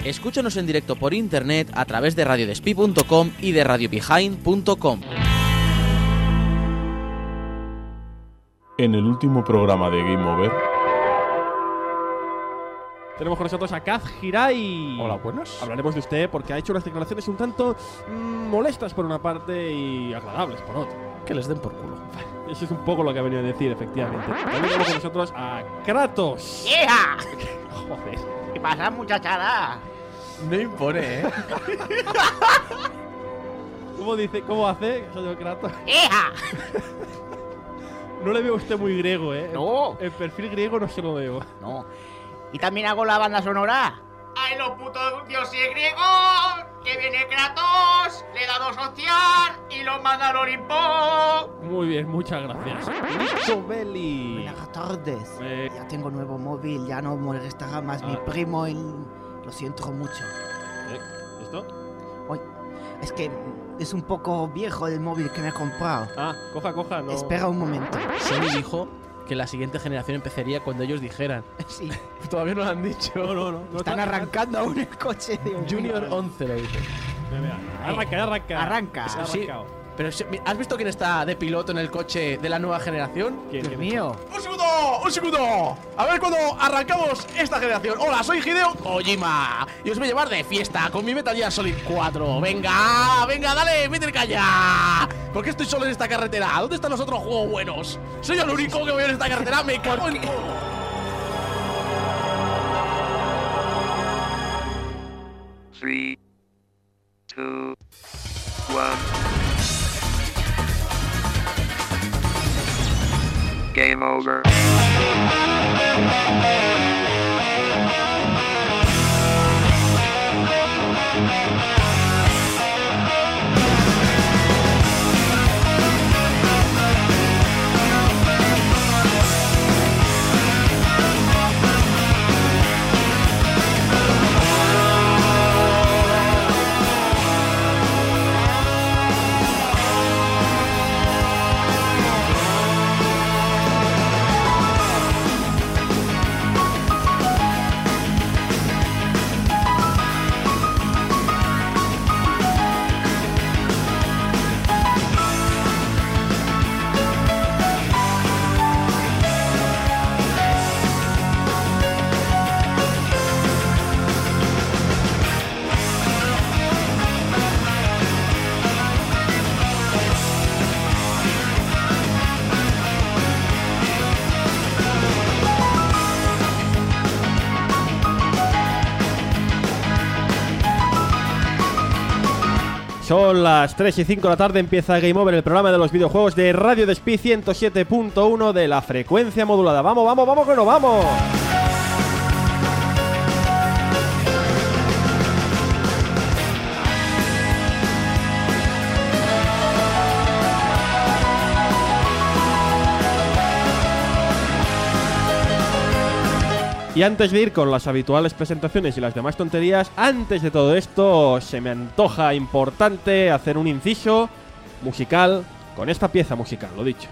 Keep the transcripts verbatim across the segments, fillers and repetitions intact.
Escúchanos en directo por internet a través de radio despí punto com y de radio behind punto com. En el último programa de Game Over tenemos con nosotros a Kaz Hirai. Hola, buenas. Hablaremos de usted porque ha hecho unas declaraciones un tanto mmm, molestas por una parte y agradables por otra. Que les den por culo. Eso es un poco lo que ha venido a decir, efectivamente. También tenemos con nosotros a Kratos. ¡Hija! Joder. ¿Qué pasa, muchachada? No impone, ¿eh? ¿Cómo dice? ¿Cómo hace, señor Kratos? ¡Hija! No le veo a usted muy griego, ¿eh? No. El perfil griego no se lo veo. No. ¿Y también hago la banda sonora? ¡Ay, los putos dioses griegos! ¡Que viene Kratos! Le da dos hostias y los manda al Olimpo. Muy bien, muchas gracias. Nico Belli. Buenas tardes. Eh. Ya tengo nuevo móvil, ya no molestará más Ah. mi primo. Y lo siento mucho. ¿Eh? ¿Esto? Oye, es que es un poco viejo el móvil que me he comprado. Ah, coja, coja. No. Espera un momento. Sony dijo que la siguiente generación empezaría cuando ellos dijeran. Sí, Todavía no lo han dicho. No, no, no. no están está- arrancando aún el coche. Dios Junior mío. once lo dice. Mira, mira. Arranca, arranca. Arranca. Se ha Sí. arrancado. Pero si- ¿has visto quién está de piloto en el coche de la nueva generación? ¿Quién, Dios quién? mío. ¡Un segundo! ¡Un segundo! A ver cuándo arrancamos esta generación. Hola, soy Hideo Kojima y os voy a llevar de fiesta con mi Metal Gear Solid cuatro. ¡Venga! ¡Venga, dale! ¡Métele calla! ¿Por qué estoy solo en esta carretera? ¿Dónde están los otros juegos buenos? Soy el único que voy en esta carretera. ¡Me cago en todo! Three, two, one. Game over. Son las tres y cinco de la tarde, empieza Game Over, el programa de los videojuegos de Radio Despí ciento siete punto uno de la frecuencia modulada. ¡Vamos, vamos, vamos, que nos vamos! Y antes de ir con las habituales presentaciones y las demás tonterías, antes de todo esto, se me antoja importante hacer un inciso musical con esta pieza musical, lo dicho.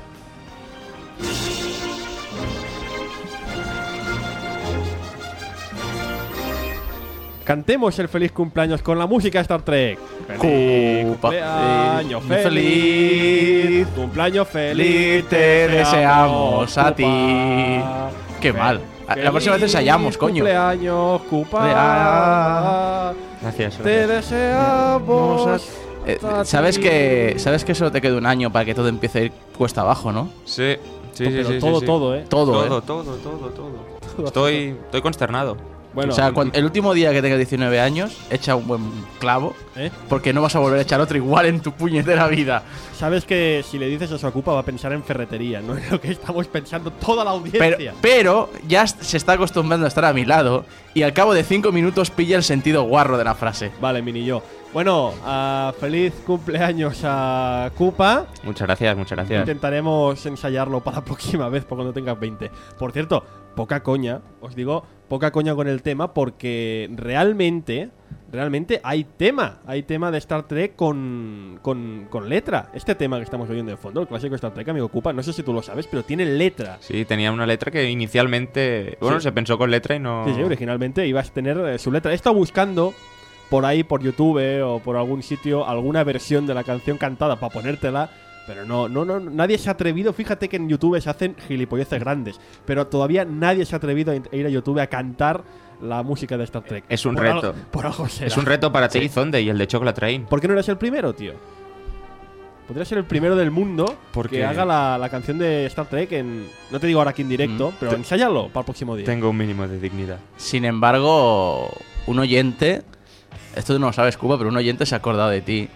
Cantemos el feliz cumpleaños con la música de Star Trek. ¡Feliz Cupa- cumpleaños eh, feliz! feliz. ¡Cumpleaños feliz! Te deseamos a Cupa. ti. Qué mal. La próxima vez ensayamos, coño. Cumpleaños, Cupa. Ah. Gracias. Te deseamos. Eh, a ¿Sabes ti. que sabes que solo te queda un año para que todo empiece a ir cuesta abajo, ¿no? Sí, sí, sí, Pero sí, todo, sí. todo, ¿eh? Todo, Todo, ¿eh? todo, todo, todo. Estoy, estoy consternado. Bueno, o sea, cuando- el último día que tengas diecinueve años, echa un buen clavo, ¿eh? porque no vas a volver a echar otro igual en tu puñetera vida. Sabes que si le dices eso a Cupa va a pensar en ferretería, no es lo que estamos pensando toda la Pero, audiencia. pero ya se está acostumbrando a estar a mi lado y al cabo de cinco minutos pilla el sentido guarro de la frase. Vale, mini yo. Bueno, ah, feliz cumpleaños a Cupa. Muchas gracias, muchas gracias. Intentaremos ensayarlo para la próxima vez, por cuando tengas veinte. Por cierto, poca coña, os digo, poca coña con el tema, porque realmente, realmente hay tema. Hay tema de Star Trek con, con, con letra. Este tema que estamos oyendo de fondo, el clásico de Star Trek, amigo Cupa, no sé si tú lo sabes, pero tiene letra. Sí, tenía una letra que inicialmente... Bueno, Sí. se pensó con letra y no... Sí, sí, originalmente ibas a tener eh, su letra. He estado buscando por ahí, por YouTube eh, o por algún sitio, alguna versión de la canción cantada para ponértela. Pero no, no, no, nadie se ha atrevido. Fíjate que en YouTube se hacen gilipolleces grandes, pero todavía nadie se ha atrevido a in- a ir a YouTube a cantar la música de Star Trek. Es un Por reto. algo- por algo será. Es un reto para Terry Zonde y el de Chocolate Train. ¿Por qué no eres el primero, tío? Podría ser el primero del mundo Porque- que haga la, la canción de Star Trek en... No te digo ahora aquí en directo, Mm. pero ensáyalo para el próximo día. Tengo un mínimo de dignidad. Sin embargo, un oyente, esto no lo sabes, Cuba, pero un oyente se ha acordado de ti.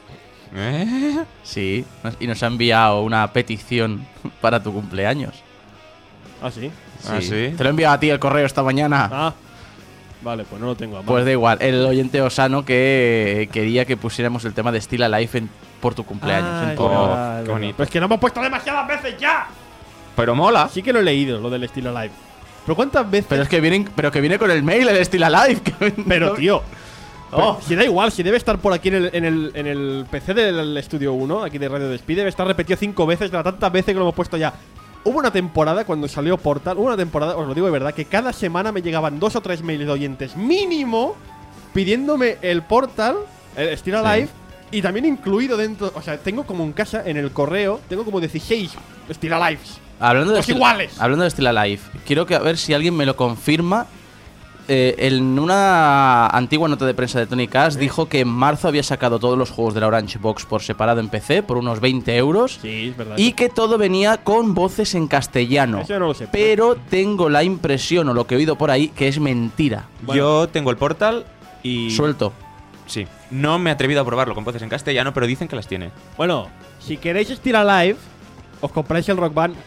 ¿Eh? Sí, nos- y nos ha enviado una petición para tu cumpleaños. ¿Ah, sí? ¿Ah, sí? Te lo he enviado a ti el correo esta mañana. Ah, vale, pues no lo tengo a mano. Pues da igual, el oyente Osano que quería que pusiéramos el tema de Still Alive en- por tu cumpleaños. Ah, en es tu Oh, honor. verdad, es qué verdad. bonito. Pero es que lo hemos puesto demasiadas veces ya. Pero mola. Sí que lo he leído, lo del estilo live. Pero ¿cuántas veces? Pero es que viene, pero que viene con el mail el Still Alive. que- Pero, no- tío. Oh. pero si da igual, si debe estar por aquí en el, en el, en el P C del Estudio uno, aquí de Radio Despí, debe estar repetido cinco veces de las tantas veces que lo hemos puesto ya. Hubo una temporada cuando salió Portal, hubo una temporada, os lo digo de verdad, que cada semana me llegaban dos o tres mails de oyentes mínimo pidiéndome el Portal, el Still Alive, y también incluido dentro, o sea, tengo como en casa, en el correo, tengo como dieciséis Still Alives. Hablando de Los Still- iguales. Hablando de Still Alive, quiero que a ver si alguien me lo confirma. Eh, en una antigua nota de prensa de Tony Cash dijo que en marzo había sacado todos los juegos de la Orange Box por separado en P C por unos veinte euros. Sí, es verdad. Y que todo venía con voces en castellano. Eso no lo sé. Pero tengo la impresión, o lo que he oído por ahí, que es mentira. Bueno. Yo tengo el Portal y... Suelto. Sí. No me he atrevido a probarlo con voces en castellano, pero dicen que las tiene. Bueno, si queréis Still Alive, os compráis el Rock Band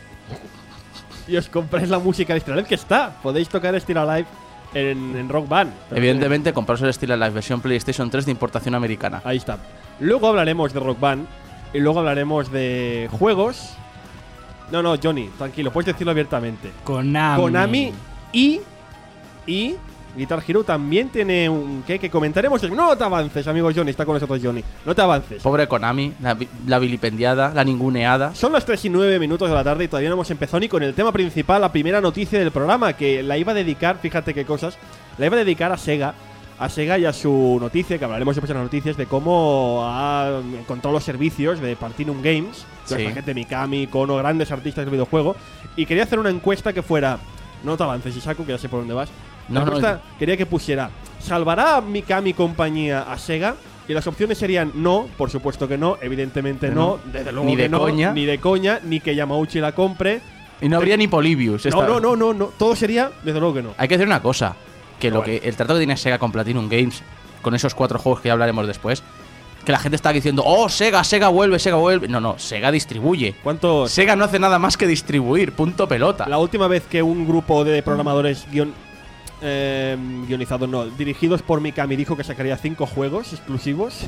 y os compráis la música de Still Alive que está. Podéis tocar Still Alive en, en Rock Band. Pero Evidentemente, compraros el Still Alive versión PlayStation tres de importación americana. ahí está. Luego hablaremos de Rock Band y luego hablaremos de juegos. No, no, Johnny, tranquilo, puedes decirlo abiertamente. Konami. Konami y y Guitar Hero también tiene un ¿qué? Que comentaremos. No te avances, amigo Johnny, está con nosotros Johnny. No te avances. Pobre Konami, la, vi- la vilipendiada, la ninguneada. Son las tres y nueve minutos de la tarde y todavía no hemos empezado ni con el tema principal, la primera noticia del programa, que la iba a dedicar, fíjate qué cosas, la iba a dedicar a Sega, a Sega y a su noticia, que hablaremos después en las noticias, de cómo ha encontrado los servicios de Platinum Games, toda Sí. esta gente, Mikami, Kono, grandes artistas del videojuego, y quería hacer una encuesta que fuera, no te avances, Isaku, que ya sé por dónde vas, la No, no, encuesta quería que pusiera, ¿salvará Mikami compañía a Sega? Y las opciones serían no, por supuesto que no, evidentemente no, desde luego Ni que de no, coña. ni de coña, ni que Yamauchi la compre. Y no habría ni Polybius. No, esta- no, no, no, no, todo sería desde luego que no. Hay que decir una cosa, que lo Bueno. que el trato que tiene Sega con Platinum Games, con esos cuatro juegos que ya hablaremos después, que la gente está diciendo, oh, Sega, Sega vuelve, Sega vuelve. No, no, Sega distribuye. ¿Cuántos? Sega no hace nada más que distribuir, punto pelota. La última vez que un grupo de programadores guion, eh, guionizados, no, dirigidos por Mikami dijo que sacaría cinco juegos exclusivos.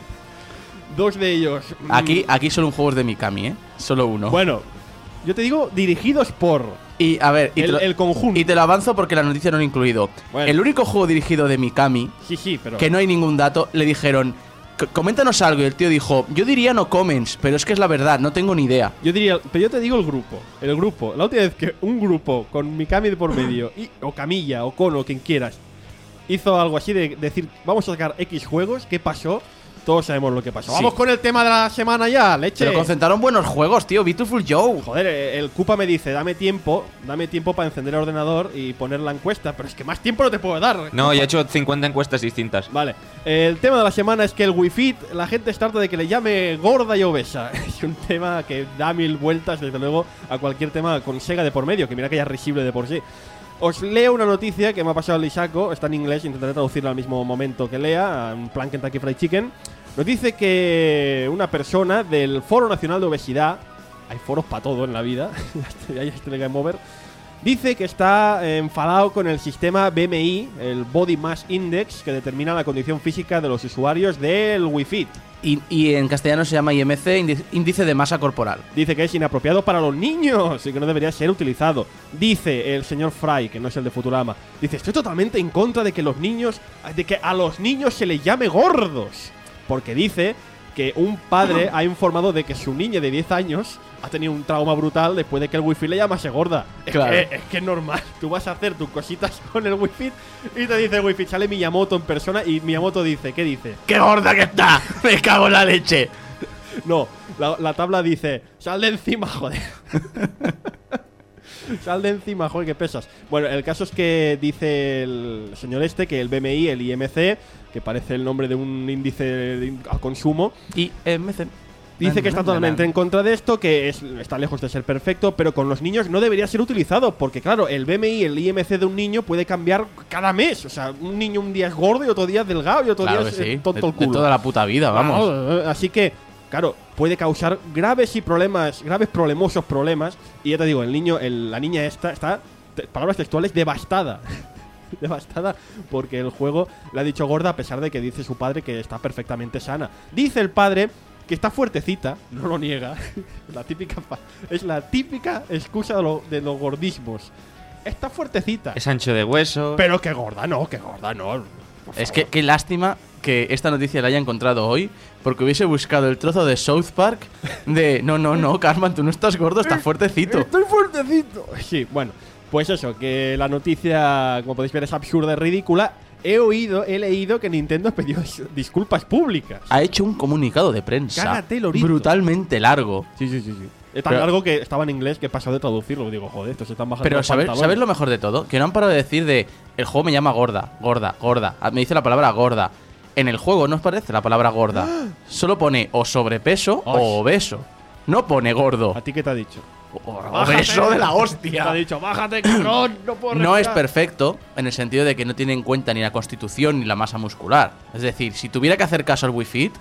Dos de ellos. mm, Aquí, aquí solo un juego es de Mikami, ¿eh? Solo uno. Bueno, yo te digo dirigidos por y a ver, y, el, te lo, el conjunto. y te lo avanzo porque la noticia no lo he incluido. Bueno. El único juego dirigido de Mikami, Sí, sí, pero. que no hay ningún dato, le dijeron, "C- coméntanos algo. Y el tío dijo, yo diría no comments, pero es que es la verdad, no tengo ni idea. Yo diría, pero yo te digo el grupo. El grupo. La última vez que un grupo con Mikami de por medio, y, o Camilla, o Kono, quien quieras, hizo algo así de decir, vamos a sacar X juegos, ¿qué pasó? Todos sabemos lo que pasó. Sí. Vamos con el tema de la semana ya, leche. Pero concentraron buenos juegos, tío. Beautiful Joe. Joder, eh, el Cupa me dice, dame tiempo, dame tiempo para encender el ordenador y poner la encuesta, pero es que más tiempo no te puedo dar. No, ya he hecho cincuenta encuestas distintas. Vale, el tema de la semana es que el Wi-Fi, la gente está harta de que le llame gorda y obesa. Es un tema que da mil vueltas, desde luego, a cualquier tema con Sega de por medio, que mira que ya es risible de por sí. Os leo una noticia que me ha pasado el Isaco, está en inglés, intentaré traducirla al mismo momento que lea, en plan Kentucky Fried Chicken. Nos dice que una persona del Foro Nacional de Obesidad, hay foros para todo en la vida, ya estoy de Game Over, dice que está enfadado con el sistema B M I, el Body Mass Index, que determina la condición física de los usuarios del Wi-Fi. Y, y en castellano se llama I M C, índice- índice de masa corporal. Dice que es inapropiado para los niños y que no debería ser utilizado. Dice el señor Fry, que no es el de Futurama, dice, estoy totalmente en contra de que los niños, de que a los niños se les llame gordos. Porque dice que un padre ha informado de que su niña de diez años ha tenido un trauma brutal después de que el Wii Fit le llamase gorda. Es, Claro. que, es que es normal. Tú vas a hacer tus cositas con el Wii Fit y te dice el Wii Fit, sale Miyamoto en persona y Miyamoto dice, ¿qué dice? ¡Qué gorda que está! ¡Me cago en la leche! No, la, la tabla dice, sal de encima, joder. Sal de encima, joder, que pesas. Bueno, el caso es que dice el señor este que el B M I, el I M C, que parece el nombre de un índice de- al consumo, I M C. dice que está totalmente en contra de esto, que es, está lejos de ser perfecto, pero con los niños no debería ser utilizado, porque claro, el B M I, el I M C de un niño puede cambiar cada mes. O sea, un niño un día es gordo y otro día es delgado y otro Claro día que es eh, sí. tonto de, el culo. de toda la puta vida, vamos. Claro, así que, claro, puede causar graves y problemas, graves problemosos problemas. Y ya te digo, el niño, el- la niña esta está, te- palabras textuales, devastada. devastada porque el juego le ha dicho gorda a pesar de que dice su padre que está perfectamente sana. Dice el padre que está fuertecita, no lo niega. la típica fa- es la típica excusa de, lo- de los gordismos. Está fuertecita. Es ancho de hueso. Pero que gorda no, que gorda no. Por Es favor. que qué lástima que esta noticia la haya encontrado hoy, porque hubiese buscado el trozo de South Park de no, no, no, Carmen, tú no estás gordo, estás fuertecito. Estoy fuertecito. Sí, bueno, pues eso, que la noticia, como podéis ver, es absurda y ridícula. He oído, he leído que Nintendo pidió dis- disculpas públicas. Ha hecho un comunicado de prensa Cágate, lorito. brutalmente largo. Sí, sí, sí, sí. Es tan Pero- largo que estaba en inglés que he pasado de traducirlo. Digo, joder, estos se están bajando Pero los ¿sabes, pantalones. ¿sabes lo mejor de todo? Que no han parado de decir de el juego me llama gorda, gorda, gorda. Ah, Me dice la palabra gorda. En el juego no os parece la palabra gorda. Solo pone o sobrepeso Ay. o obeso. No pone gordo. ¿A ti qué te ha dicho? ¡Obeso de la Te ha hostia! dicho, bájate, cabrón, no puedo No es respirar". perfecto en el sentido de que no tiene en cuenta ni la constitución ni la masa muscular. Es decir, si tuviera que hacer caso al Wii Fit,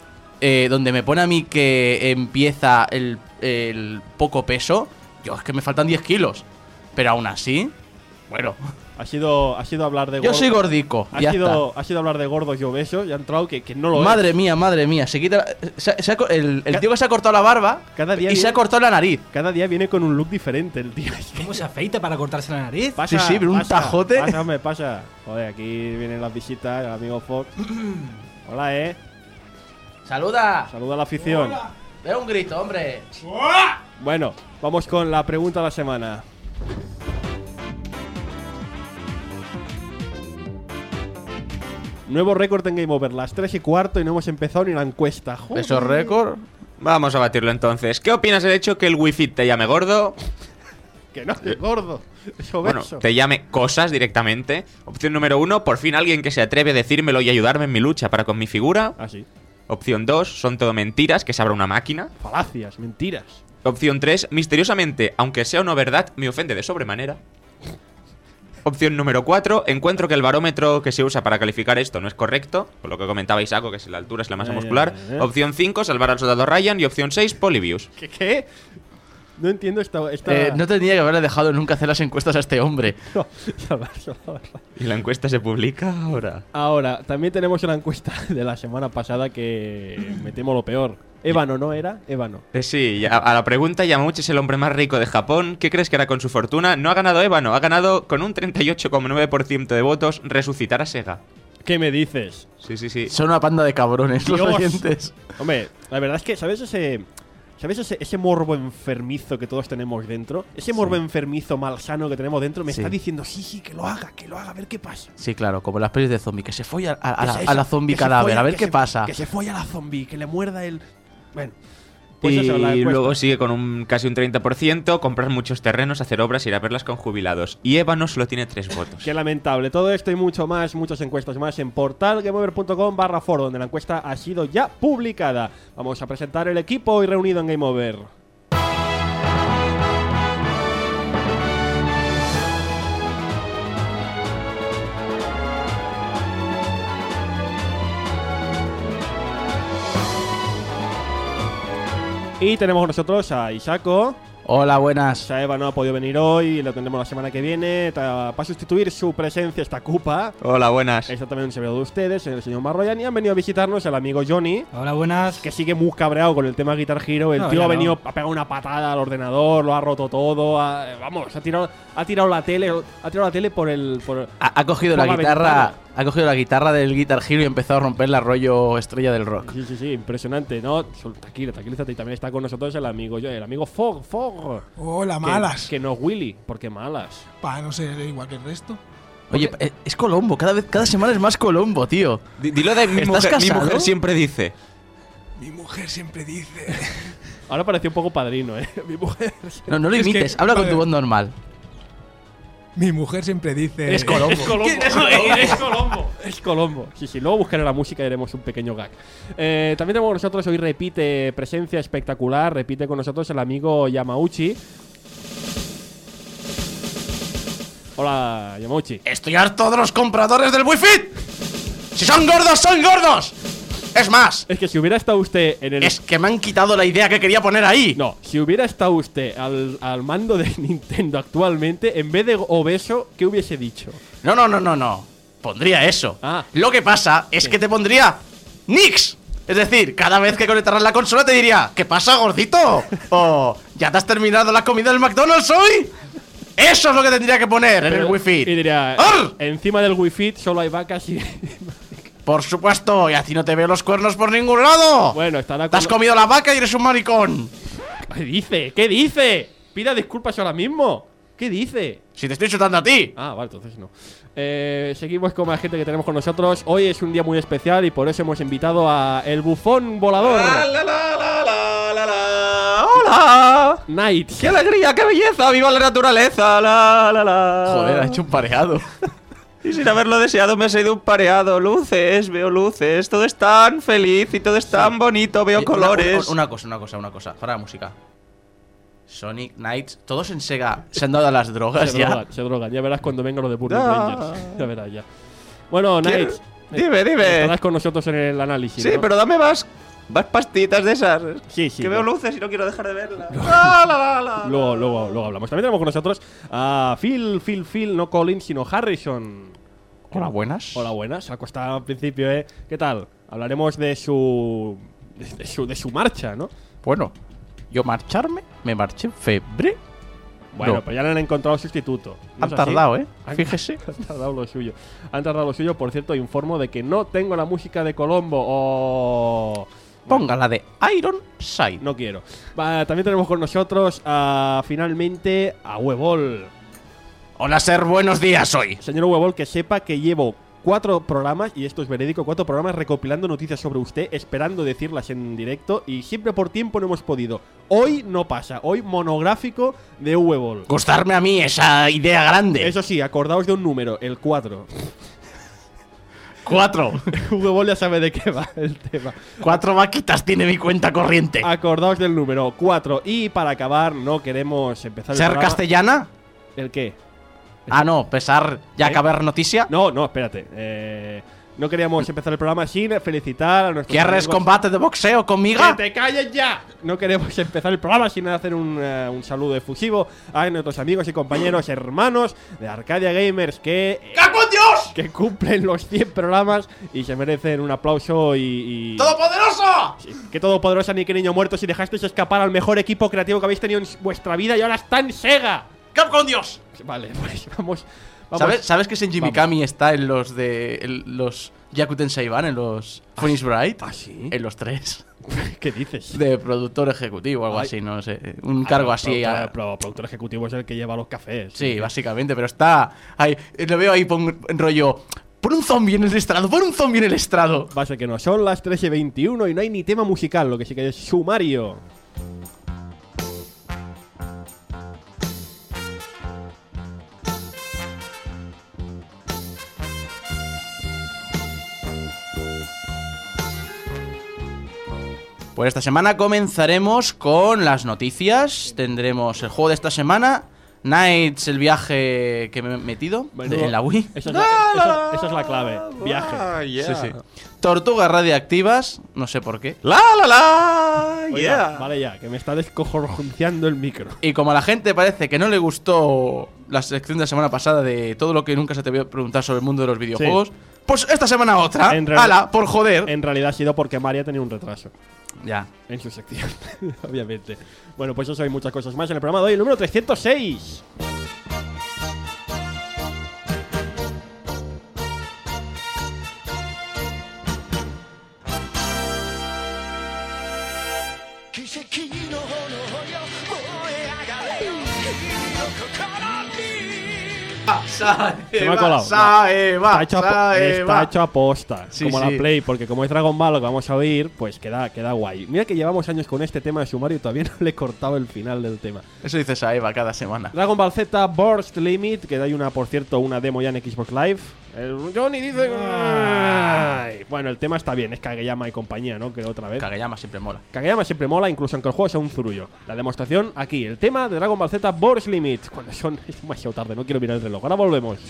eh, donde me pone a mí que empieza el, el poco peso, yo es que me faltan diez kilos. Pero aún así, bueno, Ha sido, ha sido hablar de yo gordo- soy gordico. Ha Ya sido, ha sido hablar de gordos y obesos y ha entrado que, que no lo está. Madre es. mía, madre mía. Se quita, se ha- se ha co- el, el tío que se ha cortado la barba Cada día y se viene- ha cortado la nariz. Cada día viene con un look diferente el tío. ¿Cómo se afeita para cortarse la nariz? Pasa, Sí, sí, pero un pasa, tajote. Pasa, hombre, pasa. Joder, aquí vienen las visitas, el amigo Fox. Hola, eh. ¡Saluda! Saluda a la afición. ¡Ve un grito, hombre! Bueno, vamos con la pregunta de la semana. Nuevo récord en Game Over, las tres y cuarto y no hemos empezado ni la encuesta. Joder. Eso es récord. Vamos a batirlo entonces. ¿Qué opinas del hecho que el Wii Fit te llame gordo? Que no, es gordo. Es Bueno, obeso. te llame cosas directamente. Opción número uno, por fin alguien que se atreve a decírmelo y ayudarme en mi lucha para con mi figura. Ah, sí. Opción dos, son todo mentiras, que se abra una máquina. Falacias, mentiras. Opción tres, misteriosamente, aunque sea o no verdad, me ofende de sobremanera. Opción número cuatro, encuentro que el barómetro que se usa para calificar esto no es correcto, con lo que comentaba Isaco, que si la altura es la masa Eh, muscular. eh. Opción cinco, salvar al soldado Ryan. Y opción seis, Polybius. ¿Qué? ¿Qué? No entiendo esta. esta... Eh, no tendría que haberle dejado nunca hacer las encuestas a este hombre. No, salvar, salvar. Y la encuesta se publica ahora. Ahora, también tenemos una encuesta de la semana pasada que me temo lo peor. Ébano, ¿no era? Ébano. Eh, sí, ya- a la pregunta, Yamauchi es el hombre más rico de Japón. ¿Qué crees que hará con su fortuna? No ha ganado Ébano, ha ganado con un treinta y ocho coma nueve por ciento de votos resucitar a Sega. ¿Qué me dices? Sí, sí, sí. Son una panda de cabrones los Dios. oyentes. Hombre, la verdad es que, ¿sabes ese. ¿Sabes ese, ese morbo enfermizo que todos tenemos dentro? Ese morbo enfermizo malsano que tenemos dentro me Sí. está diciendo, sí, sí, que lo haga, que lo haga, a ver qué pasa. Sí, claro, como las pelis de zombie, que se folla a, a Que la, se- a la zombie que se cadáver, folla- a ver que qué se- pasa. Que se folla a la zombie, que le muerda el. Bueno. Pues y eso, la encuesta. luego sigue con un casi un treinta por ciento, comprar muchos terrenos, hacer obras, ir a verlas con jubilados. Y Ébano solo tiene tres votos. Qué lamentable. Todo esto y mucho más, muchas encuestas más en portal gameover punto com barra foro, donde la encuesta ha sido ya publicada. Vamos a presentar el equipo hoy reunido en Game Over. Y tenemos con nosotros a Isako. Hola, buenas. Saeva no ha podido venir hoy, lo tendremos la semana que viene. Ta- Para sustituir su presencia esta Cupa. Hola, buenas. Está también un servidor de ustedes, el señor Marroyan, y han venido a visitarnos el amigo Johnny, Hola, buenas. que sigue muy cabreado con el tema Guitar Hero. El No, tío ya ha no. venido a pegar una patada al ordenador, lo ha roto todo. ha- vamos, ha tirado, ha tirado la tele, ha tirado la tele por el. Por, Ha, ha cogido por la la guitarra, ventana. ha cogido la guitarra del Guitar Hero y ha empezado a romper el rollo estrella del rock. Sí, sí, sí, impresionante, ¿no? Sol- Tranquilo, tranquilízate. Y también está con nosotros el amigo, el amigo Fog, Fog. Hola, Que- malas. Que, no Willy, porque malas. Pa, no sé, igual que el resto. Oye, eh, es Colombo, cada vez, cada semana es más Colombo, tío. Di- Dilo de mi ¿Estás mujer, mi casado? mujer siempre dice. Mi mujer siempre dice. Ahora pareció un poco padrino, ¿eh? Mi mujer. No, no lo Es que- imites, habla con vale. tu voz normal. Mi mujer siempre dice. Es Colombo. Es Colombo. Es Colombo. Es Colombo. Sí, sí, luego buscaré la música y haremos un pequeño gag. Eh, también tenemos con nosotros, hoy repite presencia espectacular, repite con nosotros el amigo Yamauchi. Hola, Yamauchi. Estoy harto de los compradores del Wi-Fi. Si son gordos, son gordos. Es más, Es que si hubiera estado usted en el... es que me han quitado la idea que quería poner ahí. No, si hubiera estado usted al, al mando de Nintendo actualmente, en vez de obeso, ¿qué hubiese dicho? No, no, no, no, no. Pondría eso. Ah. Lo que pasa es que te pondría Nix. Es decir, cada vez que conectaras la consola te diría, ¿qué pasa, gordito? O, ¿ya te has terminado la comida del McDonald's hoy? Eso es lo que tendría que poner en el Pero- Wi-Fi. Y diría, ¡Ar! encima del Wi-Fi solo hay vacas y... Por supuesto, y a ti no te veo los cuernos por ningún lado. bueno, estará Te has con... comido la vaca y eres un maricón. ¿Qué dice? ¿Qué dice? Pida disculpas ahora mismo. ¿Qué dice? Si te estoy chutando a ti. Ah, vale, entonces no. Eh, seguimos con más gente que tenemos con nosotros. Hoy es un día muy especial y por eso hemos invitado a el bufón volador. ¡Hola! Night. ¡Qué alegría, qué belleza! ¡Viva la naturaleza! La, la, la. Joder, ha hecho un pareado. Y sin haberlo deseado me ha salido un pareado. Luces, veo luces. Todo es tan feliz y todo es tan bonito. Veo Oye, una- colores. Una, una cosa, una cosa, una cosa. Para la música. Sonic, Knights, todos en Sega se han dado a las drogas Se ya. drogan, se drogan. Ya verás cuando venga lo de Burning Ah. Rangers. Ya verás ya. Bueno, ¿Quiero- Night. Dime, dime. Estarás con nosotros en el análisis. Sí, ¿no? pero dame más, más pastitas de esas. Sí, sí. Que veo no. luces y no quiero dejar de verlas. La, la, la, la. Luego, luego, luego hablamos. También tenemos con nosotros a Phil, Phil, Phil, no Collins, sino Harrison. Hola, buenas. Hola, buenas. Se ha costado al principio, ¿eh? ¿Qué tal? Hablaremos de su. de, de su, de su marcha, ¿no? Bueno, yo marcharme, me marché en febrero. Bueno, No. pues ya le han encontrado sustituto. ¿No Han es así? tardado, ¿eh? Han- Fíjese. Han tardado lo suyo. Han tardado lo suyo. Por cierto, informo de que no tengo la música de Colombo. Oh. Ponga la de Iron Side. No quiero. Va, también tenemos con nosotros a, finalmente a Huevol. Hola, ser buenos días hoy. Señor Huevol, que sepa que llevo cuatro programas, y esto es verídico, cuatro programas recopilando noticias sobre usted, esperando decirlas en directo, y siempre por tiempo no hemos podido. Hoy no pasa. Hoy monográfico de Huevol. Gustarme a mí esa idea grande. Eso sí, acordaos de un número, el cuatro. Cuatro. Huevol ya sabe de qué va el tema. Cuatro vaquitas tiene mi cuenta corriente. Acordaos del número cuatro. Y para acabar, no queremos empezar el ¿Ser programa- castellana? ¿El qué? Ah, no, pesar ya ¿Eh? acabar noticia. No, no, espérate. Eh, no queríamos empezar el programa sin felicitar a nuestros ¿Quieres amigos- combate de boxeo conmigo? ¡Que te calles ya! No queremos empezar el programa sin hacer un, eh, un saludo efusivo a nuestros amigos y compañeros hermanos de Arcadia Gamers que, eh, ¡Cago en Dios! que cumplen los cien programas y se merecen un aplauso y… y ¡Todopoderoso! Sí, que todopoderosa ni que niño muerto si dejasteis escapar al mejor equipo creativo que habéis tenido en vuestra vida y ahora está en Sega. ¡Cago con Dios! Vale, pues vamos… vamos. ¿Sabes, ¿Sabes que Shinji Vamos. Mikami está en los de el- los Yakuten Saiban, en los Phoenix Bright? ¿Ah, sí? En los tres. ¿Qué dices? De productor ejecutivo o algo Ay. así, no sé. Un cargo Ah, así. productor, ah, pero productor ejecutivo es el que lleva los cafés. sí, básicamente, pero está ahí. Lo veo ahí pon, en rollo. Pon un zombie en el estrado, pon un zombie en el estrado. Va a ser que no, son las trece y veintiuno y no hay ni tema musical, lo que sí que es sumario. Pues esta semana comenzaremos con las noticias. Tendremos el juego de esta semana, Nights, el viaje que me he metido Bueno, de- en la Wii. Esa es la, esa- esa es la clave. Viaje. Ah, yeah. Sí, sí. Tortugas radiactivas, no sé por qué. La la la. Oiga, Yeah. vale ya, que me está descojonciando el micro. Y como a la gente parece que no le gustó la sección de la semana pasada de todo lo que nunca se te vio preguntar sobre el mundo de los videojuegos, pues esta semana otra. En real- ¡Hala! Por joder. En realidad ha sido porque María tenía un retraso Ya. en su sección, obviamente. Bueno, pues eso hay muchas cosas más en el programa de hoy, el número trescientos seis. Se me ha colado. Está hecho, a, po- está hecho a posta, Sí, como sí. la Play, porque como es Dragon Ball lo que vamos a oír, pues queda, queda guay. Mira que llevamos años con este tema de sumario y todavía no le he cortado el final del tema. Eso dices a Eva cada semana. Dragon Ball Z Burst Limit, que hay una, por cierto, una demo ya en Xbox Live. El Johnny dice... Ay. Bueno, el tema está bien, es Kageyama y compañía, ¿no? Creo otra vez. Kageyama siempre mola. Kageyama siempre mola, incluso aunque el juego sea un zurullo. La demostración aquí, el tema de Dragon Ball Z Burst Limit. Cuando son... Es demasiado tarde, no quiero mirar el reloj. Ahora volvemos.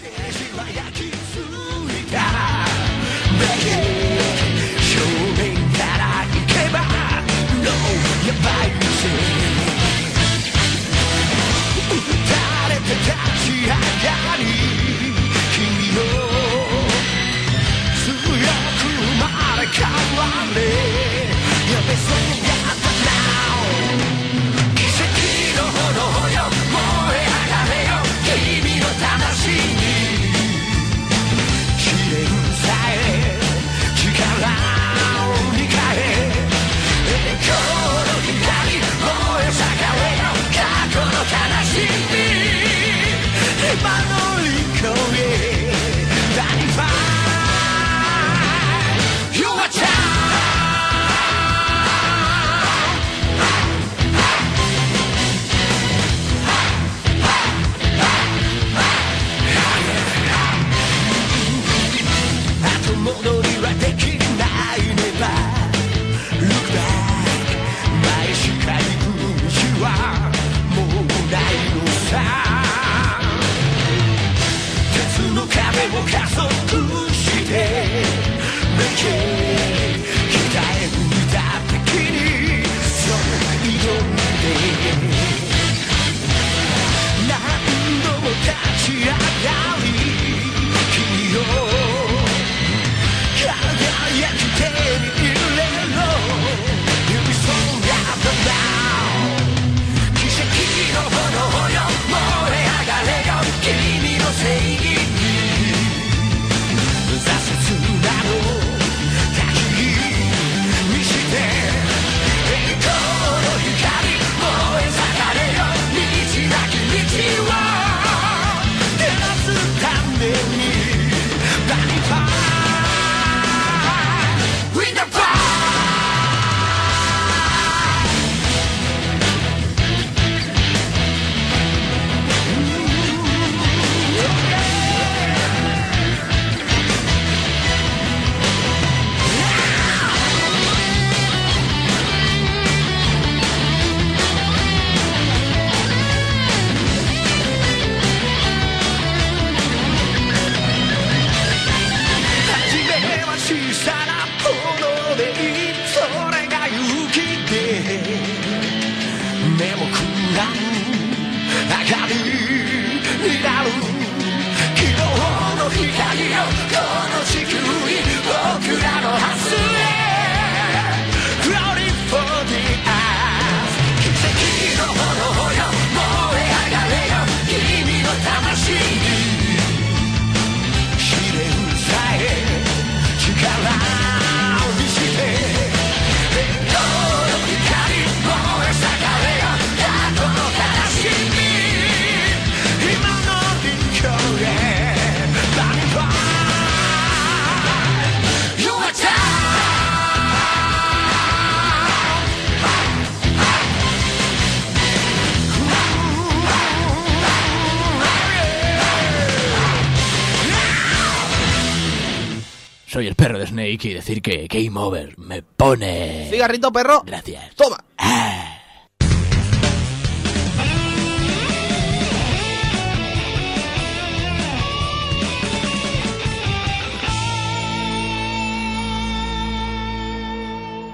Soy el perro de Snake y decir que Game Over me pone... Cigarrito, perro. Gracias. Toma.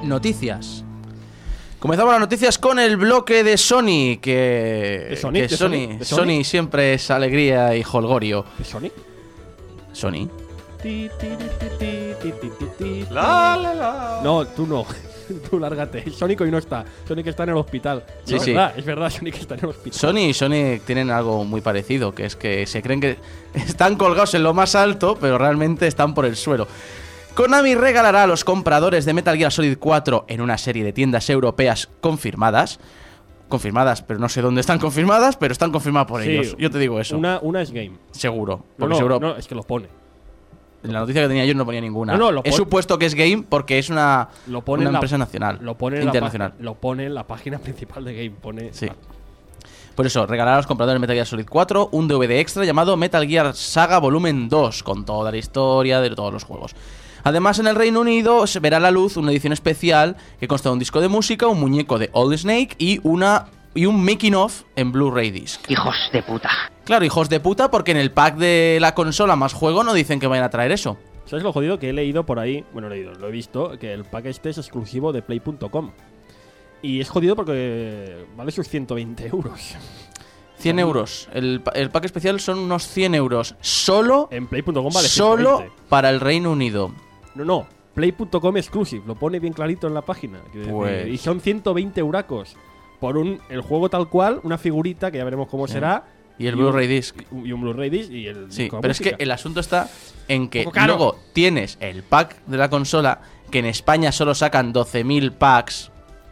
noticias. Comenzamos las noticias con el bloque de Sony, que, ¿De Sony? que ¿De Sony, Sony? ¿De Sony Sony? siempre es alegría y holgorio. ¿Es Sonic? Sony. Ti, ti, ti, ti, ti, ti, ti, ti. La, la, la. No, tú no. Tú lárgate. Sonic hoy no está. Sonic está en el hospital. Sí, es sí. verdad, es verdad, Sonic está en el hospital. Sony y Sony tienen algo muy parecido, que es que se creen que están colgados en lo más alto, pero realmente están por el suelo. Konami regalará a los compradores de Metal Gear Solid cuatro en una serie de tiendas europeas confirmadas. Confirmadas, pero no sé dónde están confirmadas, pero están confirmadas por Sí, ellos. Yo te digo eso. Una, una es game. Seguro. No, Porque no, es Europa. no, es que lo pone. En la noticia que tenía yo no ponía ninguna. No, no, lo He pon- supuesto que es Game porque es una, Lo pone una en la- empresa nacional. Lo pone en internacional. La, pa- lo pone en la página principal de Game. Pone. Sí. Por eso, regalará a los compradores de Metal Gear Solid cuatro un D V D extra llamado Metal Gear Saga Volumen dos, con toda la historia de todos los juegos. Además, en el Reino Unido se verá a la luz una edición especial que consta de un disco de música, un muñeco de Old Snake y una y un making of en Blu-ray disc. Hijos de puta. Claro, hijos de puta, porque en el pack de la consola más juego no dicen que vayan a traer eso. ¿Sabes lo jodido? Que he leído por ahí, bueno, he leído, lo he visto, que el pack este es exclusivo de Play punto com. Y es jodido porque vale sus ciento veinte euros. cien euros. El, pa- el pack especial son unos cien euros. Solo, En Play punto com vale solo ciento veinte. para el Reino Unido. No, no, Play punto com exclusive, lo pone bien clarito en la página. Quiero decir, Pues- Y son ciento veinte euracos. Por un, el juego tal cual, una figurita que ya veremos cómo será. Y el un- Blu-ray disc. Y un Blu-ray disc y el. Sí, con pero es música. que el asunto está en que Poco caro. luego tienes el pack de la consola, que en España solo sacan doce mil packs.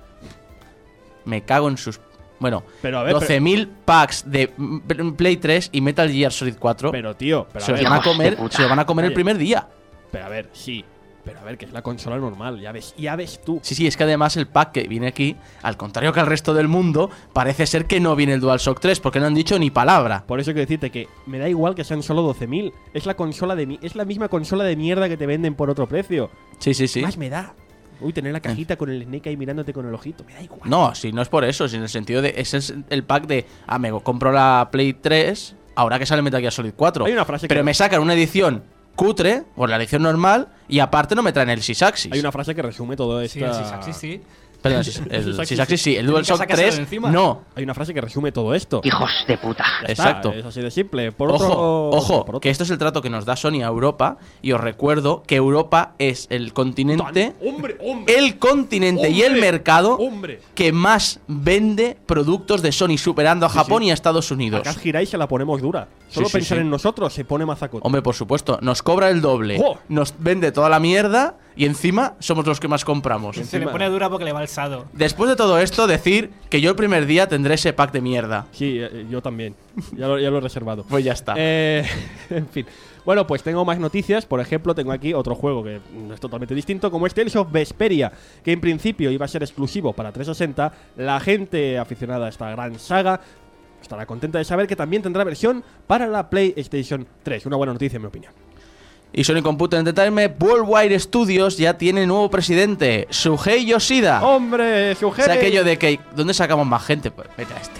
Me cago en sus... Bueno, Pero a ver, doce mil packs de mm, Play tres y Metal Gear Solid cuatro. Pero tío, pero se a los ver, van a comer, se los van a comer el Oye. primer día. pero a ver, sí. Pero a ver, que es la consola normal, ya ves, ya ves tú. Sí, sí, es que además el pack que viene aquí, al contrario que al resto del mundo, parece ser que no viene el DualShock tres, porque no han dicho ni palabra. Por eso quiero decirte que me da igual que sean solo doce mil. Es la consola de mi- es la misma consola de mierda que te venden por otro precio. Sí, sí, sí. Más me da. Uy, tener la cajita con el Snake ahí mirándote con el ojito, me da igual. No, si no es por eso, si en el sentido de... Ese es el pack de... Ah, me compro la Play tres, ahora que sale Metal Gear Solid cuatro. Hay una frase pero que- me sacan una edición cutre, o la edición normal, y aparte no me traen el Sysaxis. Hay una frase que resume todo esto. Sí, el Sysaxis sí. Perdón, el Sys- el Sysaxis Sysaxis sí, el Tienen que DualShock sacárselo tres de encima. no. Hay una frase que resume todo esto. Hijos de puta. Ya está, Exacto. es así de simple. Por Ojo, otro, ojo, por otro. que esto es el trato que nos da Sony a Europa, y os recuerdo que Europa es el continente, Hombre, hombre. el continente y el Hombre, mercado Hombre. que más vende productos de Sony, superando a Japón sí. y a Estados Unidos. Acá gira y se la ponemos dura. Solo Sí, sí, pensar sí. en nosotros se pone mazacote. Hombre, por supuesto, nos cobra el doble, ¡Jo! nos vende toda la mierda y encima somos los que más compramos. Se le pone dura porque le va el sado. Después de todo esto, decir que yo el primer día tendré ese pack de mierda. Sí, eh, yo también. Ya lo, ya lo he reservado. Pues ya está. Eh, en fin. Bueno, pues tengo más noticias. Por ejemplo, tengo aquí otro juego que es totalmente distinto, como es Tales of Vesperia, que en principio iba a ser exclusivo para trescientos sesenta. La gente aficionada a esta gran saga estará contenta de saber que también tendrá versión para la PlayStation tres. Una buena noticia, en mi opinión. Y Sony Computer Entertainment Worldwide Studios ya tiene nuevo presidente, Shuhei Yoshida. ¡Hombre, su O sea, aquello de que... ¿Dónde sacamos más gente? Pues vete a este.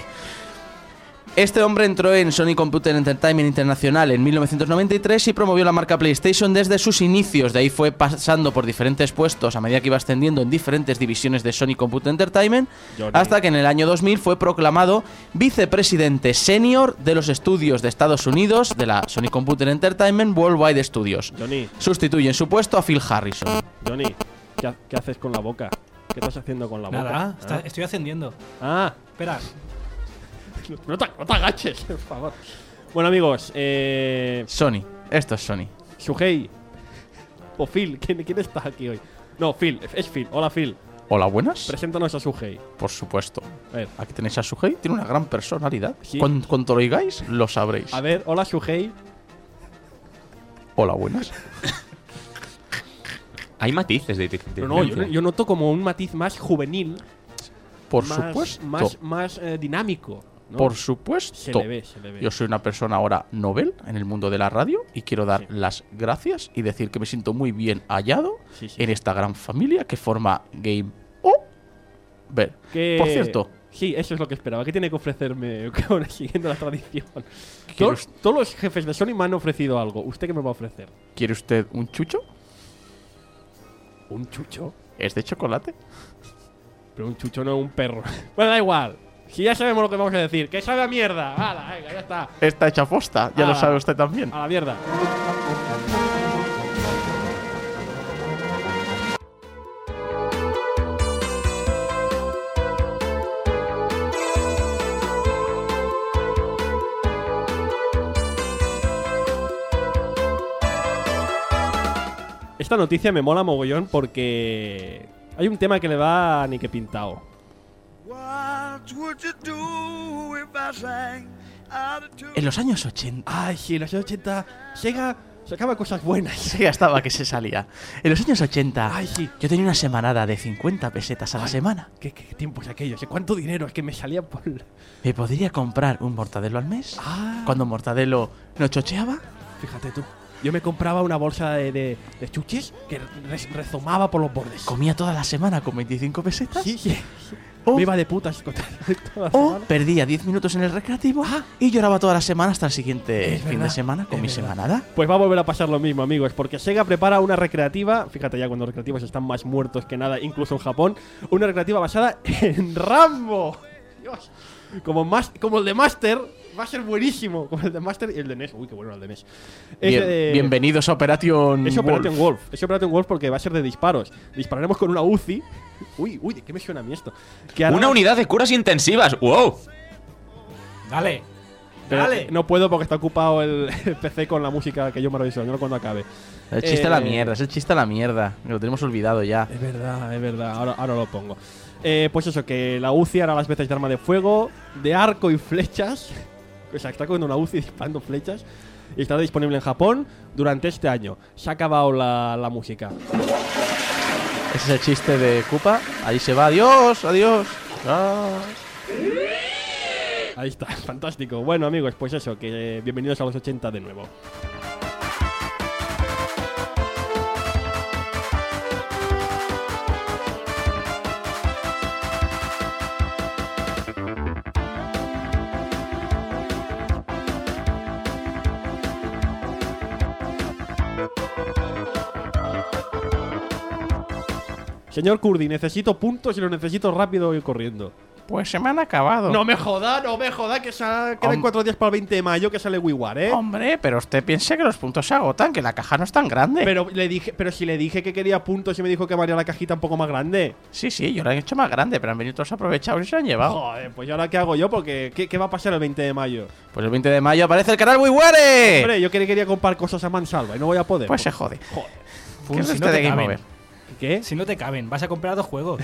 Este hombre entró en Sony Computer Entertainment Internacional en mil novecientos noventa y tres y promovió la marca PlayStation desde sus inicios. De ahí fue pasando por diferentes puestos a medida que iba ascendiendo en diferentes divisiones de Sony Computer Entertainment, Johnny. hasta que en el año dos mil fue proclamado vicepresidente senior de los estudios de Estados Unidos de la Sony Computer Entertainment Worldwide Studios. Johnny, Sustituye en su puesto a Phil Harrison. Johnny, ¿qué, ha- qué haces con la boca? ¿Qué estás haciendo con la boca? Nada, está- ¿Ah? estoy ascendiendo. Ah, Espera. no te, no te agaches, por favor. Bueno, amigos, eh. Sony. Esto es Sony. Shuhei. O Phil, ¿quién, ¿quién está aquí hoy? No, Phil, es Phil. Hola, Phil. Hola, buenas. Preséntanos a Shuhei. Por supuesto. A ver, Aquí tenéis a Shuhei. Tiene una gran personalidad. Sí. Cuando, cuando lo oigáis, lo sabréis. a ver, hola, Shuhei. Hola, buenas. Hay matices de, de- de No, no, yo, diferencia. yo noto como un matiz más juvenil. Por más, supuesto. Más, más eh, dinámico. ¿no? Por supuesto. Se le ve, se le ve. Yo soy una persona ahora novel en el mundo de la radio y quiero dar Sí. las gracias y decir que me siento muy bien hallado Sí, sí. en esta gran familia que forma Game Over. Que- Por cierto, Sí, eso es lo que esperaba. ¿Qué tiene que ofrecerme ahora, siguiendo la tradición? ¿quiere Todos, us- todos los jefes de Sony me han ofrecido algo. ¿Usted qué me va a ofrecer? ¿quiere usted un chucho? ¿Un chucho? ¿Es de chocolate? Pero un chucho no es un perro. Bueno, da igual. Si ya sabemos lo que vamos a decir. ¡Que sabe a mierda! ¡Hala, venga, ya está! Está hecha posta, ya Ah. lo sabe usted también. A la mierda. Esta noticia me mola mogollón porque hay un tema que le va ni que pintado. En los años ochenta. Ay, sí, en los años ochenta Sega sacaba cosas buenas. Sí, ya estaba que se salía. En los años ochenta, Ay, sí. yo tenía una semanada de cincuenta pesetas a la Ay. semana. ¿Qué, qué tiempos aquellos? ¿eh? ¿Cuánto dinero? Es que me salía por... Me podría comprar un mortadelo al mes. Ah. Cuando mortadelo no chocheaba. Fíjate tú. Yo me compraba una bolsa de, de, de chuches que re- rezomaba por los bordes. Comía toda la semana con veinticinco pesetas. Sí, sí. O, Me iba de putas con toda la o semana. perdía diez minutos en el recreativo Ah. y lloraba toda la semana hasta el siguiente Es fin verdad, de semana con es mi verdad. semanada. Pues va a volver a pasar lo mismo, amigos, porque Sega prepara una recreativa, fíjate ya cuando los recreativos están más muertos que nada, incluso en Japón, una recreativa basada en Rambo. Dios. Como, más, como el de Master, va a ser buenísimo. Como el de Master y el de N E S. Uy, qué bueno el de N E S. Es Bien- de- bienvenidos a Operation Es Operation Wolf. Wolf. Es Operation Wolf porque va a ser de disparos. Dispararemos con una U C I. Uy, uy, ¿de qué me suena a mí esto? Que hará- Una unidad de curas intensivas. ¡Wow! Dale. Pero Dale. no puedo porque está ocupado el, el P C con la música que yo maravilloso. No cuando acabe. El chiste a la Eh, mierda, es el chiste a la mierda. Lo tenemos olvidado ya. Es verdad, es verdad. Ahora, ahora lo pongo. Eh, pues eso, que la U C I hará las veces de arma de fuego, de arco y flechas. O sea, está cogiendo una U C I disparando flechas. Y estará disponible en Japón durante este año. Se ha acabado la, la música. Ese es el chiste de Koopa. Ahí se va. Adiós, adiós. Ah. Ahí está, fantástico. Bueno, amigos, pues eso, que eh, bienvenidos a los ochenta de nuevo. Señor Kurdi, necesito puntos y lo necesito rápido y corriendo. Pues se me han acabado. No me joda, no me joda, que sa- quedan Hom- cuatro días para el veinte de mayo que sale WiiWare, ¿eh? Hombre, pero usted piensa que los puntos se agotan, que la caja no es tan grande. Pero le dije, pero si le dije que quería puntos y me dijo que valía la cajita un poco más grande. Sí, sí, yo la he hecho más grande, pero han venido todos aprovechados y se la han llevado. Joder, pues ¿y ahora qué hago yo? Porque ¿qué, qué va a pasar el veinte de mayo? Pues el veinte de mayo aparece el canal WiiWare. Hombre, yo quería, quería comprar cosas a mansalva y no voy a poder. Pues se jode. Joder. ¿Qué es si este no te de Game caben. Over? ¿Qué? Si no te caben, vas a comprar dos juegos.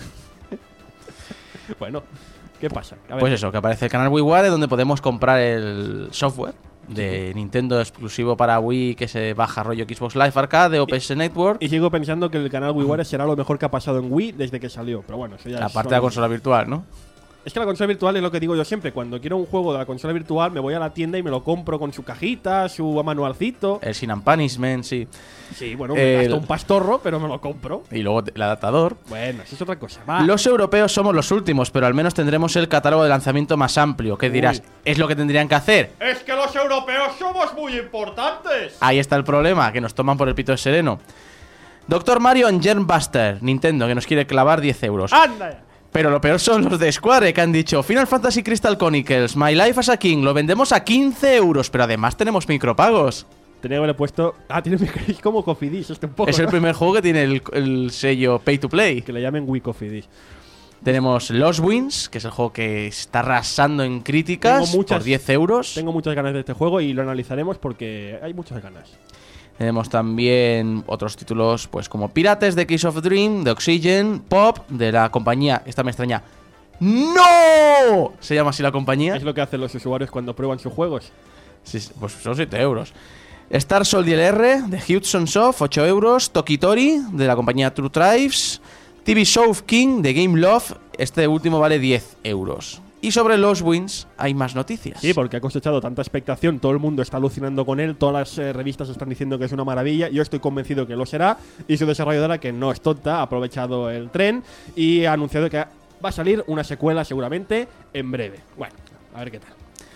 Bueno, ¿qué pasa? A ver, Pues eso, que aparece el canal WiiWare donde podemos comprar el software de Nintendo exclusivo para Wii que se baja rollo Xbox Live Arcade o P S Network. Y sigo pensando que el canal WiiWare será lo mejor que ha pasado en Wii desde que salió. Pero bueno, eso ya es Aparte de la solo- consola virtual, ¿no? Es que la consola virtual es lo que digo yo siempre. Cuando quiero un juego de la consola virtual, me voy a la tienda y me lo compro con su cajita, su manualcito. El Sin and Punishment, sí. Sí, bueno, me el- gasto un pastorro, pero me lo compro. Y luego el adaptador. Bueno, eso es otra cosa. Va. Los europeos somos los últimos, pero al menos tendremos el catálogo de lanzamiento más amplio. ¿Qué dirás? Uy. ¿Es lo que tendrían que hacer? ¡Es que los europeos somos muy importantes! Ahí está el problema, que nos toman por el pito de sereno. Doctor Mario en Germbuster, Nintendo, que nos quiere clavar diez euros. ¡Anda! Pero lo peor son los de Square, que han dicho Final Fantasy Crystal Chronicles, My Life as a King, lo vendemos a quince euros, pero además tenemos micropagos. Tenía que haberle puesto. Ah, tiene es como Cofidis, este un poco. Es el ¿no? primer juego que tiene el, el sello Pay to Play. Que le llamen Wii Cofidis. Tenemos Lost Wins, que es el juego que está arrasando en críticas Tengo muchas- por diez euros. Tengo muchas ganas de este juego y lo analizaremos porque hay muchas ganas. Tenemos también otros títulos, pues como Pirates de Case of Dream, de Oxygen, Pop, de la compañía, esta me extraña, ¡No! Se llama así la compañía. Es lo que hacen los usuarios cuando prueban sus juegos. Sí, sí, pues son siete euros. Star Soldier R, de Hudson Soft, ocho euros. Tokitori, de la compañía True Tribes. T V Show King, de Game Love, este último vale diez euros. Y sobre Lost Wins hay más noticias. Sí, porque ha cosechado tanta expectación, todo el mundo está alucinando con él, todas las eh, revistas están diciendo que es una maravilla, yo estoy convencido que lo será, y su desarrolladora, que no es tonta, ha aprovechado el tren y ha anunciado que va a salir una secuela seguramente en breve. Bueno, a ver qué tal.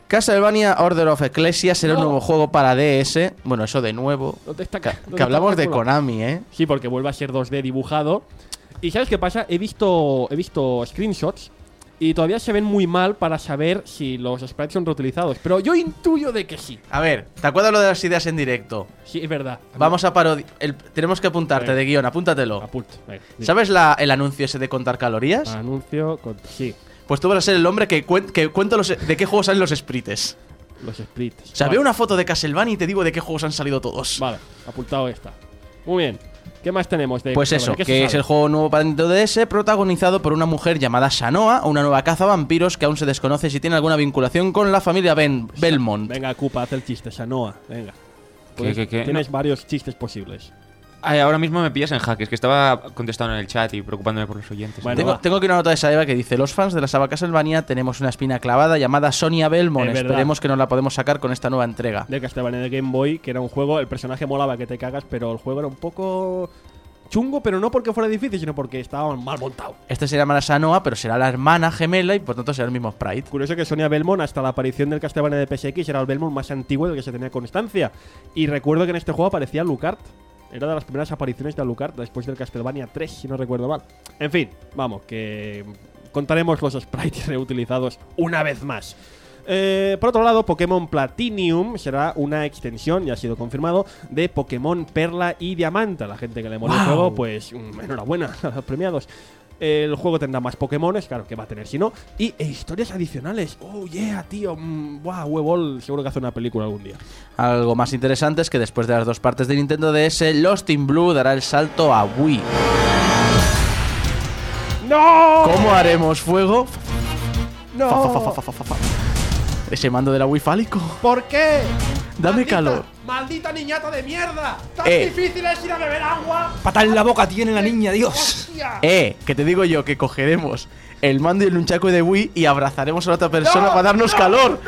Castlevania Order of Ecclesia será No. un nuevo juego para D S. Bueno, eso de nuevo. ¿Dónde está, Que, dónde que está hablamos de Drácula? Konami, ¿eh? Sí, porque vuelve a ser dos D dibujado. ¿Y sabes qué pasa? He visto, he visto screenshots y todavía se ven muy mal para saber si los sprites son reutilizados. Pero yo intuyo de que sí. A ver, ¿te acuerdas lo de las ideas en directo? Sí, es verdad. Vamos a parodiar. Tenemos que apuntarte Venga. de guión, apúntatelo. Apunto. Venga, dime. ¿Sabes la- el anuncio ese de contar calorías? Anuncio con... Sí, Pues tú vas a ser el hombre que, cuen- que cuenta los, de qué juegos salen los sprites. los sprites. O sea, Vale. veo una foto de Castlevania y te digo de qué juegos han salido todos. Vale, apuntado está. Muy bien. ¿Qué más tenemos de Pues eso, Castlevania? ¿Qué se que es sabe? el juego nuevo para Nintendo D S, protagonizado por una mujer llamada Shanoa, una nueva cazavampiros que aún se desconoce si tiene alguna vinculación con la familia Ben- Belmont. Venga, Koopa, haz el chiste, Shanoa. Venga. ¿Qué, qué, qué? Tienes varios chistes posibles. Ay, ahora mismo me pillas en jaque. Es que estaba contestando en el chat y preocupándome por los oyentes. Bueno, Tengo, va. tengo aquí una nota de Saeva que dice: los fans de la saga Castlevania tenemos una espina clavada llamada Sonia Belmont. Es verdad. Esperemos que nos la podemos sacar con esta nueva entrega. De Castlevania de Game Boy, que era un juego, el personaje molaba que te cagas, pero el juego era un poco chungo, pero no porque fuera difícil, sino porque estaba mal montado. Este se llamará Shanoa, pero será la hermana gemela y por tanto será el mismo sprite. Curioso que Sonia Belmont, hasta la aparición del Castlevania de P S X, era el Belmont más antiguo del que se tenía constancia. Y recuerdo que en este juego aparecía Lucard. Era de las primeras apariciones de Alucard después del Castlevania tres, si no recuerdo mal. En fin, vamos, que contaremos los sprites reutilizados una vez más. Eh, por otro lado, Pokémon Platinum será una extensión, ya ha sido confirmado, de Pokémon Perla y Diamante. A la gente que le mola el ¡Wow! juego, pues mm, enhorabuena a los premiados. El juego tendrá más Pokémones, claro que va a tener si no. Y e historias adicionales. Oh yeah, tío. Mm, wow, Huevol seguro que hace una película algún día. Algo más interesante es que después de las dos partes de Nintendo D S, Lost in Blue dará el salto a Wii. ¡No! ¿Cómo haremos fuego? ¡No! Fa, fa, fa, fa, fa, fa, fa. Ese mando de la Wii fálico. ¿Por qué? Dame ¡Maldita- calor. ¡Maldita niñata de mierda! ¡Tan Eh. difícil es ir a beber agua! Patada en la boca tiene la niña, Dios. ¡Hostia! Eh, que te digo yo que cogeremos el mando y el nunchaku de Wii y abrazaremos a la otra persona ¡No! para darnos ¡No! calor.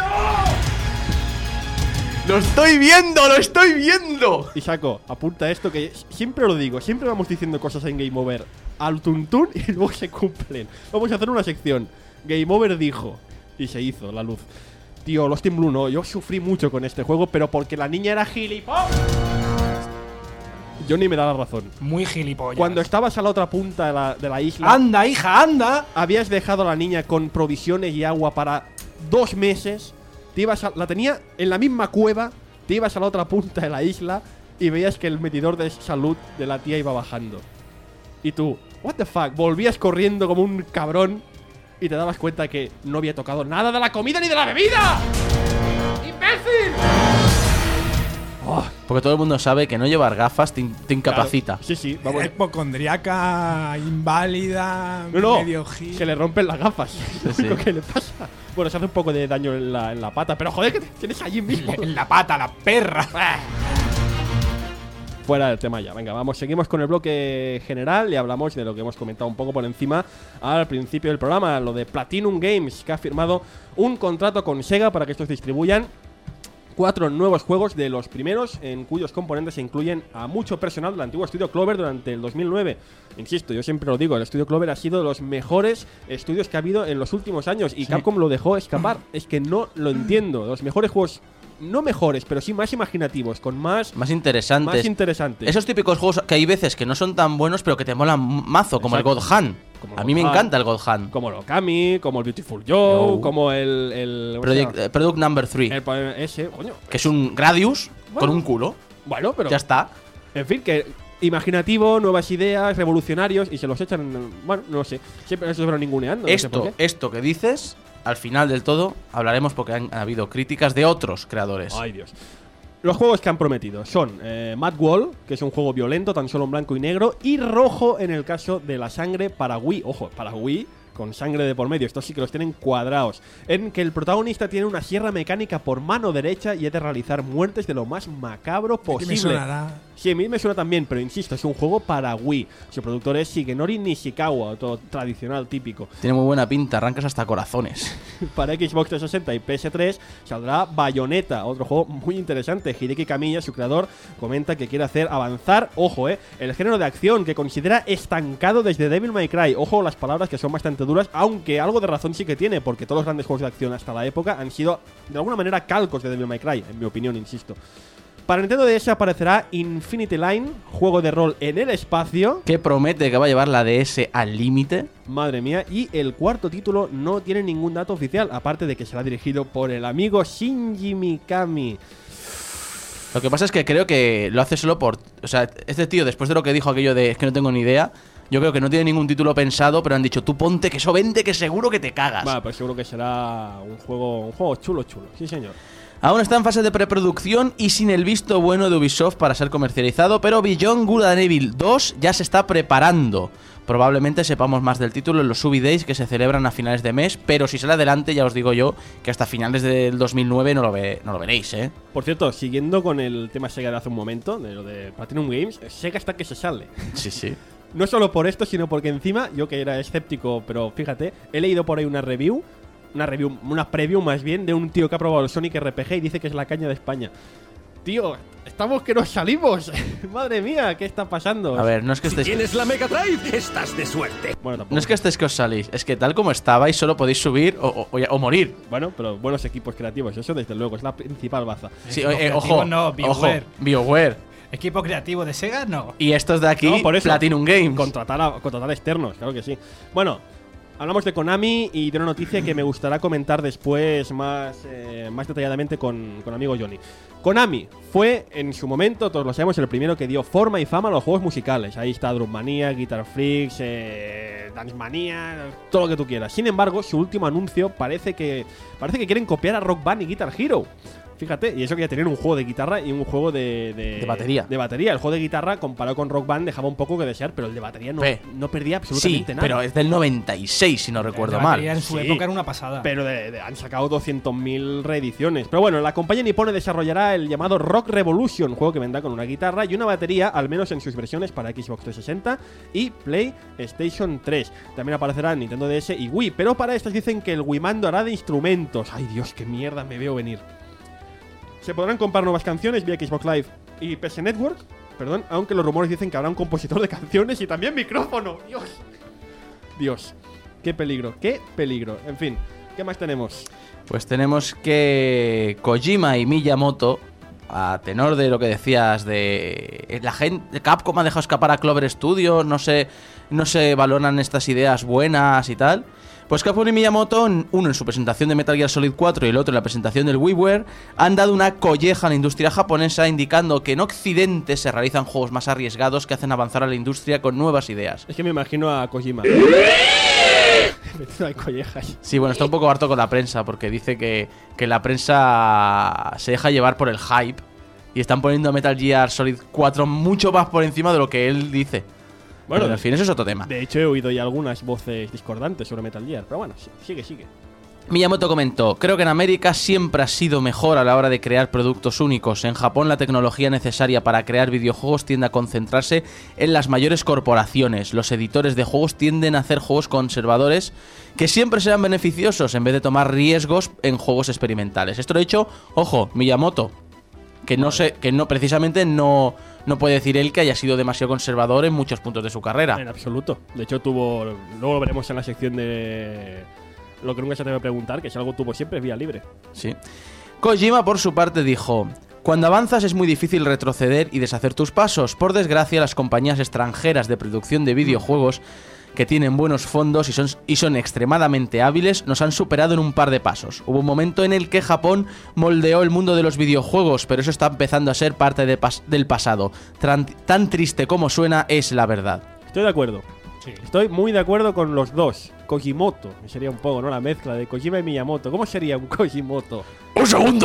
¡Lo estoy viendo! ¡Lo estoy viendo! Y saco, apunta esto que siempre lo digo, siempre vamos diciendo cosas en Game Over al tuntún y luego se cumplen. Vamos a hacer una sección. Game Over dijo y se hizo la luz. Tío, Lost in Blue no, yo sufrí mucho con este juego, pero porque la niña era gilipollas. Johnny me da la razón. Muy gilipollas. Cuando estabas a la otra punta de la, de la isla, ¡Anda, hija, anda! habías dejado a la niña con provisiones y agua para dos meses. Te ibas a- la tenía en la misma cueva, te ibas a la otra punta de la isla y veías que el medidor de salud de la tía iba bajando. Y tú, what the fuck, volvías corriendo como un cabrón y te dabas cuenta que no había tocado nada de la comida ni de la bebida. ¡Imbécil! Oh, Porque todo el mundo sabe que no llevar gafas te, in- te incapacita. claro. Sí, sí, vamos. Hipocondriaca, inválida, No, no, medio gil. se le rompen las gafas. Es lo Sí, único sí. que le pasa. Bueno, se hace un poco de daño en la, en la pata, pero joder, que te tienes allí mismo. En la pata, la perra. Fuera del tema ya. Venga, vamos, seguimos con el bloque general y hablamos de lo que hemos comentado un poco por encima al principio del programa, lo de Platinum Games, que ha firmado un contrato con Sega para que estos distribuyan cuatro nuevos juegos de los primeros, en cuyos componentes se incluyen a mucho personal del antiguo estudio Clover durante el dos mil nueve. Insisto, yo siempre lo digo, el estudio Clover ha sido de los mejores estudios que ha habido en los últimos años y Capcom lo dejó escapar. Es que no lo entiendo. Los mejores juegos, no mejores, pero sí más imaginativos, con más, Más interesantes. más interesantes. Esos típicos juegos que hay veces que no son tan buenos, pero que te molan mazo, como Exacto. el God Hand. Como el A mí me God Hand. encanta el God Hand. Como el Okami, como el Beautiful Joe, Yo. como el. el ¿cómo se Project, llama? eh, Product Number tres, El po- ese, coño. que es un Gradius Bueno. con un culo. Bueno, pero. Ya está. En fin, que imaginativo, nuevas ideas, revolucionarios y se los echan. en- Bueno, no sé. Siempre se van ninguneando. no sé por Esto, qué. esto que dices, al final del todo, hablaremos porque han habido críticas de otros creadores. Ay, Dios. Los juegos que han prometido son eh, Mad Wall, que es un juego violento, tan solo en blanco y negro, y rojo en el caso de la sangre para Wii. Ojo, para Wii, con sangre de por medio. Estos sí que los tienen cuadrados. En que el protagonista tiene una sierra mecánica por mano derecha y ha de realizar muertes de lo más macabro ¿Qué me posible. sonará? Sí, a mí me suena también, pero insisto, es un juego para Wii. Su productor es Shigenori Nishikawa, todo tradicional, típico. Tiene muy buena pinta, arrancas hasta corazones. Para Xbox trescientos sesenta y P S tres saldrá Bayonetta, otro juego muy interesante. Hideki Kamiya, su creador, comenta que quiere hacer avanzar, ojo, eh, el género de acción que considera estancado desde Devil May Cry. Ojo las palabras que son bastante duras, aunque algo de razón sí que tiene, porque todos los grandes juegos de acción hasta la época han sido de alguna manera calcos de Devil May Cry, en mi opinión, insisto. Para Nintendo D S aparecerá Infinity Line, juego de rol en el espacio, que promete que va a llevar la D S al límite. Madre mía, y el cuarto título no tiene ningún dato oficial, aparte de que será dirigido por el amigo Shinji Mikami. Lo que pasa es que creo que lo hace solo por... O sea, este tío, después de lo que dijo aquello de es que no tengo ni idea, yo creo que no tiene ningún título pensado, pero han dicho, tú ponte que eso vende, que seguro que te cagas. Vale, pues seguro que será un juego, un juego chulo, chulo, sí señor. Aún está en fase de preproducción y sin el visto bueno de Ubisoft para ser comercializado, pero Beyond Good and Evil dos ya se está preparando. Probablemente sepamos más del título en los Ubi Days que se celebran a finales de mes, pero si sale adelante ya os digo yo que hasta finales del dos mil nueve no lo, ve, no lo veréis, ¿eh? Por cierto, siguiendo con el tema Sega de hace un momento, de lo de Platinum Games, Sega está que se sale. Sí, sí. No solo por esto, sino porque encima, yo que era escéptico, pero fíjate, he leído por ahí una review, una review, una preview más bien, de un tío que ha probado el Sonic R P G y dice que es la caña de España. Tío, estamos que nos salimos. Madre mía, ¿qué está pasando? A ver, no es que estéis... Si tienes la Mega Drive, estás de suerte. Bueno, tampoco. No es que estéis que os salís, es que tal como estabais solo podéis subir o, o, o morir. Bueno, pero buenos equipos creativos, eso desde luego, es la principal baza. Sí, eh, ojo, no, BioWare. ojo, BioWare. Equipo creativo de Sega, no. Y estos de aquí, No, por eso, Platinum Games. Contratar, a, contratar externos, claro que sí. Bueno, hablamos de Konami y de una noticia que me gustará comentar después más, eh, más detalladamente con, con amigo Johnny. Konami fue en su momento, todos lo sabemos, el primero que dio forma y fama a los juegos musicales. Ahí está Drum Mania, Guitar Freaks, eh, Dance Mania, todo lo que tú quieras. Sin embargo, su último anuncio parece que parece que quieren copiar a Rock Band y Guitar Hero. Fíjate, y eso que ya tenían un juego de guitarra y un juego de, de, de batería. De batería. El juego de guitarra comparado con Rock Band dejaba un poco que desear, pero el de batería no, Pe. no perdía absolutamente sí, nada. pero es del noventa y seis, si no recuerdo La mal. batería en su Sí, época era una pasada. Pero de, de, han sacado doscientas mil reediciones. Pero bueno, la compañía nipone desarrollará el llamado Rock Revolution, juego que vendrá con una guitarra y una batería, al menos en sus versiones para Xbox trescientos sesenta y PlayStation tres. También aparecerá en Nintendo D S y Wii, pero para estas dicen que el Wii Mando hará de instrumentos. Ay Dios, qué mierda me veo venir. Se podrán comprar nuevas canciones vía Xbox Live y P S Network, perdón, aunque los rumores dicen que habrá un compositor de canciones y también micrófono. Dios. Dios. Qué peligro, qué peligro. En fin, ¿qué más tenemos? Pues tenemos que Kojima y Miyamoto, a tenor de lo que decías de la gente, Capcom ha dejado escapar a Clover Studios, no sé, no se valoran estas ideas buenas y tal. Pues Capcom y Miyamoto, uno en su presentación de Metal Gear Solid cuatro y el otro en la presentación del WiiWare, han dado una colleja a la industria japonesa indicando que en Occidente se realizan juegos más arriesgados que hacen avanzar a la industria con nuevas ideas. Es que me imagino a Kojima metido en collejas. Sí, bueno, está un poco harto con la prensa porque dice que, que la prensa se deja llevar por el hype y están poniendo a Metal Gear Solid cuatro mucho más por encima de lo que él dice. Bueno, pero al fin eso es otro tema. De hecho, he oído ya algunas voces discordantes sobre Metal Gear, pero bueno, sigue, sigue. Miyamoto comentó: creo que en América siempre ha sido mejor a la hora de crear productos únicos. En Japón la tecnología necesaria para crear videojuegos tiende a concentrarse en las mayores corporaciones. Los editores de juegos tienden a hacer juegos conservadores que siempre serán beneficiosos en vez de tomar riesgos en juegos experimentales. Esto lo ha dicho, ojo, Miyamoto, que no sé, que no precisamente no, no puede decir él que haya sido demasiado conservador en muchos puntos de su carrera. En absoluto. De hecho, tuvo. Luego lo veremos en la sección de lo que nunca se debe preguntar, que si algo tuvo siempre es vía libre. Sí. Kojima, por su parte, dijo: cuando avanzas es muy difícil retroceder y deshacer tus pasos. Por desgracia, las compañías extranjeras de producción de videojuegos que tienen buenos fondos y son, y son extremadamente hábiles, nos han superado en un par de pasos. Hubo un momento en el que Japón moldeó el mundo de los videojuegos, pero eso está empezando a ser parte de pas- del pasado. Tan, tan triste como suena, es la verdad. Estoy de acuerdo. Sí. Estoy muy de acuerdo con los dos. Kojimoto, que sería un poco, ¿no? La mezcla de Kojima y Miyamoto. ¿Cómo sería un Kojimoto? ¡Un segundo!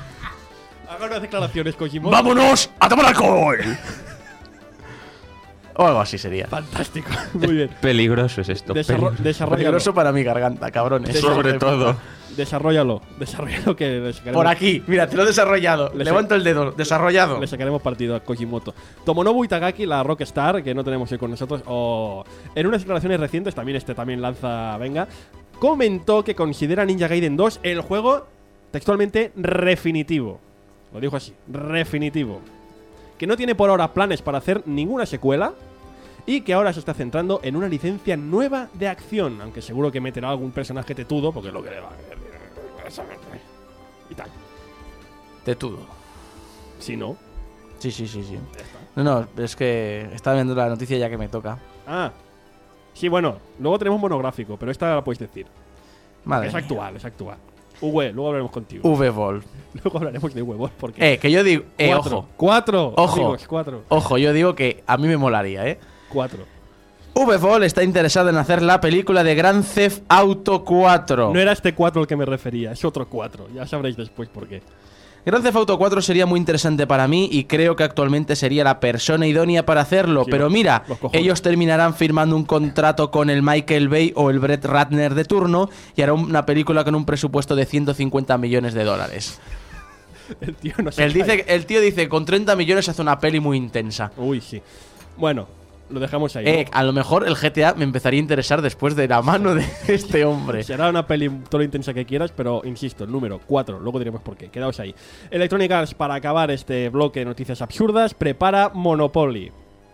Haga unas declaraciones, Kojimoto. ¡Vámonos a tomar alcohol! O algo así sería. Fantástico. Muy bien. Peligroso es esto. Desarro- peligroso. desarrollalo. Peligroso para mi garganta, cabrones. Sobre todo. Desarrollalo. Desarrollalo que le sacaremos, Por aquí, mira, te lo he desarrollado. Le Levanto el dedo, desarrollado. le sacaremos partido a Kojimoto. Tomonobu Itagaki, la rockstar, que no tenemos hoy con nosotros, o en unas declaraciones recientes, también este también lanza, venga, comentó que considera Ninja Gaiden dos el juego textualmente refinitivo. Lo dijo así, refinitivo. Que no tiene por ahora planes para hacer ninguna secuela y que ahora se está centrando en una licencia nueva de acción, aunque seguro que meterá algún personaje tetudo, porque es lo que le va a y tal. Tetudo. Si no. Sí, sí, sí, sí. No, no, es que estaba viendo la noticia ya que me toca. Ah. Sí, bueno, luego tenemos monográfico, pero esta la puedes decir. Madre es mía. actual, es actual. V, luego hablaremos contigo. V-Ball. Luego hablaremos de V-Ball porque. Eh, que yo digo. Eh, cuatro. ojo. Cuatro. Ojo. amigos, cuatro. Ojo, yo digo que a mí me molaría, ¿eh? Cuatro. V-Ball está interesado en hacer la película de Grand Theft Auto cuatro. No era este cuatro al que me refería, es otro cuatro. Ya sabréis después por qué. Grand Theft Auto cuatro sería muy interesante para mí y creo que actualmente sería la persona idónea para hacerlo. Sí, pero los- mira, los cojones. ellos terminarán firmando un contrato con el Michael Bay o el Brett Ratner de turno y harán una película con un presupuesto de ciento cincuenta millones de dólares. El tío no se El, dice, el tío dice, con treinta millones hace una peli muy intensa. Uy, sí. Bueno, lo dejamos ahí. Eh, ¿no? a lo mejor el G T A me empezaría a interesar después de la mano de este hombre. Será una peli todo lo intensa que quieras, pero insisto, el número cuatro, luego diremos por qué. Quedaos ahí. Electronic Arts, para acabar este bloque de noticias absurdas, prepara Monopoly.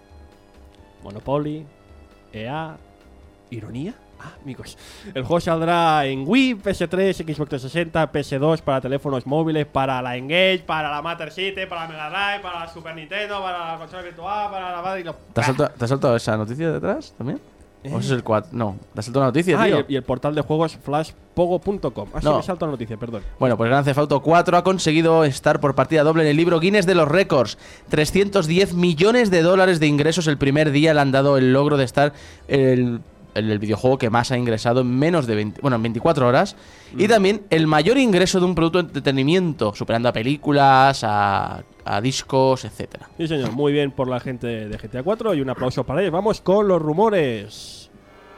Monopoly, E A, ironía. Ah, amigos. El juego saldrá en Wii, P S tres, Xbox trescientos sesenta, P S dos, para teléfonos móviles, para la Engage, para la Master System, para la Mega Drive, para la Super Nintendo, para la consola virtual, para la Madrid. ¿Te has saltado, ¿te has saltado esa noticia detrás también? ¿O ese es el cuatro? No, te has saltado una noticia, Ah, y tío. el, y el portal de juegos flashpogo punto com. Ah, sí, No. me salto la noticia, perdón. Bueno, pues Grand Theft Auto cuatro ha conseguido estar por partida doble en el libro Guinness de los récords. trescientos diez millones de dólares de ingresos el primer día le han dado el logro de estar el, el, el videojuego que más ha ingresado en menos de veinte, bueno, en veinticuatro horas. Y también el mayor ingreso de un producto de entretenimiento, superando a películas, a, a discos, etcétera. Sí, señor, muy bien por la gente de G T A cuatro y un aplauso para ellos. Vamos con los rumores.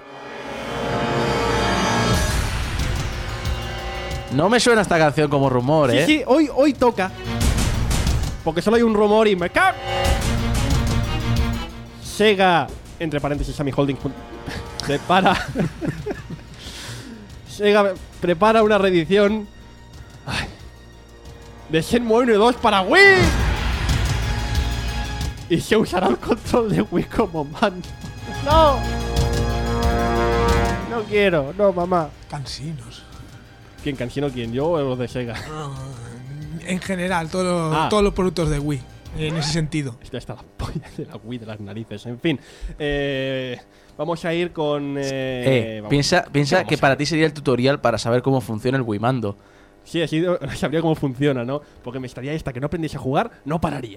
No me suena esta canción como rumor, Sí, ¿eh? sí, hoy, hoy toca. Porque solo hay un rumor y me cago. Sega, entre paréntesis, Sammy Holdings, prepara. Sega prepara una reedición ay, de Shenmue uno y dos para Wii. Y se usará el control de Wii como mando. ¡No! No quiero, no, mamá. Cansinos. ¿Quién cansino quién? ¿Yo o los de Sega? En general, todos los, Ah. todos los productos de Wii. En ese sentido. Esta está la polla de la Wii de las narices. En fin, eh, vamos a ir con. Eh, Eh, vamos. piensa piensa Vamos que a para ir. ti sería el tutorial para saber cómo funciona el Wiimando. Sí, así sabría cómo funciona, ¿no? Porque me estaría esta que no aprendiese a jugar, no pararía.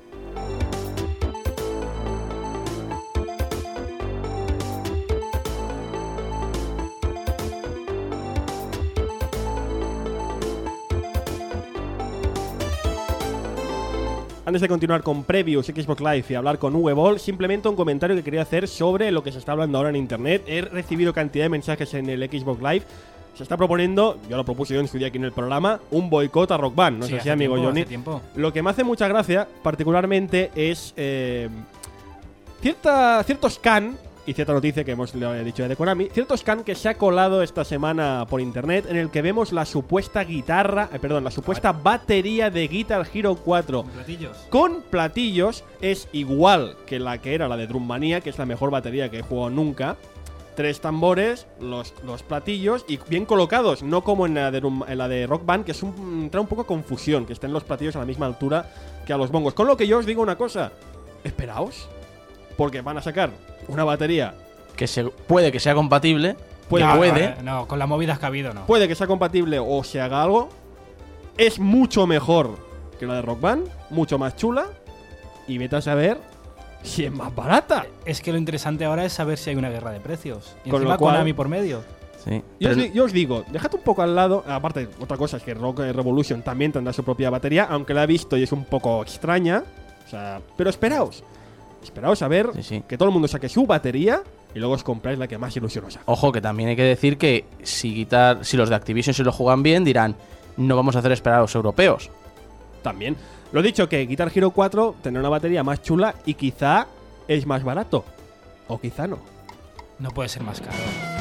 Antes de continuar con previews, Xbox Live y hablar con V-Ball, simplemente un comentario que quería hacer sobre lo que se está hablando ahora en internet. He recibido cantidad de mensajes en el Xbox Live. Se está proponiendo, yo lo propuse yo en su día aquí en el programa, un boicot a Rock Band. No Sí, sé si hace amigo tiempo, Johnny. hace tiempo. Lo que me hace mucha gracia, particularmente, es eh, cierta, cierto scan y cierta noticia que hemos le había dicho de Konami, cierto scan que se ha colado esta semana por internet en el que vemos la supuesta guitarra, eh, perdón, la supuesta batería de Guitar Hero cuatro. Con platillos. Con platillos, es igual que la que era la de Drum Mania, que es la mejor batería que he jugado nunca. Tres tambores, los, los platillos y bien colocados, no como en la de, Drum- en la de Rock Band, que es un, trae un poco confusión, que estén los platillos a la misma altura que a los bongos. Con lo que yo os digo una cosa, esperaos, porque van a sacar una batería. Que se, puede que sea compatible. Puede, No, puede. No, no, con las movidas que ha habido, no. Puede que sea compatible o se haga algo. Es mucho mejor que la de Rock Band, mucho más chula. Y vete a saber si es más barata. Es que lo interesante ahora es saber si hay una guerra de precios. Y Con encima lo cual- Konami por medio. Sí. Yo os, Pero- di- yo os digo, dejad un poco al lado. Aparte, otra cosa es que Rock Revolution también tendrá su propia batería, aunque la he visto y es un poco extraña. O sea, pero esperaos. Esperaos a ver Sí, sí. que todo el mundo saque su batería y luego os compráis la que más ilusión os haga. Ojo, que también hay que decir que si, Guitar, si los de Activision se lo juegan bien, dirán, no vamos a hacer esperar a los europeos. También. Lo dicho, que Guitar Hero cuatro tendrá una batería más chula y quizá es más barato. O quizá no. No puede ser más caro.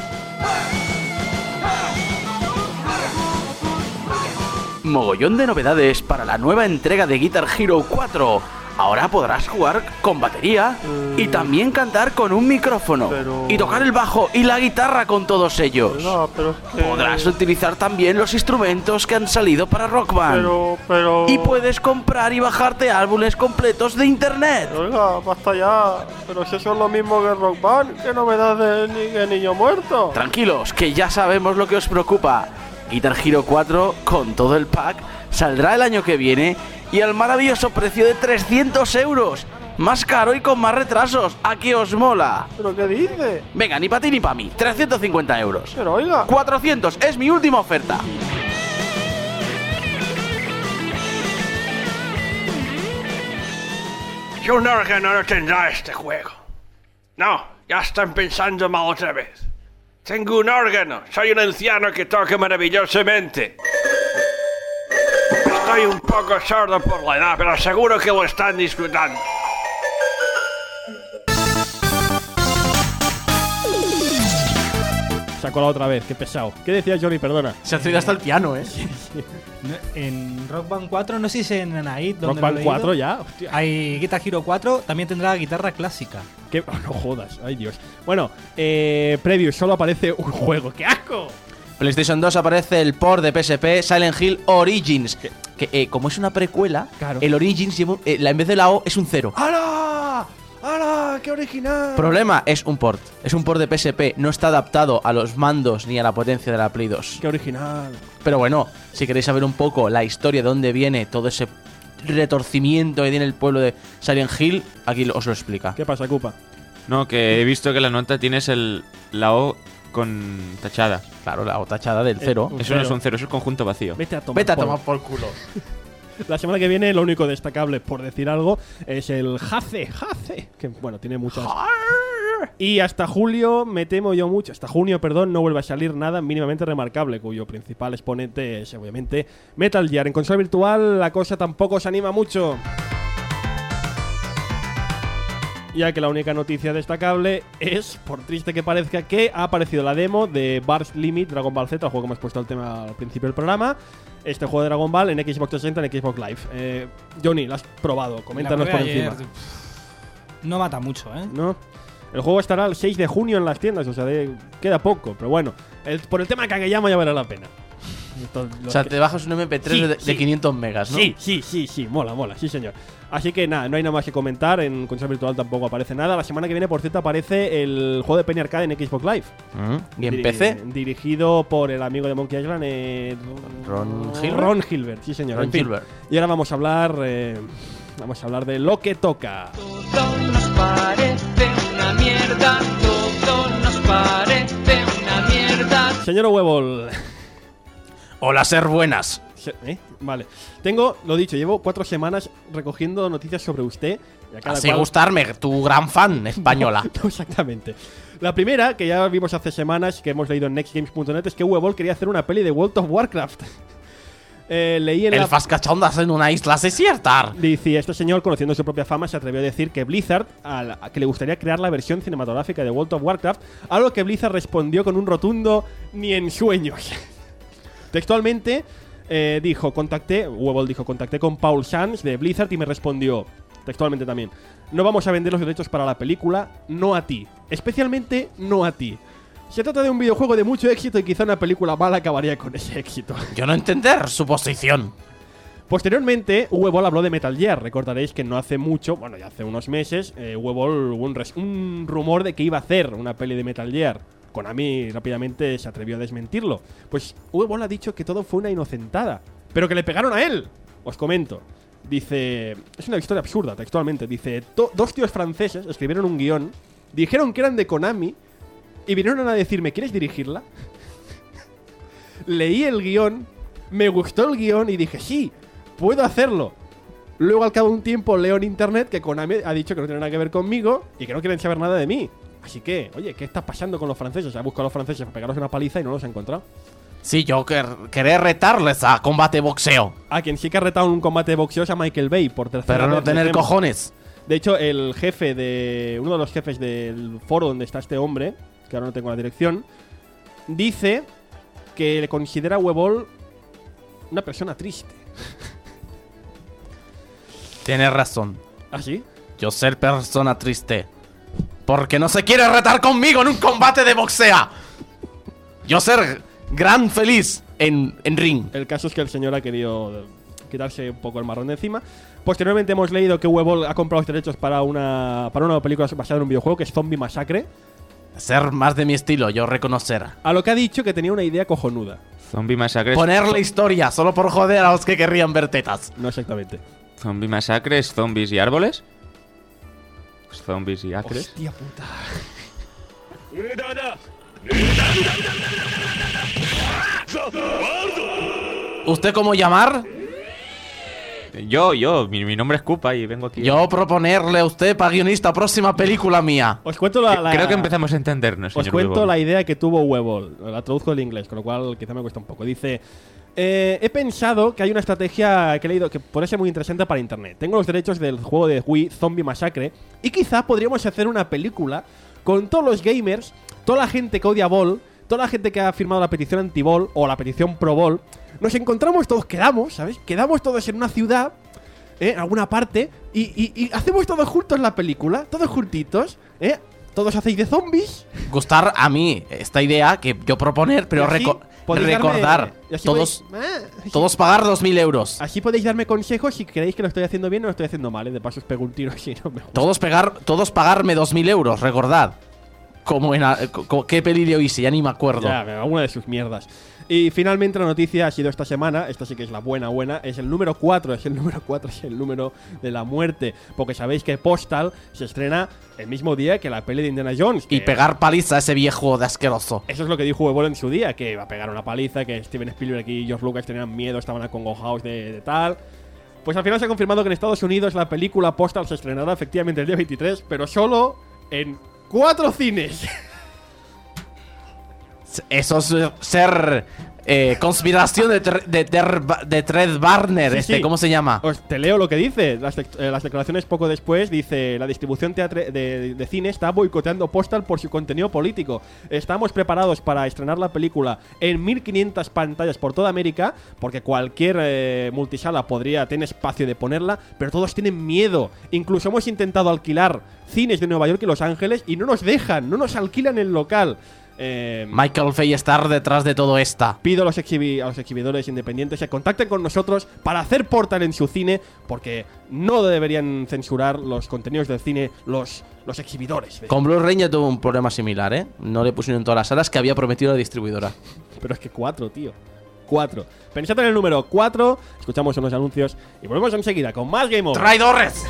Mogollón de novedades para la nueva entrega de Guitar Hero cuatro. Ahora podrás jugar con batería y también cantar con un micrófono y tocar el bajo y la guitarra con todos ellos. No, pero es que... Podrás utilizar también los instrumentos que han salido para Rock Band. Pero, pero... Y puedes comprar y bajarte álbumes completos de internet. Oiga, basta ya. Pero si eso es lo mismo que Rock Band, ¿qué novedad de ni que niño muerto? Tranquilos, que ya sabemos lo que os preocupa. Guitar Hero cuatro, con todo el pack, saldrá el año que viene y al maravilloso precio de trescientos euros. Más caro y con más retrasos. ¿A qué os mola? ¿Pero qué dice? Venga, ni para ti ni para mí. trescientos cincuenta euros. Pero oiga... cuatrocientos, es mi última oferta. Yo un órgano no tendrá este juego. No, ya están pensando mal otra vez. Tengo un órgano, soy un anciano que toca maravillosamente. Estoy un poco sordo por la edad, pero seguro que lo están disfrutando. Se ha colado otra vez, qué pesado. ¿Qué decías, Johnny? Perdona. Se ha traído hasta el piano, ¿eh? No, en Rock Band cuatro, no sé si en Anaid, Rock donde Band lo he leído, cuatro ya. Hostia. hay Guitar Hero cuatro, también tendrá guitarra clásica. ¿Qué? Oh, no jodas, ay Dios. Bueno, eh, preview, solo aparece un juego. ¡Qué asco! PlayStation dos aparece el port de P S P Silent Hill Origins. Que, que, eh, como es una precuela, Claro. el Origins, lleva un- eh, la, en vez de la O, es un cero. ¡Hala! ¡Hala! ¡Qué original! Problema, es un port. Es un port de P S P, no está adaptado a los mandos ni a la potencia de la Play dos. ¡Qué original! Pero bueno, si queréis saber un poco la historia de dónde viene todo ese retorcimiento que tiene el pueblo de Silent Hill, aquí lo- os lo explica. ¿Qué pasa, Cupa? No, que he visto que la nota tienes el la O con tachada. Claro, la O tachada del cero. un Eso no es cero. un cero, eso es conjunto vacío. Vete a tomar Vete a por- tomar por culo. La semana que viene lo único destacable, por decir algo, es el Jace, Jace, que bueno, tiene muchas. Y hasta julio, me temo yo mucho, hasta junio, perdón, no vuelve a salir nada mínimamente remarcable, cuyo principal exponente es obviamente Metal Gear. En consola virtual la cosa tampoco se anima mucho, ya que la única noticia destacable es, por triste que parezca, que ha aparecido la demo de Burst Limit Dragon Ball Z, el juego que hemos puesto al tema al principio del programa. Este juego de Dragon Ball en Xbox trescientos sesenta, en Xbox Live. Eh, Johnny, lo has probado, coméntanos La por probé encima. ayer. No mata mucho, ¿eh? ¿No? El juego estará el seis de junio en las tiendas, o sea, de- queda poco, pero bueno, el- por el tema de Kageyama ya vale la pena. Esto- O los sea, que- te bajas un M P tres Sí, de, de sí. quinientos megas, ¿no? Sí, sí, sí, sí, mola, mola, sí señor. Así que nada, no hay nada más que comentar, en consola virtual tampoco aparece nada. La semana que viene, por cierto, aparece el juego de Penny Arcade en Xbox Live. Mm. ¿Y en Diri- P C? Dirigido por el amigo de Monkey Island, eh, Ron Gilbert. Ron Gilbert, sí señor. Ron En fin. Gilbert. Y ahora vamos a hablar, eh, vamos a hablar de lo que toca. Todo nos parece una mierda, todo nos parece una mierda. Señor Huevol. Hola, ser buenas. Se- ¿eh? Vale. Tengo, lo dicho, llevo cuatro semanas recogiendo noticias sobre usted. y a cada Así cual- gustarme, tu gran fan española. No, exactamente. La primera, que ya vimos hace semanas, que hemos leído en nextgames punto net, es que Huevol quería hacer una peli de World of Warcraft. Eh, leí en El la... fascachondas en una isla desierta. Dice, este señor, conociendo su propia fama, se atrevió a decir que Blizzard, a la- a que le gustaría crear la versión cinematográfica de World of Warcraft, a lo que Blizzard respondió con un rotundo ni en sueños. Textualmente, eh, dijo, contacté, Huevol dijo, contacté con Paul Sands de Blizzard y me respondió, textualmente también, no vamos a vender los derechos para la película, no a ti. Especialmente no a ti. Se trata de un videojuego de mucho éxito y quizá una película mala acabaría con ese éxito. Yo no entender su posición. Posteriormente, Huevol habló de Metal Gear. Recordaréis que no hace mucho, bueno, ya hace unos meses, eh, Huevol hubo un, res- un rumor de que iba a hacer una peli de Metal Gear. Konami rápidamente se atrevió a desmentirlo. Pues Huevol ha dicho que todo fue una inocentada, pero que le pegaron a él. Os comento. Dice, es una historia absurda, textualmente. Dice, "To- dos tíos franceses escribieron un guión, dijeron que eran de Konami y vinieron a decirme, ¿quieres dirigirla? Leí el guión, me gustó el guión y dije, sí, puedo hacerlo. Luego, al cabo de un tiempo, leo en internet que Konami ha dicho que no tiene nada que ver conmigo y que no quieren saber nada de mí. Así que, oye, ¿qué está pasando con los franceses? Ha buscado a los franceses para pegaros una paliza y no los ha encontrado. Sí, yo quer- quería retarles a combate boxeo. A quien sí que ha retado en un combate de boxeo es a Michael Bay por tercera Pero no vez, tener decimos. cojones. De hecho, el jefe de. Uno de los jefes del foro donde está este hombre, que ahora no tengo la dirección, dice que le considera a Huevol una persona triste. Tienes razón. ¿Ah, sí? Yo ser persona triste. Porque no se quiere retar conmigo en un combate de boxeo. Yo ser gran feliz en, en ring. El caso es que el señor ha querido quitarse un poco el marrón de encima. Posteriormente hemos leído que Huevol ha comprado los derechos para una, para una película basada en un videojuego que es Zombie Massacre. Ser más de mi estilo, yo reconocer. A lo que ha dicho que tenía una idea cojonuda. Zombie Massacre. Ponerle historia, solo por joder a los que querrían ver tetas. No exactamente. Zombie Massacre es zombies y árboles. Zombies y acres. Hostia puta. ¿Usted cómo llamar? Yo, yo, mi, mi nombre es Koopa y vengo aquí. Yo proponerle a usted para guionista próxima película mía. Os cuento la, la- Creo que empezamos a entendernos, Os señor cuento Huevol. la idea que tuvo Huevol. La traduzco del inglés, con lo cual quizá me cuesta un poco. Dice: eh, he pensado que hay una estrategia que he leído que puede ser muy interesante para internet. Tengo los derechos del juego de Wii Zombie Massacre y quizá podríamos hacer una película con todos los gamers, toda la gente que odia a Ball, toda la gente que ha firmado la petición anti-Ball o la petición pro-Ball. Nos encontramos todos, quedamos, ¿sabes? Quedamos todos en una ciudad, ¿eh? En alguna parte, y, y- y hacemos todos juntos la película, todos juntitos, ¿eh? Todos hacéis de zombies. Gustar a mí esta idea que yo proponer, pero Y así reco- podéis darme- recordar. y así Todos, podéis- ah, así- todos pagar dos mil euros. Así podéis darme consejos si creéis que lo estoy haciendo bien o lo estoy haciendo mal, ¿eh? De paso os pego un tiro si no me gusta. Todos, pegar, todos pagarme dos mil euros, recordad. Como en. a- co- co- ¿Qué peli de hice? Ya ni me acuerdo. Ya, alguna de sus mierdas. Y finalmente la noticia ha sido esta semana, esta sí que es la buena buena, es el número cuatro, es el número cuatro, es el número de la muerte, porque sabéis que Postal se estrena el mismo día que la peli de Indiana Jones. Y que- pegar paliza a ese viejo de asqueroso. Eso es lo que dijo Huevol en su día, que iba a pegar una paliza, que Steven Spielberg y George Lucas tenían miedo, estaban acongojados de, de tal. Pues al final se ha confirmado que en Estados Unidos la película Postal se estrenará efectivamente el día veintitrés, pero solo en cuatro cines. Eso es eh, ser. eh, conspiración de, Tr- de, Ter- de Tred Barner. Sí, este, sí. ¿Cómo se llama? Os te leo lo que dice. Las, dec- eh, las declaraciones poco después dice: la distribución teatre- de, de cine está boicoteando Postal por su contenido político. Estamos preparados para estrenar la película en mil quinientas pantallas por toda América, porque cualquier eh, multisala podría tener espacio de ponerla, pero todos tienen miedo. Incluso hemos intentado alquilar cines de Nueva York y Los Ángeles y no nos dejan, no nos alquilan el local. Eh, Michael Fay estar detrás de todo esta. Pido a los, exhibi- a los exhibidores independientes que contacten con nosotros para hacer Portal en su cine, porque no deberían censurar los contenidos del cine los, los exhibidores. Con Blu-ray ya tuvo un problema similar, ¿eh? No le pusieron en todas las salas que había prometido la distribuidora. Pero es que cuatro, tío. Cuatro. Pensad en el número cuatro, escuchamos unos anuncios y volvemos enseguida con más Game Over. ¡Traidores!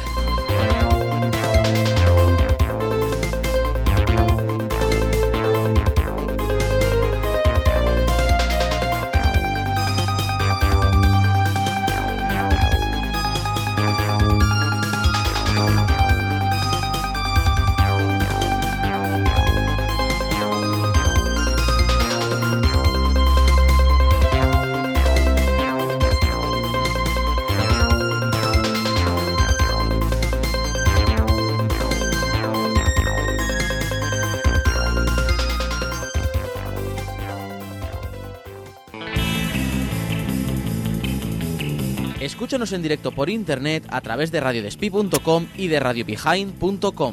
Escúchanos en directo por internet a través de radio despí punto com y de radio behind punto com.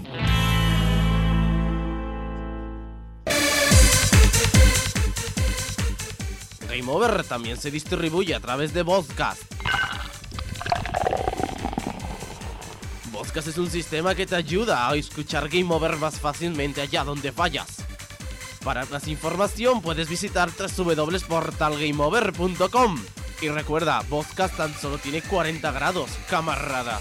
Game Over también se distribuye a través de Vodcast. Vodcast es un sistema que te ayuda a escuchar Game Over más fácilmente allá donde vayas. Para más información puedes visitar doble u doble u doble u punto portal game over punto com. Y recuerda, Vodcast tan solo tiene cuarenta grados, camarada.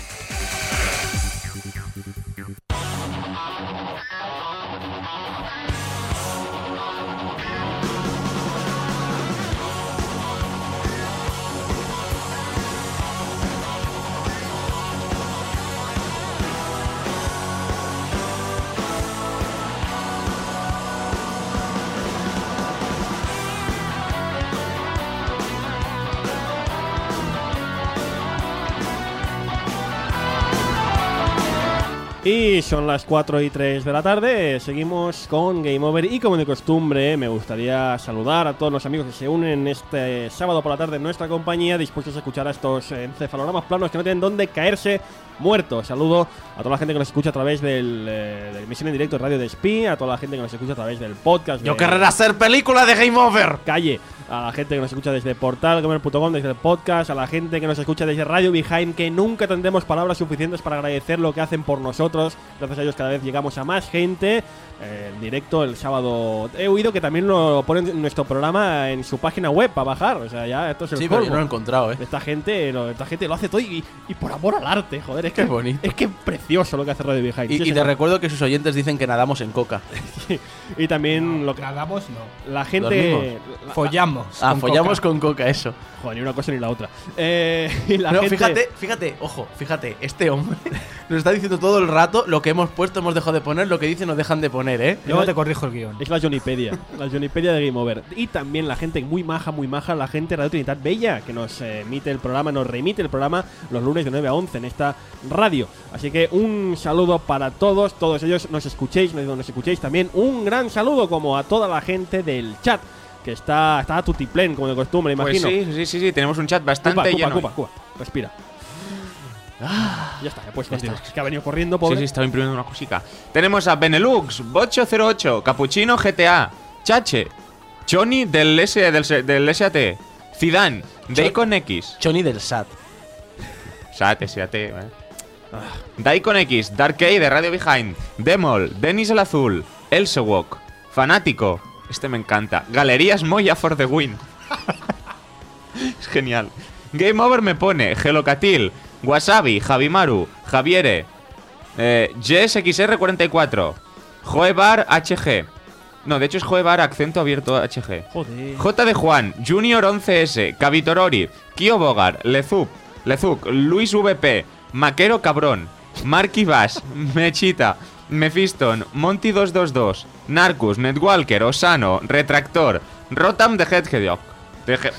Y son las cuatro y tres de la tarde, seguimos con Game Over y como de costumbre me gustaría saludar a todos los amigos que se unen este sábado por la tarde en nuestra compañía, dispuestos a escuchar a estos encefalogramas planos que no tienen dónde caerse muertos. Saludo a toda la gente que nos escucha a través del, eh, de emisión en directo de Radio Despí, a toda la gente que nos escucha a través del podcast. Yo de... querré hacer película de Game Over. Calle. A la gente que nos escucha desde portal gamer punto com, desde el podcast, a la gente que nos escucha desde Radio Behind, que nunca tendremos palabras suficientes para agradecer lo que hacen por nosotros. Gracias a ellos cada vez llegamos a más gente. Eh, el directo el sábado he oído que también lo ponen en nuestro programa en su página web para bajar. O sea, ya esto es el Sí, colmo. pero yo no lo he encontrado, eh. Esta gente, lo, esta gente lo hace todo y, y por amor al arte, joder, es que Qué bonito. Es que precioso lo que hace Radio Behind. Y, Sí, y te señor. recuerdo que sus oyentes dicen que nadamos en coca. Y también lo que nadamos no. la gente Dormimos. la- Follamos. Ah, con follamos coca. con coca, eso. Joder, ni una cosa ni la otra. Eh, y la No, gente fíjate, fíjate, ojo, fíjate, este hombre nos está diciendo todo el rato lo que hemos puesto, hemos dejado de poner, lo que dicen nos dejan de poner, ¿eh? Luego te corrijo el guión. es la Jonipedia, la Jonipedia de Game Over. Y también la gente muy maja, muy maja, la gente de Radio Trinidad Bella, que nos eh, emite el programa, nos reemite el programa los lunes de nueve a once en esta radio. Así que un saludo para todos, todos ellos nos escuchéis, nos, nos escuchéis también. Un gran saludo como a toda la gente del chat, que está, está a tutiplén, como de costumbre, Pues imagino. sí, sí, sí, sí, tenemos un chat bastante Cupa, lleno. Cupa, Cupa, Cupa, respira. Ya está, he puesto esto. Es que ha venido corriendo, pobre. Sí, sí, estaba imprimiendo una cosica. Tenemos a Benelux, Bocho cero ocho, Capuchino G T A, Chache, Choni del, S, del, del S A T, Zidane, Daikon X, Choni del S A T. S A T, S A T, ¿eh? Daikon X, Dark Key de Radio Behind, Demol, Denis el Azul, Elsewok, Fanático, este me encanta, Galerías Moya for the win. Es genial. Game Over me pone, Gelocatil, Wasabi, Javimaru, Javiere, eh, Jess X R cuarenta y cuatro, Joebar H G. No, de hecho es Joebar acento abierto H G. Joder. J de Juan, Junior once S, Cavitorori, Kio Bogar, Lezup, Lezuk, Luis V P, Maquero Cabrón, Marky Bass, Mechita, Mephiston, Monty dos dos dos, Narcus, Netwalker, Osano, Retractor, Rotam de Hedgehog, de He-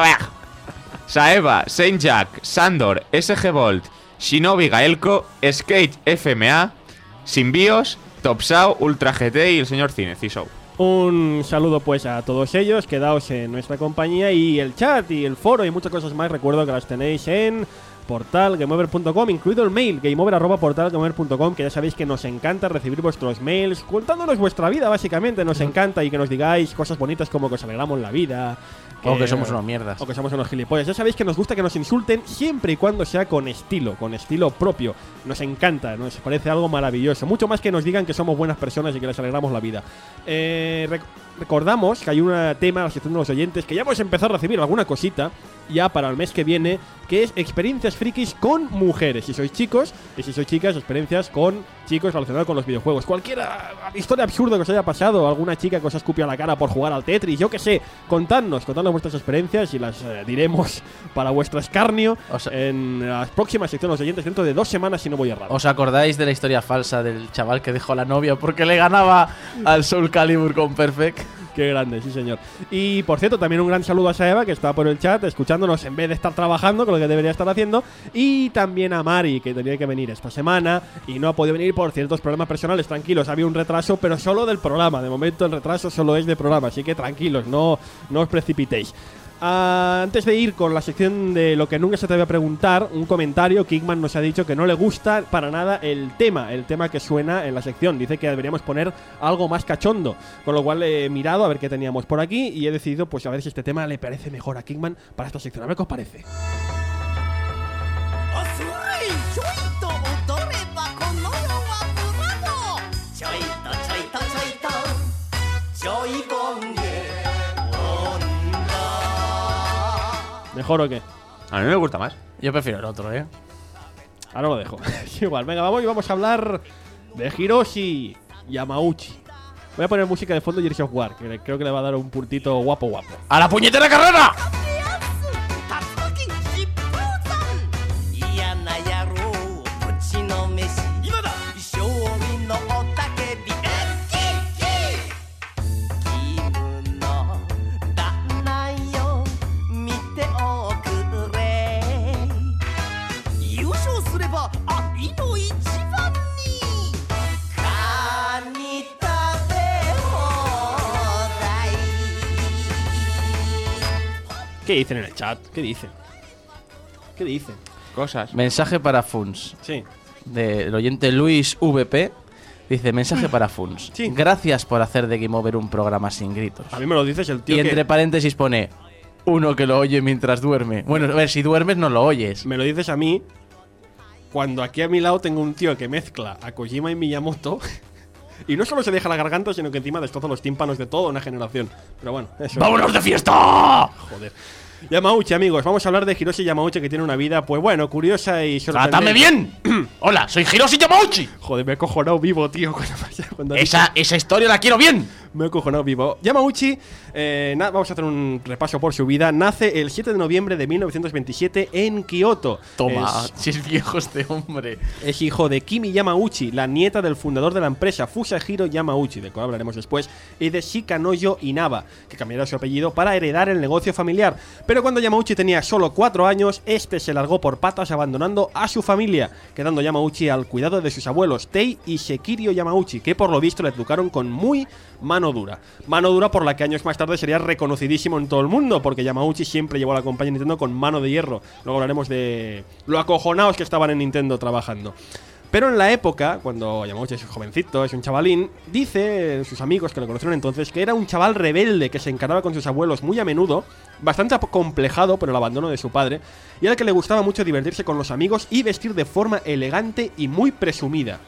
Saeva, Saint Jack, Sandor, S G Volt, Shinobi Gaelko, Skate F M A, Simbios, Topsao, Ultra G T y el señor Cine, Cisou. Un saludo pues a todos ellos, quedaos en nuestra compañía y el chat y el foro y muchas cosas más, recuerdo que las tenéis en portal gameover punto com, incluido el mail gameover arroba portal gameover punto com, que ya sabéis que nos encanta recibir vuestros mails contándonos vuestra vida, básicamente nos encanta, y que nos digáis cosas bonitas como que os alegramos la vida, O que somos unos mierdas. o que somos unos gilipollas. Ya sabéis que nos gusta que nos insulten siempre y cuando sea con estilo, con estilo propio. Nos encanta, nos parece algo maravilloso. Mucho más que nos digan que somos buenas personas y que les alegramos la vida. Eh, rec- recordamos que hay un tema, la sección de los oyentes, que ya hemos empezado a recibir alguna cosita ya para el mes que viene, que es experiencias frikis con mujeres. Si sois chicos y si sois chicas, experiencias con chicos relacionados con los videojuegos. Cualquier ah, historia absurda que os haya pasado, alguna chica que os ha escupido a la cara por jugar al Tetris, yo que sé, contadnos, contadnos vuestras experiencias y las eh, diremos para vuestro escarnio O sea- en las próximas secciones de los oyentes dentro de dos semanas, si no voy errado. ¿Os acordáis de la historia falsa del chaval que dejó a la novia porque le ganaba al Soul Calibur con Perfect? Qué grande, sí señor. Y por cierto, también un gran saludo a Saeva, que está por el chat escuchándonos en vez de estar trabajando con lo que debería estar haciendo. Y también a Mari, que tenía que venir esta semana y no ha podido venir por ciertos problemas personales. Tranquilos, había un retraso, pero solo del programa. De momento el retraso solo es de programa, así que tranquilos, no, no os precipitéis. Ah, antes de ir con la sección de lo que nunca se te voy a preguntar, un comentario. Kickman nos ha dicho que no le gusta para nada el tema, el tema que suena en la sección. Dice que deberíamos poner algo más cachondo, con lo cual he mirado a ver qué teníamos por aquí y he decidido pues a ver si este tema le parece mejor a Kickman para esta sección. A ver qué os parece. ¿Mejor o qué? A mí me gusta más. Yo prefiero el otro, ¿eh? Ahora lo dejo. Es igual, venga, vamos y vamos a hablar de Hiroshi Yamauchi. Voy a poner música de fondo Gears of War, que creo que le va a dar un puntito guapo guapo. ¡A la puñetera carrera! ¿Qué dicen en el chat? ¿Qué dicen? ¿Qué dicen? Cosas. Mensaje para Funs. Sí. Del oyente Luis V P. Dice, mensaje para Funs. Sí. Gracias por hacer de Game Over un programa sin gritos. A mí me lo dices el tío Y entre que... paréntesis pone, uno que lo oye mientras duerme. Bueno, a ver, si duermes no lo oyes. Me lo dices a mí cuando aquí a mi lado tengo un tío que mezcla a Kojima y Miyamoto y no solo se deja la garganta, sino que encima destroza los tímpanos de toda una generación. Pero bueno, eso. ¡Vámonos de fiesta! Joder. Yamauchi, amigos, vamos a hablar de Hiroshi Yamauchi, que tiene una vida, pues bueno, curiosa y sorprendente. ¡Trátame bien! ¡Hola, soy Hiroshi Yamauchi! Joder, me he cojonado vivo, tío. Cuando, cuando esa, esa historia la quiero bien. Me he cojonado vivo. Yamauchi, eh, na, vamos a hacer un repaso por su vida. Nace el siete de noviembre de mil novecientos veintisiete en Kioto. Toma, es, si es viejo este hombre. Es hijo de Kimi Yamauchi, la nieta del fundador de la empresa Fusahiro Yamauchi, del cual hablaremos después, y de Shikanoyo Inaba, que cambiará su apellido para heredar el negocio familiar. Pero cuando Yamauchi tenía solo cuatro años, este se largó por patas abandonando a su familia, quedando Yamauchi al cuidado de sus abuelos Tei y Sekirio Yamauchi, que por lo visto le educaron con muy mano dura. Mano dura por la que años más tarde sería reconocidísimo en todo el mundo, porque Yamauchi siempre llevó a la compañía Nintendo con mano de hierro. Luego hablaremos de lo acojonados que estaban en Nintendo trabajando. Pero en la época, cuando Yamauchi es un jovencito, es un chavalín, dice sus amigos que lo conocieron entonces que era un chaval rebelde que se encaraba con sus abuelos muy a menudo, bastante acomplejado por el abandono de su padre, y al que le gustaba mucho divertirse con los amigos y vestir de forma elegante y muy presumida.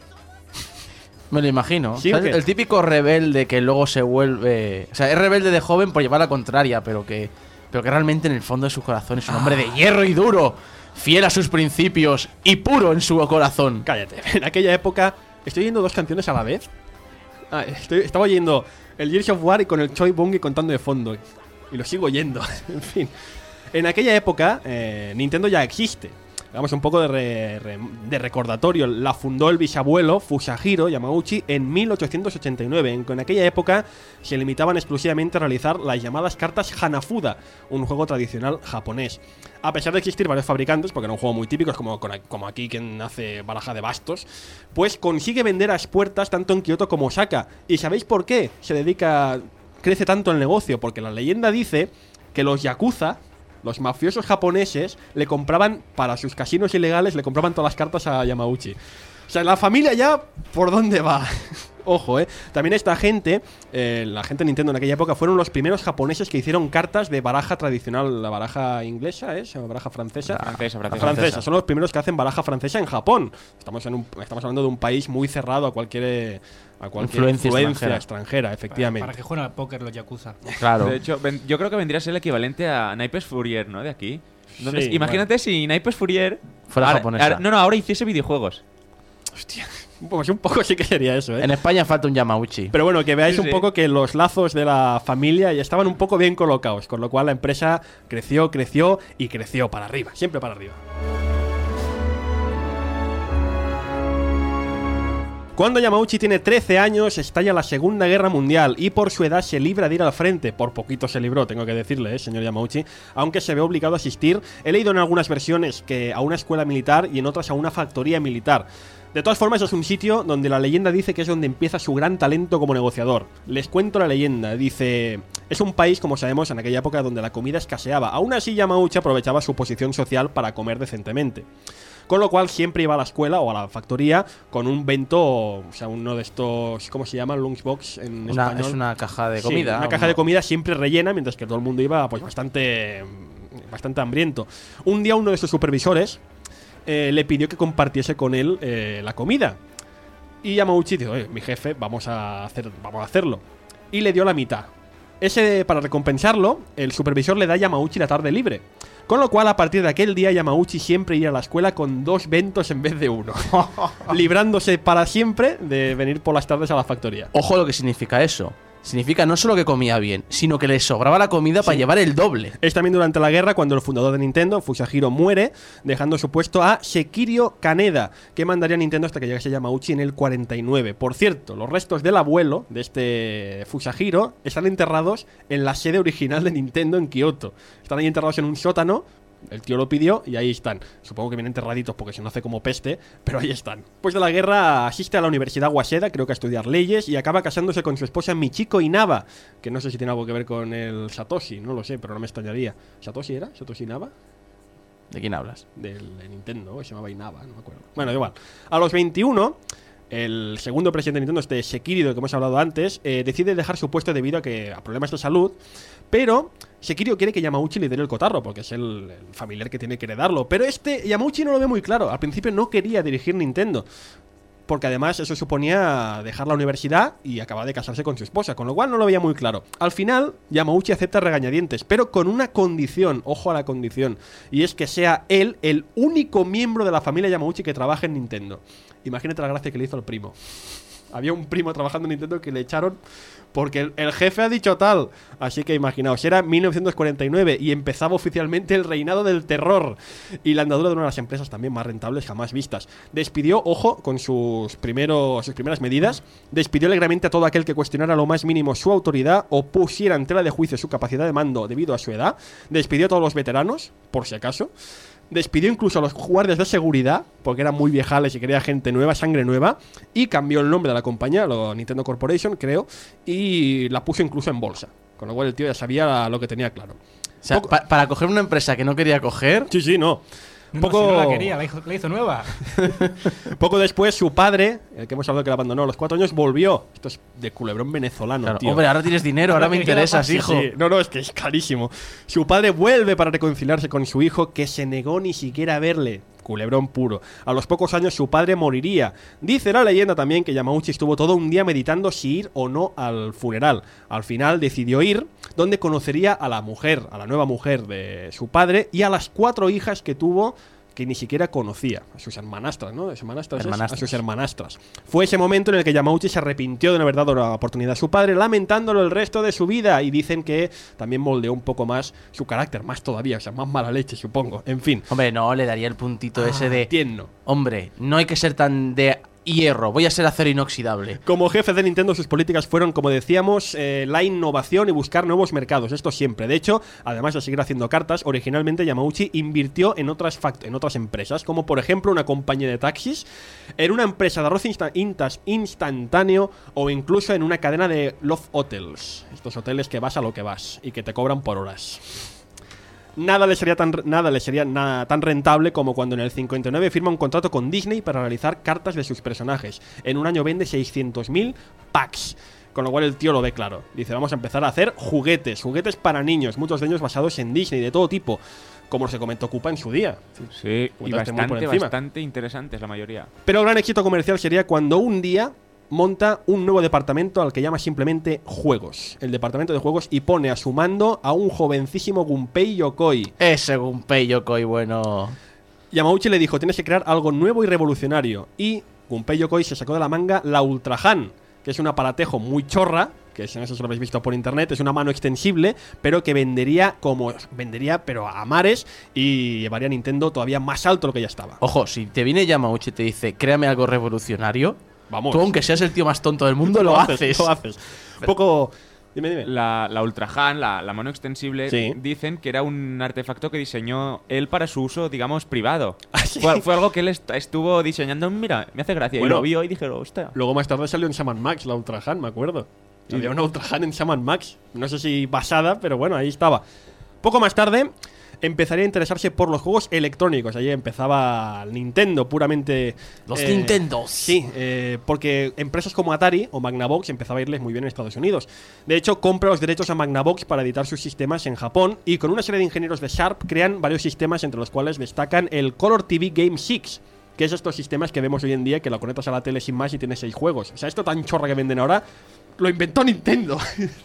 Me lo imagino. ¿Sí, ¿Sabes? El típico rebelde que luego se vuelve... O sea, es rebelde de joven por llevar la contraria, pero que, pero que realmente en el fondo de su corazón es un hombre de hierro y duro, fiel a sus principios y puro en su corazón. Cállate. En aquella época... Estoy oyendo dos canciones a la vez. Ah, estoy, estaba oyendo el Gears of War y con el Choi Bungie contando de fondo. Y lo sigo oyendo. En fin. En aquella época, eh, Nintendo ya existe. Hagamos un poco de, re, re, de recordatorio. La fundó el bisabuelo Fusahiro Yamauchi en mil ochocientos ochenta y nueve. En, en aquella época se limitaban exclusivamente a realizar las llamadas cartas Hanafuda, un juego tradicional japonés. A pesar de existir varios fabricantes, porque era un juego muy típico, es como, como aquí quien hace baraja de bastos, pues consigue vender a expuertas tanto en Kioto como Osaka. ¿Y sabéis por qué se dedica, crece tanto el negocio? Porque la leyenda dice que los yakuza, los mafiosos japoneses, le compraban, para sus casinos ilegales, le compraban todas las cartas a Yamauchi. O sea, la familia ya, ¿por dónde va? Ojo, eh. También esta gente, eh, la gente de Nintendo en aquella época, fueron los primeros japoneses que hicieron cartas de baraja tradicional. La baraja inglesa, ¿es? ¿O baraja francesa? Francesa, francesa. francesa. Son los primeros que hacen baraja francesa en Japón. Estamos, en un, estamos hablando de un país muy cerrado a cualquier... A cualquier influencia, influencia extranjera. extranjera, efectivamente. Para, para que jueguen al póker los yakuza. Claro. De hecho, ven- yo creo que vendría a ser el equivalente a Naipes Fourier, ¿no? De aquí. Donde- Sí, imagínate bueno. si Naipes Fourier Fuera ahora- japonesa. ahora- no, no, ahora hiciese videojuegos. Hostia. Pues un poco sí que sería eso, ¿eh? En España falta un Yamauchi. Pero bueno, que veáis Sí, un sí. poco que los lazos de la familia ya estaban un poco bien colocados, con lo cual la empresa creció, creció y creció para arriba, siempre para arriba. Cuando Yamauchi tiene trece años, estalla la Segunda Guerra Mundial y por su edad se libra de ir al frente. Por poquito se libró, tengo que decirle, ¿eh, señor Yamauchi? Aunque se ve obligado a asistir, he leído en algunas versiones que a una escuela militar y en otras a una factoría militar. De todas formas, es un sitio donde la leyenda dice que es donde empieza su gran talento como negociador. Les cuento la leyenda, dice... Es un país, como sabemos, en aquella época donde la comida escaseaba. Aún así, Yamauchi aprovechaba su posición social para comer decentemente. Con lo cual siempre iba a la escuela o a la factoría con un bento, o sea, uno de estos, ¿cómo se llama? Lunchbox en Una- español. es una caja de Sí, comida. una caja de comida siempre rellena, mientras que todo el mundo iba pues bastante, bastante hambriento. Un día uno de sus supervisores eh, le pidió que compartiese con él eh, la comida. Y Yamauchi dijo, oye, mi jefe, vamos a, hacer, vamos a hacerlo. Y le dio la mitad. Ese, para recompensarlo, el supervisor le da a Yamauchi la tarde libre. Con lo cual, a partir de aquel día, Yamauchi siempre iba a la escuela con dos bentos en vez de uno. Librándose para siempre de venir por las tardes a la factoría. Ojo lo que significa eso. Significa no solo que comía bien, sino que le sobraba la comida para llevar el doble. Es también durante la guerra cuando el fundador de Nintendo, Fusahiro, muere, dejando su puesto a Sekirio Kaneda, que mandaría a Nintendo hasta que llegase Yamauchi en el cuarenta y nueve. Por cierto, los restos del abuelo de este Fusahiro están enterrados en la sede original de Nintendo en Kioto. Están ahí enterrados en un sótano, El tío lo pidió y ahí están. Supongo que vienen enterraditos porque se no hace como peste, pero ahí están. Después de la guerra asiste a la Universidad Waseda, creo que a estudiar leyes, y acaba casándose con su esposa Michiko Inaba, que no sé si tiene algo que ver con el Satoshi, no lo sé, pero no me extrañaría. ¿Satoshi era? ¿Satoshi Inaba? ¿De quién hablas? Del de Nintendo, se llamaba Inaba, no me acuerdo. Bueno, igual. A los veintiuno, el segundo presidente de Nintendo, este Sekiro, del que hemos hablado antes, eh, decide dejar su puesto debido a que a problemas de salud, pero Sekiro quiere que Yamauchi le dé el cotarro, porque es el, el familiar que tiene que heredarlo. Pero este Yamauchi no lo ve muy claro. Al principio no quería dirigir Nintendo, porque además eso suponía dejar la universidad y acabar de casarse con su esposa, con lo cual no lo veía muy claro. Al final, Yamauchi acepta regañadientes, pero con una condición, ojo a la condición, y es que sea él el único miembro de la familia Yamauchi que trabaje en Nintendo. Imagínate la gracia que le hizo al primo. Había un primo trabajando en Nintendo que le echaron porque el, el jefe ha dicho tal. Así que imaginaos, era mil novecientos cuarenta y nueve y empezaba oficialmente el reinado del terror y la andadura de una de las empresas también más rentables jamás vistas. Despidió, ojo, con sus, primeros, sus primeras medidas, despidió alegremente a todo aquel que cuestionara lo más mínimo su autoridad o pusiera en tela de juicio su capacidad de mando debido a su edad. Despidió a todos los veteranos, por si acaso. Despidió incluso a los guardias de seguridad, porque eran muy viejales y quería gente nueva, sangre nueva. Y cambió el nombre de la compañía, lo Nintendo Corporation, creo, y la puso incluso en bolsa. Con lo cual el tío ya sabía lo que tenía claro. O sea, pa para coger una empresa que no quería coger... Sí, sí, no. No, Poco... si no la quería, la hizo, la hizo nueva. Poco después, su padre, el que hemos hablado que la abandonó a los cuatro años, volvió. Esto es de culebrón venezolano, claro, tío. Hombre, ahora tienes dinero, ahora me interesas, hijo. Sí, sí. No, no, es que es carísimo. Su padre vuelve para reconciliarse con su hijo, que se negó ni siquiera a verle. Culebrón puro. A los pocos años su padre moriría. Dice la leyenda también que Yamauchi estuvo todo un día meditando si ir o no al funeral. Al final decidió ir, donde conocería a la mujer, a la nueva mujer de su padre y a las cuatro hijas que tuvo, que ni siquiera conocía, a sus hermanastras, ¿no? ¿Es hermanastras? hermanastras. A sus hermanastras. Fue ese momento en el que Yamauchi se arrepintió de una verdadera oportunidad a su padre, lamentándolo el resto de su vida, y dicen que también moldeó un poco más su carácter, más todavía, o sea, más mala leche, supongo. En fin. Hombre, no, le daría el puntito Ah, ese de... tierno. Hombre, no hay que ser tan de hierro, voy a ser acero inoxidable. Como jefe de Nintendo, sus políticas fueron, como decíamos, eh, la innovación y buscar nuevos mercados. Esto siempre. De hecho, además de seguir haciendo cartas, originalmente Yamauchi invirtió en otras, en otras empresas, como por ejemplo una compañía de taxis, en una empresa de arroz insta intas instantáneo o incluso en una cadena de love hotels. Estos hoteles que vas a lo que vas y que te cobran por horas. Nada le sería tan nada le sería nada tan rentable como cuando en el cincuenta y nueve firma un contrato con Disney para realizar cartas de sus personajes. En un año vende seiscientos mil packs. Con lo cual el tío lo ve claro. Dice, vamos a empezar a hacer juguetes, juguetes para niños, muchos de ellos basados en Disney, de todo tipo, como se comentó Koopa en su día. Sí, y Juguetes muy por bastante, encima. bastante interesantes la mayoría. Pero el gran éxito comercial sería cuando un día monta un nuevo departamento al que llama simplemente Juegos, el departamento de juegos, y pone a su mando a un jovencísimo Gunpei Yokoi. Ese Gunpei Yokoi, bueno. Yamauchi le dijo, tienes que crear algo nuevo y revolucionario, y Gunpei Yokoi se sacó de la manga la Ultra Han, que es un aparatejo muy chorra, que si no sé si lo habéis visto por internet, es una mano extensible, pero que vendería como vendería pero a mares, y llevaría a Nintendo todavía más alto de lo que ya estaba. Ojo, si te viene Yamauchi y te dice, créame algo revolucionario, vamos, tú aunque seas el tío más tonto del mundo, lo, lo haces, haces. Lo haces. Un poco... Dime, dime. La, la Ultra Han, la, la mano extensible, sí, dicen que era un artefacto que diseñó él para su uso, digamos, privado. ¿Ah, sí? fue, fue algo que él est estuvo diseñando. Mira, me hace gracia. Bueno, y lo vio y dije, hostia. Luego más tarde salió en Shaman Max la Ultra Han, me acuerdo. Sí. Había una Ultra Han en Shaman Max. No sé si basada, pero bueno, ahí estaba. Poco más tarde empezaría a interesarse por los juegos electrónicos. Allí empezaba Nintendo puramente... Los eh, Nintendos. Sí, eh, porque empresas como Atari o Magnavox empezaba a irles muy bien en Estados Unidos. De hecho, compra los derechos a Magnavox para editar sus sistemas en Japón, y con una serie de ingenieros de Sharp crean varios sistemas, entre los cuales destacan el Color T V Game seis, que es estos sistemas que vemos hoy en día, que lo conectas a la tele sin más y tienes seis juegos. O sea, esto tan chorra que venden ahora, lo inventó Nintendo.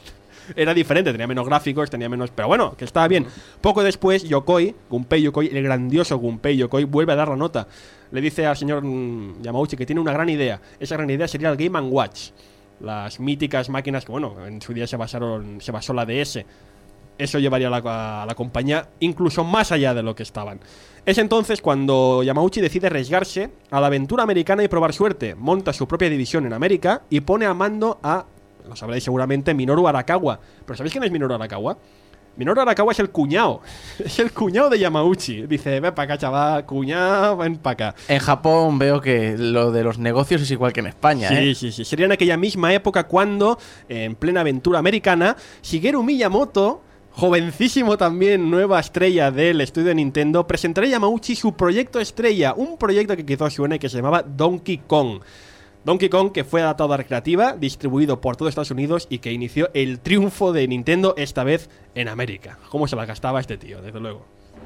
Era diferente, tenía menos gráficos, tenía menos... Pero bueno, que estaba bien. Poco después, Yokoi, Gunpei Yokoi, el grandioso Gunpei Yokoi, vuelve a dar la nota. Le dice al señor Yamauchi que tiene una gran idea. Esa gran idea sería el Game and Watch. Las míticas máquinas que, bueno, en su día se basaron, se basó la D S. Eso llevaría a la, a la compañía incluso más allá de lo que estaban. Es entonces cuando Yamauchi decide arriesgarse a la aventura americana y probar suerte. Monta su propia división en América y pone a mando a... Lo sabréis seguramente, Minoru Arakawa. ¿Pero sabéis quién es Minoru Arakawa? Minoru Arakawa es el cuñado. Es el cuñado de Yamauchi. Dice, ven para acá, chaval, cuñado, ven para acá. En Japón veo que lo de los negocios es igual que en España, Sí, ¿eh? sí, sí. Sería en aquella misma época cuando, en plena aventura americana, Shigeru Miyamoto, jovencísimo también, nueva estrella del estudio de Nintendo, presentaría a Yamauchi su proyecto estrella, un proyecto que quizás suene que se llamaba Donkey Kong. Donkey Kong, que fue adaptado a recreativa, distribuido por todo Estados Unidos y que inició el triunfo de Nintendo, esta vez en América. ¿Cómo se la gastaba este tío, desde luego?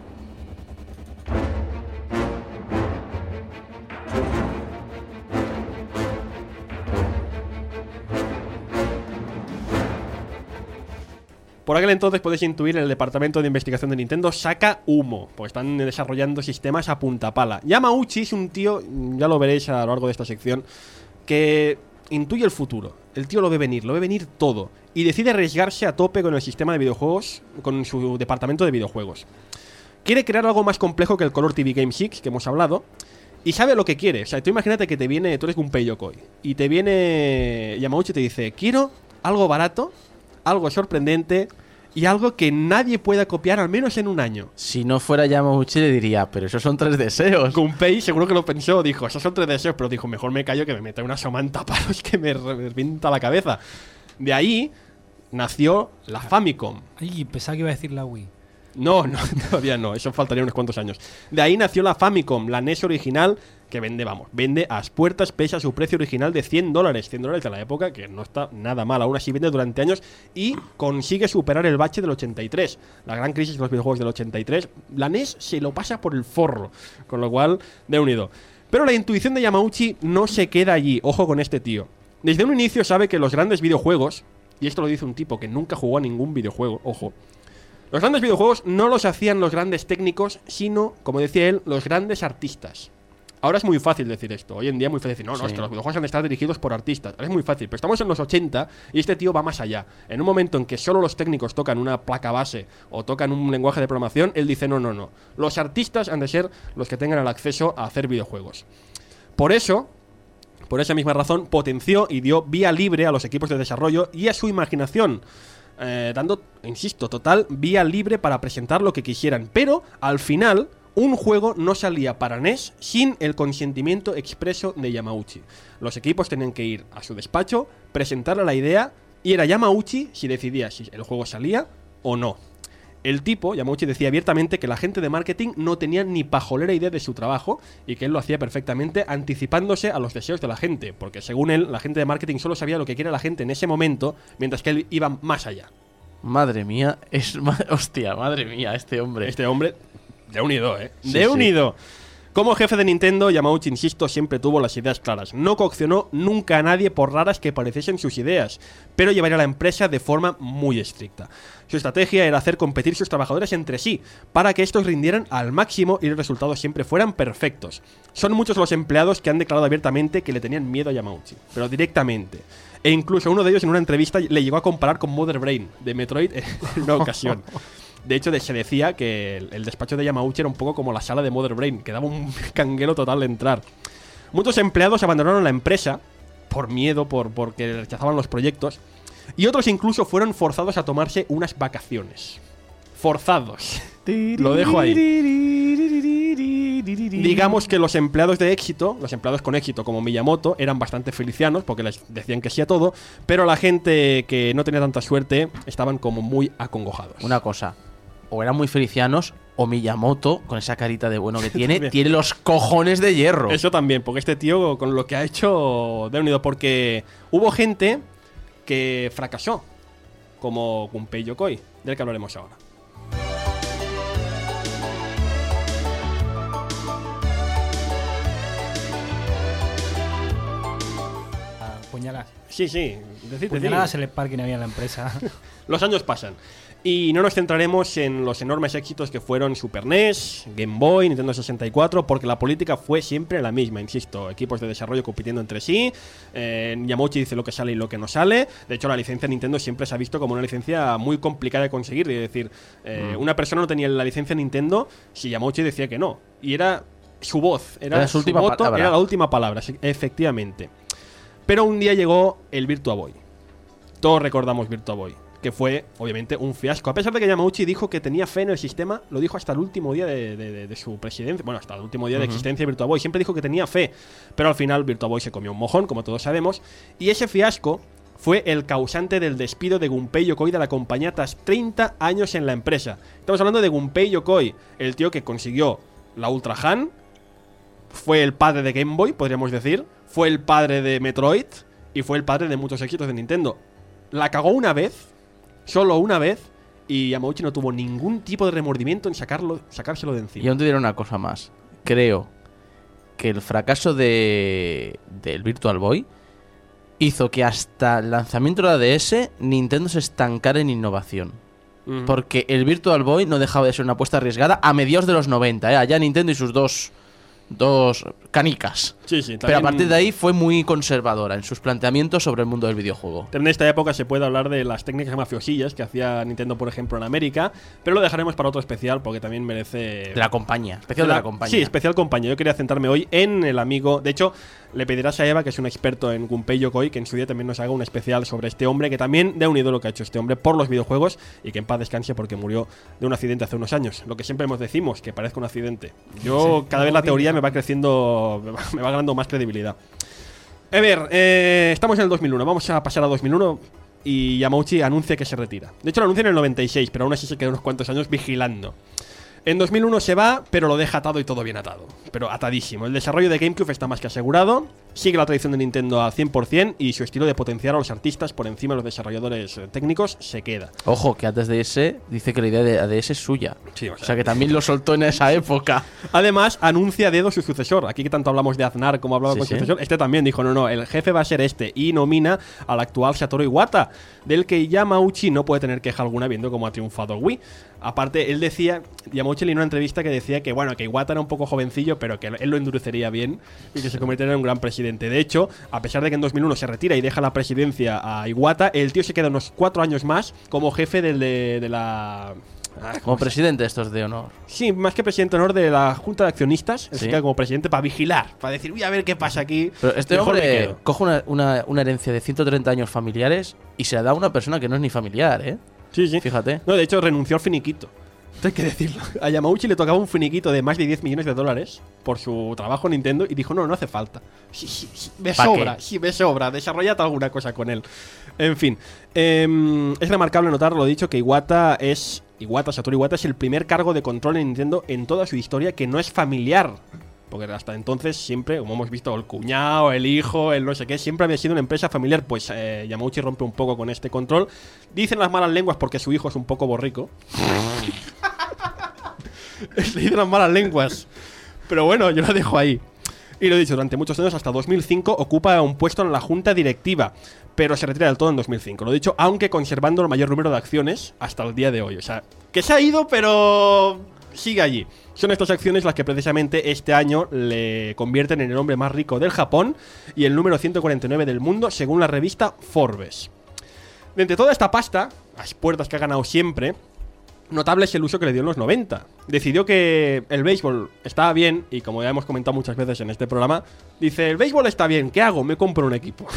Por aquel entonces podéis intuir, el departamento de investigación de Nintendo saca humo, pues están desarrollando sistemas a punta pala. Yamauchi es un tío, ya lo veréis a lo largo de esta sección, que intuye el futuro. El tío lo ve venir, lo ve venir todo, y decide arriesgarse a tope con el sistema de videojuegos, con su departamento de videojuegos. Quiere crear algo más complejo que el Color T V Game six, que hemos hablado, y sabe lo que quiere. O sea, tú imagínate que te viene, tú eres Gunpei Yokoi, y te viene Yamauchi y te dice, quiero algo barato, algo sorprendente y algo que nadie pueda copiar al menos en un año. Si no fuera Yamauchi le diría, pero esos son tres deseos. Gunpei seguro que lo pensó, dijo, esos son tres deseos, pero dijo, mejor me callo que me meta una somanta palos que me revienta la cabeza. De ahí nació la Famicom. Ay, pensaba que iba a decir la Wii. No, no, todavía no, eso faltaría unos cuantos años. De ahí nació la Famicom, la N E S original, que vende, vamos, vende a las puertas, pese a su precio original de cien dólares. cien dólares de la época, que no está nada mal, aún así vende durante años y consigue superar el bache del ochenta y tres. La gran crisis de los videojuegos del ochenta y tres, la N E S se lo pasa por el forro, con lo cual, de unido. Pero la intuición de Yamauchi no se queda allí, ojo con este tío. Desde un inicio sabe que los grandes videojuegos, y esto lo dice un tipo que nunca jugó a ningún videojuego, ojo, los grandes videojuegos no los hacían los grandes técnicos, sino, como decía él, los grandes artistas. Ahora es muy fácil decir esto. Hoy en día es muy fácil decir, no, no, Sí. es que los videojuegos han de estar dirigidos por artistas. Ahora es muy fácil, pero estamos en los ochenta y este tío va más allá. En un momento en que solo los técnicos tocan una placa base o tocan un lenguaje de programación, él dice, no, no, no. Los artistas han de ser los que tengan el acceso a hacer videojuegos. Por eso, por esa misma razón, potenció y dio vía libre a los equipos de desarrollo y a su imaginación. Eh, dando, insisto, total vía libre para presentar lo que quisieran. Pero, al final, un juego no salía para N E S sin el consentimiento expreso de Yamauchi. Los equipos tenían que ir a su despacho, presentarle la idea, y era Yamauchi si decidía si el juego salía o no. El tipo, Yamauchi, decía abiertamente que la gente de marketing no tenía ni pajolera idea de su trabajo y que él lo hacía perfectamente anticipándose a los deseos de la gente, porque según él, la gente de marketing solo sabía lo que quiere la gente en ese momento, mientras que él iba más allá. Madre mía, es... ma- Hostia, madre mía, este hombre. Este hombre, de unido, ¿eh? Sí, de sí. unido. Como jefe de Nintendo, Yamauchi, insisto, siempre tuvo las ideas claras. No coaccionó nunca a nadie por raras que pareciesen sus ideas, pero llevaría a la empresa de forma muy estricta. Su estrategia era hacer competir sus trabajadores entre sí, para que estos rindieran al máximo y los resultados siempre fueran perfectos. Son muchos los empleados que han declarado abiertamente que le tenían miedo a Yamauchi, pero directamente. E incluso uno de ellos en una entrevista le llegó a comparar con Mother Brain de Metroid en una ocasión. De hecho, se decía que el, el despacho de Yamauchi era un poco como la sala de Mother Brain, que daba un canguelo total de entrar. Muchos empleados abandonaron la empresa por miedo, por porque rechazaban los proyectos, y otros incluso fueron forzados a tomarse unas vacaciones. Forzados. Lo dejo ahí. Digamos que los empleados de éxito, los empleados con éxito como Miyamoto, eran bastante felicianos porque les decían que sí a todo, pero la gente que no tenía tanta suerte estaban como muy acongojados. Una cosa, o eran muy felicianos o Miyamoto, con esa carita de bueno que tiene, tiene los cojones de hierro. Eso también, porque este tío con lo que ha hecho de unido, porque hubo gente que fracasó, como Gunpei Yokoi, del que hablaremos ahora. Puñaladas. Sí, sí. Decid, Puñaladas decid. en el parking había en la empresa. Los años pasan. Y no nos centraremos en los enormes éxitos que fueron Super N E S, Game Boy, Nintendo sesenta y cuatro, porque la política fue siempre la misma, insisto. Equipos de desarrollo compitiendo entre sí. Eh, Yamauchi dice lo que sale y lo que no sale. De hecho, la licencia Nintendo siempre se ha visto como una licencia muy complicada de conseguir. Es decir, eh, Mm. una persona no tenía la licencia Nintendo si Yamauchi decía que no. Y era su voz, era, Era su su última voto, palabra. era la última palabra, sí, efectivamente. Pero un día llegó el Virtua Boy. Todos recordamos Virtua Boy. que fue, obviamente, un fiasco. A pesar de que Yamauchi dijo que tenía fe en el sistema, lo dijo hasta el último día de, de, de, de su presidencia, bueno, hasta el último día de Ujú. existencia de Virtua Boy. Siempre dijo que tenía fe, pero al final Virtua Boy se comió un mojón, como todos sabemos, y ese fiasco fue el causante del despido de Gunpei Yokoi de la compañía tras treinta años en la empresa. Estamos hablando de Gunpei Yokoi, el tío que consiguió la Ultra Han, fue el padre de Game Boy, podríamos decir, fue el padre de Metroid y fue el padre de muchos éxitos de Nintendo. La cagó una vez, solo una vez, y Yamauchi no tuvo ningún tipo de remordimiento en sacarlo, sacárselo de encima. Y aún te diré una cosa más. Creo que el fracaso de del Virtual Boy hizo que hasta el lanzamiento de la D S Nintendo se estancara en innovación. Ujú. Porque el Virtual Boy no dejaba de ser una apuesta arriesgada a mediados de los noventa, ¿eh? Allá Nintendo y sus dos, dos canicas. Sí, sí, Pero a también- partir de ahí fue muy conservadora en sus planteamientos sobre el mundo del videojuego. En esta época se puede hablar de las técnicas mafiosillas que hacía Nintendo, por ejemplo, en América, pero lo dejaremos para otro especial porque también merece... De la compañía, especial de la compañía. Sí, especial compañía. Yo quería centrarme hoy en el amigo... De hecho, le pedirás a Eva, que es un experto en Gunpei Yokoi, que en su día también nos haga un especial sobre este hombre, que también de un ídolo que ha hecho este hombre por los videojuegos y que en paz descanse porque murió de un accidente hace unos años. Lo que siempre hemos decimos, que parezca un accidente. Yo, Sí, cada vez la horrible. teoría me va creciendo, me va, me va ganando más credibilidad. A ver, eh, estamos en el dos mil uno, vamos a pasar a dos mil uno y Yamauchi anuncia que se retira. De hecho lo anuncia en el noventa y seis, pero aún así se queda unos cuantos años vigilando. En dos mil uno se va, pero lo deja atado y todo bien atado. Pero atadísimo. El desarrollo de GameCube está más que asegurado. Sigue la tradición de Nintendo al cien por cien y su estilo de potenciar a los artistas por encima de los desarrolladores eh, técnicos se queda. Ojo, que antes de ese dice que la idea de A D S es suya. Sí, o O sea, sea que también lo soltó en esa época. Además, anuncia a dedo su sucesor. Aquí que tanto hablamos de Aznar como hablaba Sí, con su sí. sucesor, este también dijo, no, no, el jefe va a ser este. Y nomina al actual Satoru Iwata, del que Yamauchi no puede tener queja alguna viendo cómo ha triunfado el Wii. Aparte, él decía, Yamauchi leí en una entrevista que decía que, bueno, que Iwata era un poco jovencillo, pero que él lo endurecería bien y que se convertiría en un gran presidente. De hecho, a pesar de que en dos mil uno se retira y deja la presidencia a Iwata, el tío se queda unos cuatro años más como jefe del de, de la... Ah, Como presidente de estos de honor. Sí, más que presidente de honor de la Junta de Accionistas, él se Sí. queda como presidente para vigilar, para decir, voy a ver qué pasa aquí. Pero este Mejor me hombre quedo. coge una, una, una herencia de ciento treinta años familiares y se la da a una persona que no es ni familiar, ¿eh? Sí, sí. Fíjate. No, de hecho, renunció al finiquito. Esto hay que decirlo. A Yamauchi le tocaba un finiquito de más de diez millones de dólares por su trabajo en Nintendo y dijo, no, no hace falta. Sí, sí, sí, me ¿Pa sobra, qué? sí, me sobra. Desarrollad alguna cosa con él. En fin. em, es remarcable notar, lo dicho, que Iwata es... Iwata, Satoru Iwata es el primer cargo de control en Nintendo en toda su historia que no es familiar. Porque hasta entonces siempre, como hemos visto, el cuñado, el hijo, el no sé qué, siempre había sido una empresa familiar. Pues eh, Yamauchi rompe un poco con este control. Dicen las malas lenguas porque su hijo es un poco borrico. Le dicen las malas lenguas. Pero bueno, yo lo dejo ahí. Y lo he dicho, durante muchos años, hasta dos mil cinco, ocupa un puesto en la junta directiva. Pero se retira del todo en dos mil cinco. Lo he dicho, aunque conservando el mayor número de acciones hasta el día de hoy. O sea, que se ha ido, pero sigue allí. Son estas acciones las que precisamente este año le convierten en el hombre más rico del Japón y el número ciento cuarenta y nueve del mundo, según la revista Forbes. De entre toda esta pasta, las puertas que ha ganado siempre, notable es el uso que le dio en los noventa. Decidió que el béisbol estaba bien y, como ya hemos comentado muchas veces en este programa, dice, el béisbol está bien, ¿qué hago? Me compro un equipo.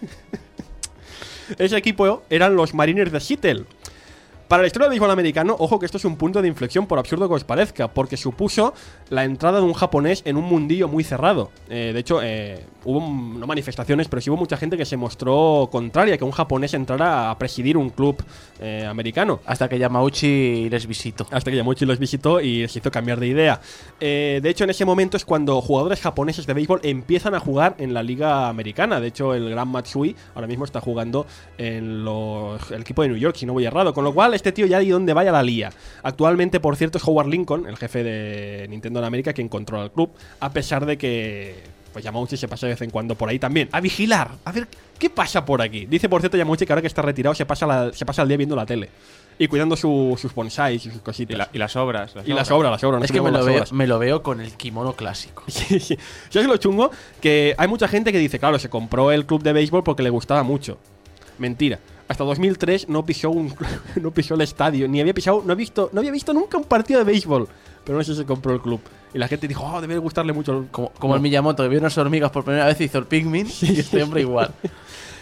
Ese equipo eran los Mariners de Seattle. Para la historia del béisbol americano, ojo que esto es un punto de inflexión, por absurdo que os parezca, porque supuso la entrada de un japonés en un mundillo muy cerrado. Eh, de hecho, eh, hubo, no manifestaciones, pero sí hubo mucha gente que se mostró contraria a que un japonés entrara a presidir un club eh, americano. Hasta que Yamauchi les visitó. Hasta que Yamauchi los visitó y les hizo cambiar de idea. Eh, de hecho, en ese momento es cuando jugadores japoneses de béisbol empiezan a jugar en la liga americana. De hecho, el gran Matsui ahora mismo está jugando en los, el equipo de New York, si no voy errado. Con lo cual, este tío ya ahí donde vaya la lía. Actualmente, por cierto, es Howard Lincoln, el jefe de Nintendo en América, quien controla el club, a pesar de que pues Yamauchi se pasa de vez en cuando por ahí también a vigilar, a ver qué pasa por aquí. Dice, por cierto, Yamauchi que ahora que está retirado se pasa, la, se pasa el día viendo la tele y cuidando su, sus bonsais y sus cositas. Y, la- y las obras. Y las obras, las obras. no Es que me olvidemos lo, las veo, obras. me lo veo con el kimono clásico. Sí, sí. ¿Sabes lo chungo? Que hay mucha gente que dice, claro, se compró el club de béisbol porque le gustaba mucho. Mentira. Hasta dos mil tres no pisó un no pisó el estadio, ni había pisado, no ha visto, no había visto nunca un partido de béisbol. Pero no sé si se compró el club. Y la gente dijo, oh, debe gustarle mucho el... Como, como No. el Miyamoto, que vio unas hormigas por primera vez y hizo el Pikmin. Y este hombre igual.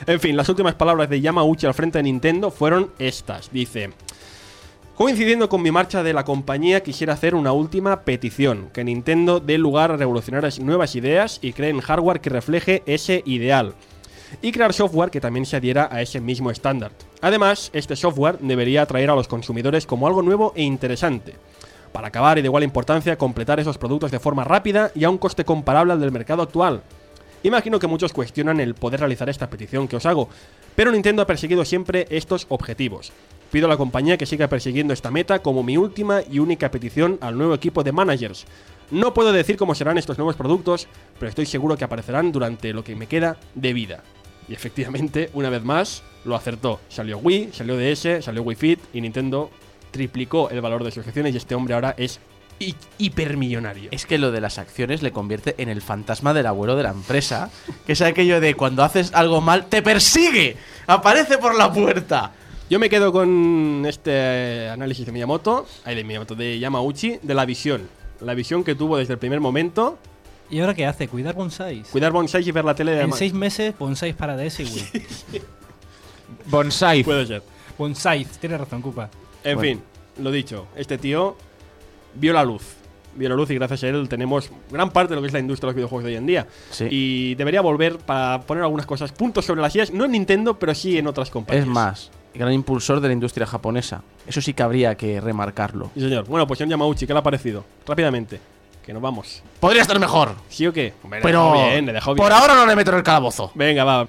En fin, las últimas palabras de Yamauchi al frente de Nintendo fueron estas. Dice: coincidiendo con mi marcha de la compañía, quisiera hacer una última petición. Que Nintendo dé lugar a revolucionar nuevas ideas y creen hardware que refleje ese ideal. Y crear software que también se adhiera a ese mismo estándar. Además, este software debería atraer a los consumidores como algo nuevo e interesante. Para acabar, y de igual importancia, completar esos productos de forma rápida y a un coste comparable al del mercado actual. Imagino que muchos cuestionan el poder realizar esta petición que os hago, pero Nintendo ha perseguido siempre estos objetivos. Pido a la compañía que siga persiguiendo esta meta como mi última y única petición al nuevo equipo de managers. No puedo decir cómo serán estos nuevos productos, pero estoy seguro que aparecerán durante lo que me queda de vida. Y efectivamente, una vez más, lo acertó. Salió Wii, salió D S, salió Wii Fit y Nintendo triplicó el valor de sus acciones y este hombre ahora es hi- hipermillonario. Es que lo de las acciones le convierte en el fantasma del abuelo de la empresa, que es aquello de cuando haces algo mal, ¡te persigue! ¡Aparece por la puerta! Yo me quedo con este análisis de Miyamoto, ay, de Miyamoto, de Yamauchi, de la visión. La visión que tuvo desde el primer momento. ¿Y ahora qué hace? ¿Cuidar bonsáis? Cuidar bonsáis y ver la tele de... En seis meses, bonsáis para D S y Wii. Bonsai. Puede ser. Bonsai, tienes razón, Cupa. En Bueno. fin, lo dicho, este tío vio la luz. Vio la luz y gracias a él tenemos gran parte de lo que es la industria de los videojuegos de hoy en día. Sí. Y debería volver para poner algunas cosas, puntos sobre las sillas, no en Nintendo, pero sí en otras compañías. Es más, gran impulsor de la industria japonesa. Eso sí que habría que remarcarlo. Sí, señor. Bueno, pues señor Yamauchi, ¿qué le ha parecido? Rápidamente, que nos vamos. Podría estar mejor. ¿Sí o qué? Hombre, le Pero he dejado bien, le he dejado bien. por ahora no le meto en el calabozo. Venga, va.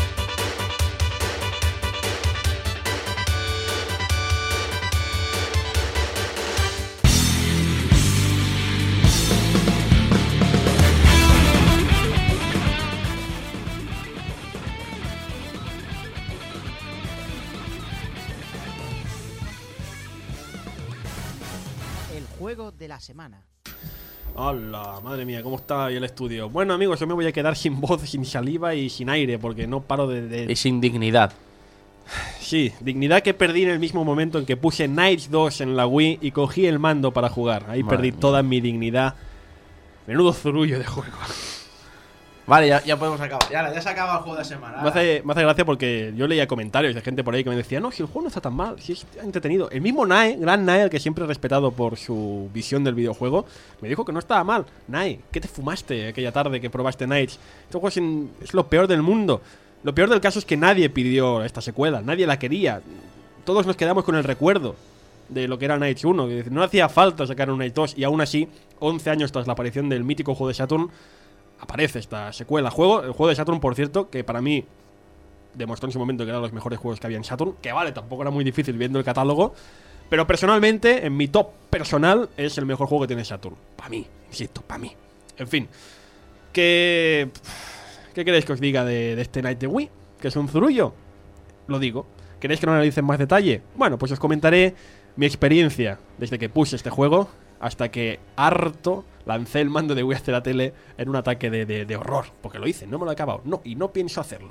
El juego de la semana. Hola, madre mía, ¿cómo está ahí el estudio? Bueno, amigos, yo me voy a quedar sin voz, sin saliva y sin aire porque no paro de... de... Y sin dignidad. Sí, dignidad que perdí en el mismo momento en que puse Knights dos en la Wii y cogí el mando para jugar. Ahí Madre perdí mía. toda mi dignidad. Menudo zurullo de juego. Vale, ya, ya podemos acabar. Ya, ya se acaba el juego de la semana. Me hace, me hace gracia porque yo leía comentarios de gente por ahí que me decía: no, si el juego no está tan mal, si es entretenido. El mismo Nae, gran Nae, el que siempre he respetado por su visión del videojuego, me dijo que no estaba mal. Nae, ¿qué te fumaste aquella tarde que probaste Knights? Este juego es, en- es lo peor del mundo. Lo peor del caso es que nadie pidió esta secuela, nadie la quería. Todos nos quedamos con el recuerdo de lo que era Knights uno. Que no hacía falta sacar un Knights dos y aún así, once años tras la aparición del mítico juego de Saturn, aparece esta secuela. Juego, el juego de Saturn, por cierto, que para mí demostró en su momento que era de los mejores juegos que había en Saturn. Que vale, tampoco era muy difícil viendo el catálogo. Pero personalmente, en mi top personal, es el mejor juego que tiene Saturn. Para mí, insisto, para mí. En fin. ¿Qué, ¿Qué queréis que os diga de, de este Night de Wii? ¿Que es un zurullo? Lo digo. ¿Queréis que lo analice en más detalle? Bueno, pues os comentaré mi experiencia desde que puse este juego hasta que, harto, lancé el mando de Wii hacia la tele en un ataque de, de, de horror. Porque lo hice, no me lo he acabado. No, y no pienso hacerlo.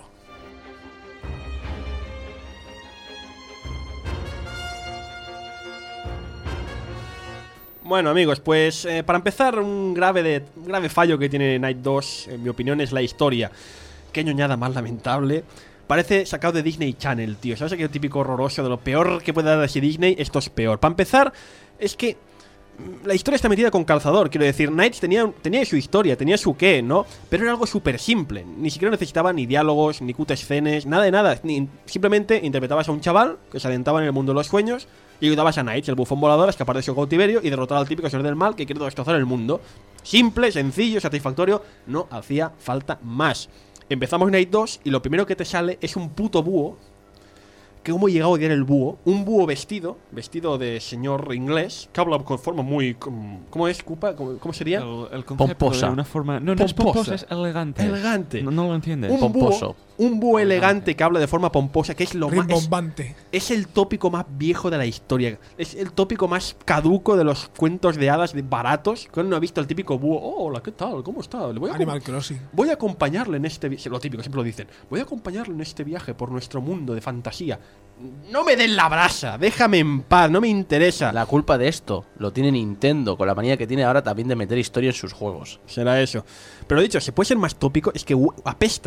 Bueno, amigos, pues eh, para empezar, un grave, de, un grave fallo que tiene Night dos, en mi opinión, es la historia. Qué ñoñada más lamentable. Parece sacado de Disney Channel, tío. ¿Sabes aquello típico horroroso de lo peor que puede dar así Disney? Esto es peor. Para empezar, es que la historia está metida con calzador. Quiero decir, Knights tenía, tenía su historia, tenía su qué, ¿no? Pero era algo súper simple. Ni siquiera necesitaba ni diálogos, ni cutscenes, nada de nada. Ni, simplemente interpretabas a un chaval que se alentaba en el mundo de los sueños y ayudabas a Knights, el bufón volador, a escapar de su cautiverio y derrotar al típico ser del mal que quiere destrozar el mundo. Simple, sencillo, satisfactorio. No hacía falta más. Empezamos Night dos y lo primero que te sale es un puto búho. Que cómo he llegado a odiar el búho. Un búho vestido, vestido de señor inglés, que habla con forma muy... ¿Cómo es, Cupa? ¿Cómo, cómo sería? El, el concepto Pomposa. de una forma... No, no es pomposa, es elegante. Elegante. No, no lo entiendes. Un Pomposo. búho, un búho elegante que habla de forma pomposa, que es lo más... Es, Rimbombante. es el tópico más viejo de la historia. Es el tópico más caduco de los cuentos de hadas de baratos. Que uno no ha visto el típico búho. Oh, hola, ¿qué tal? ¿Cómo está? Le voy a Animal Crossing. Voy a acompañarle en este viaje. Lo típico, siempre lo dicen. Voy a acompañarle en este viaje por nuestro mundo de fantasía. No me den la brasa, déjame en paz, no me interesa. La culpa de esto lo tiene Nintendo, con la manía que tiene ahora también de meter historia en sus juegos. Será eso. Pero dicho, se puede ser más tópico, es que hu- apesta.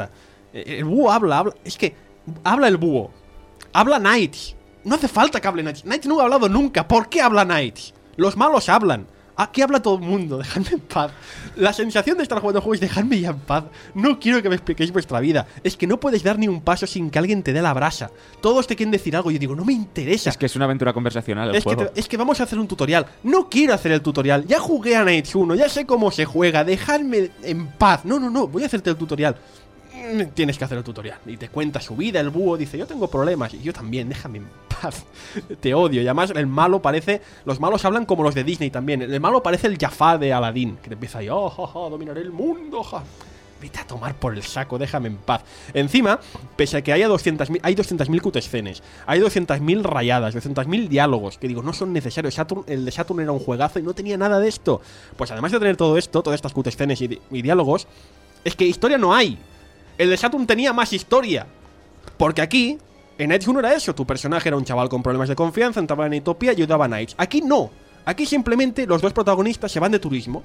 El búho habla, habla. Es que habla el búho. Habla Knights. No hace falta que hable Knights. Knights no ha hablado nunca. ¿Por qué habla Knights? Los malos hablan. Aquí habla todo el mundo, dejadme en paz. La sensación de estar jugando juegos es dejadme ya en paz. No quiero que me expliquéis vuestra vida. Es que no puedes dar ni un paso sin que alguien te dé la brasa. Todos te quieren decir algo y yo digo, no me interesa. Es que es una aventura conversacional el es juego. Que te, es que vamos a hacer un tutorial. No quiero hacer el tutorial. Ya jugué a Knights uno, ya sé cómo se juega. Dejadme en paz. No, no, no, voy a hacerte el tutorial. Tienes que hacer el tutorial. Y te cuenta su vida, el búho dice, yo tengo problemas. Y yo también, déjame en paz. Te odio. Y además el malo parece... Los malos hablan como los de Disney también. El malo parece el Jafar de Aladdin, que te empieza ahí, oh, ja, ja, dominaré el mundo, ja. Vete a tomar por el saco, déjame en paz. Encima, pese a que haya doscientas mil, hay doscientas mil cutscenes, hay doscientas mil rayadas, doscientos mil diálogos, que digo, no son necesarios. Saturn, el de Saturn era un juegazo y no tenía nada de esto. Pues además de tener todo esto, todas estas cutscenes y, y diálogos, es que historia no hay. El de Saturn tenía más historia. Porque aquí, en Knights uno era eso. Tu personaje era un chaval con problemas de confianza, entraba en Utopía y ayudaba a Knights. Aquí no. Aquí simplemente los dos protagonistas se van de turismo.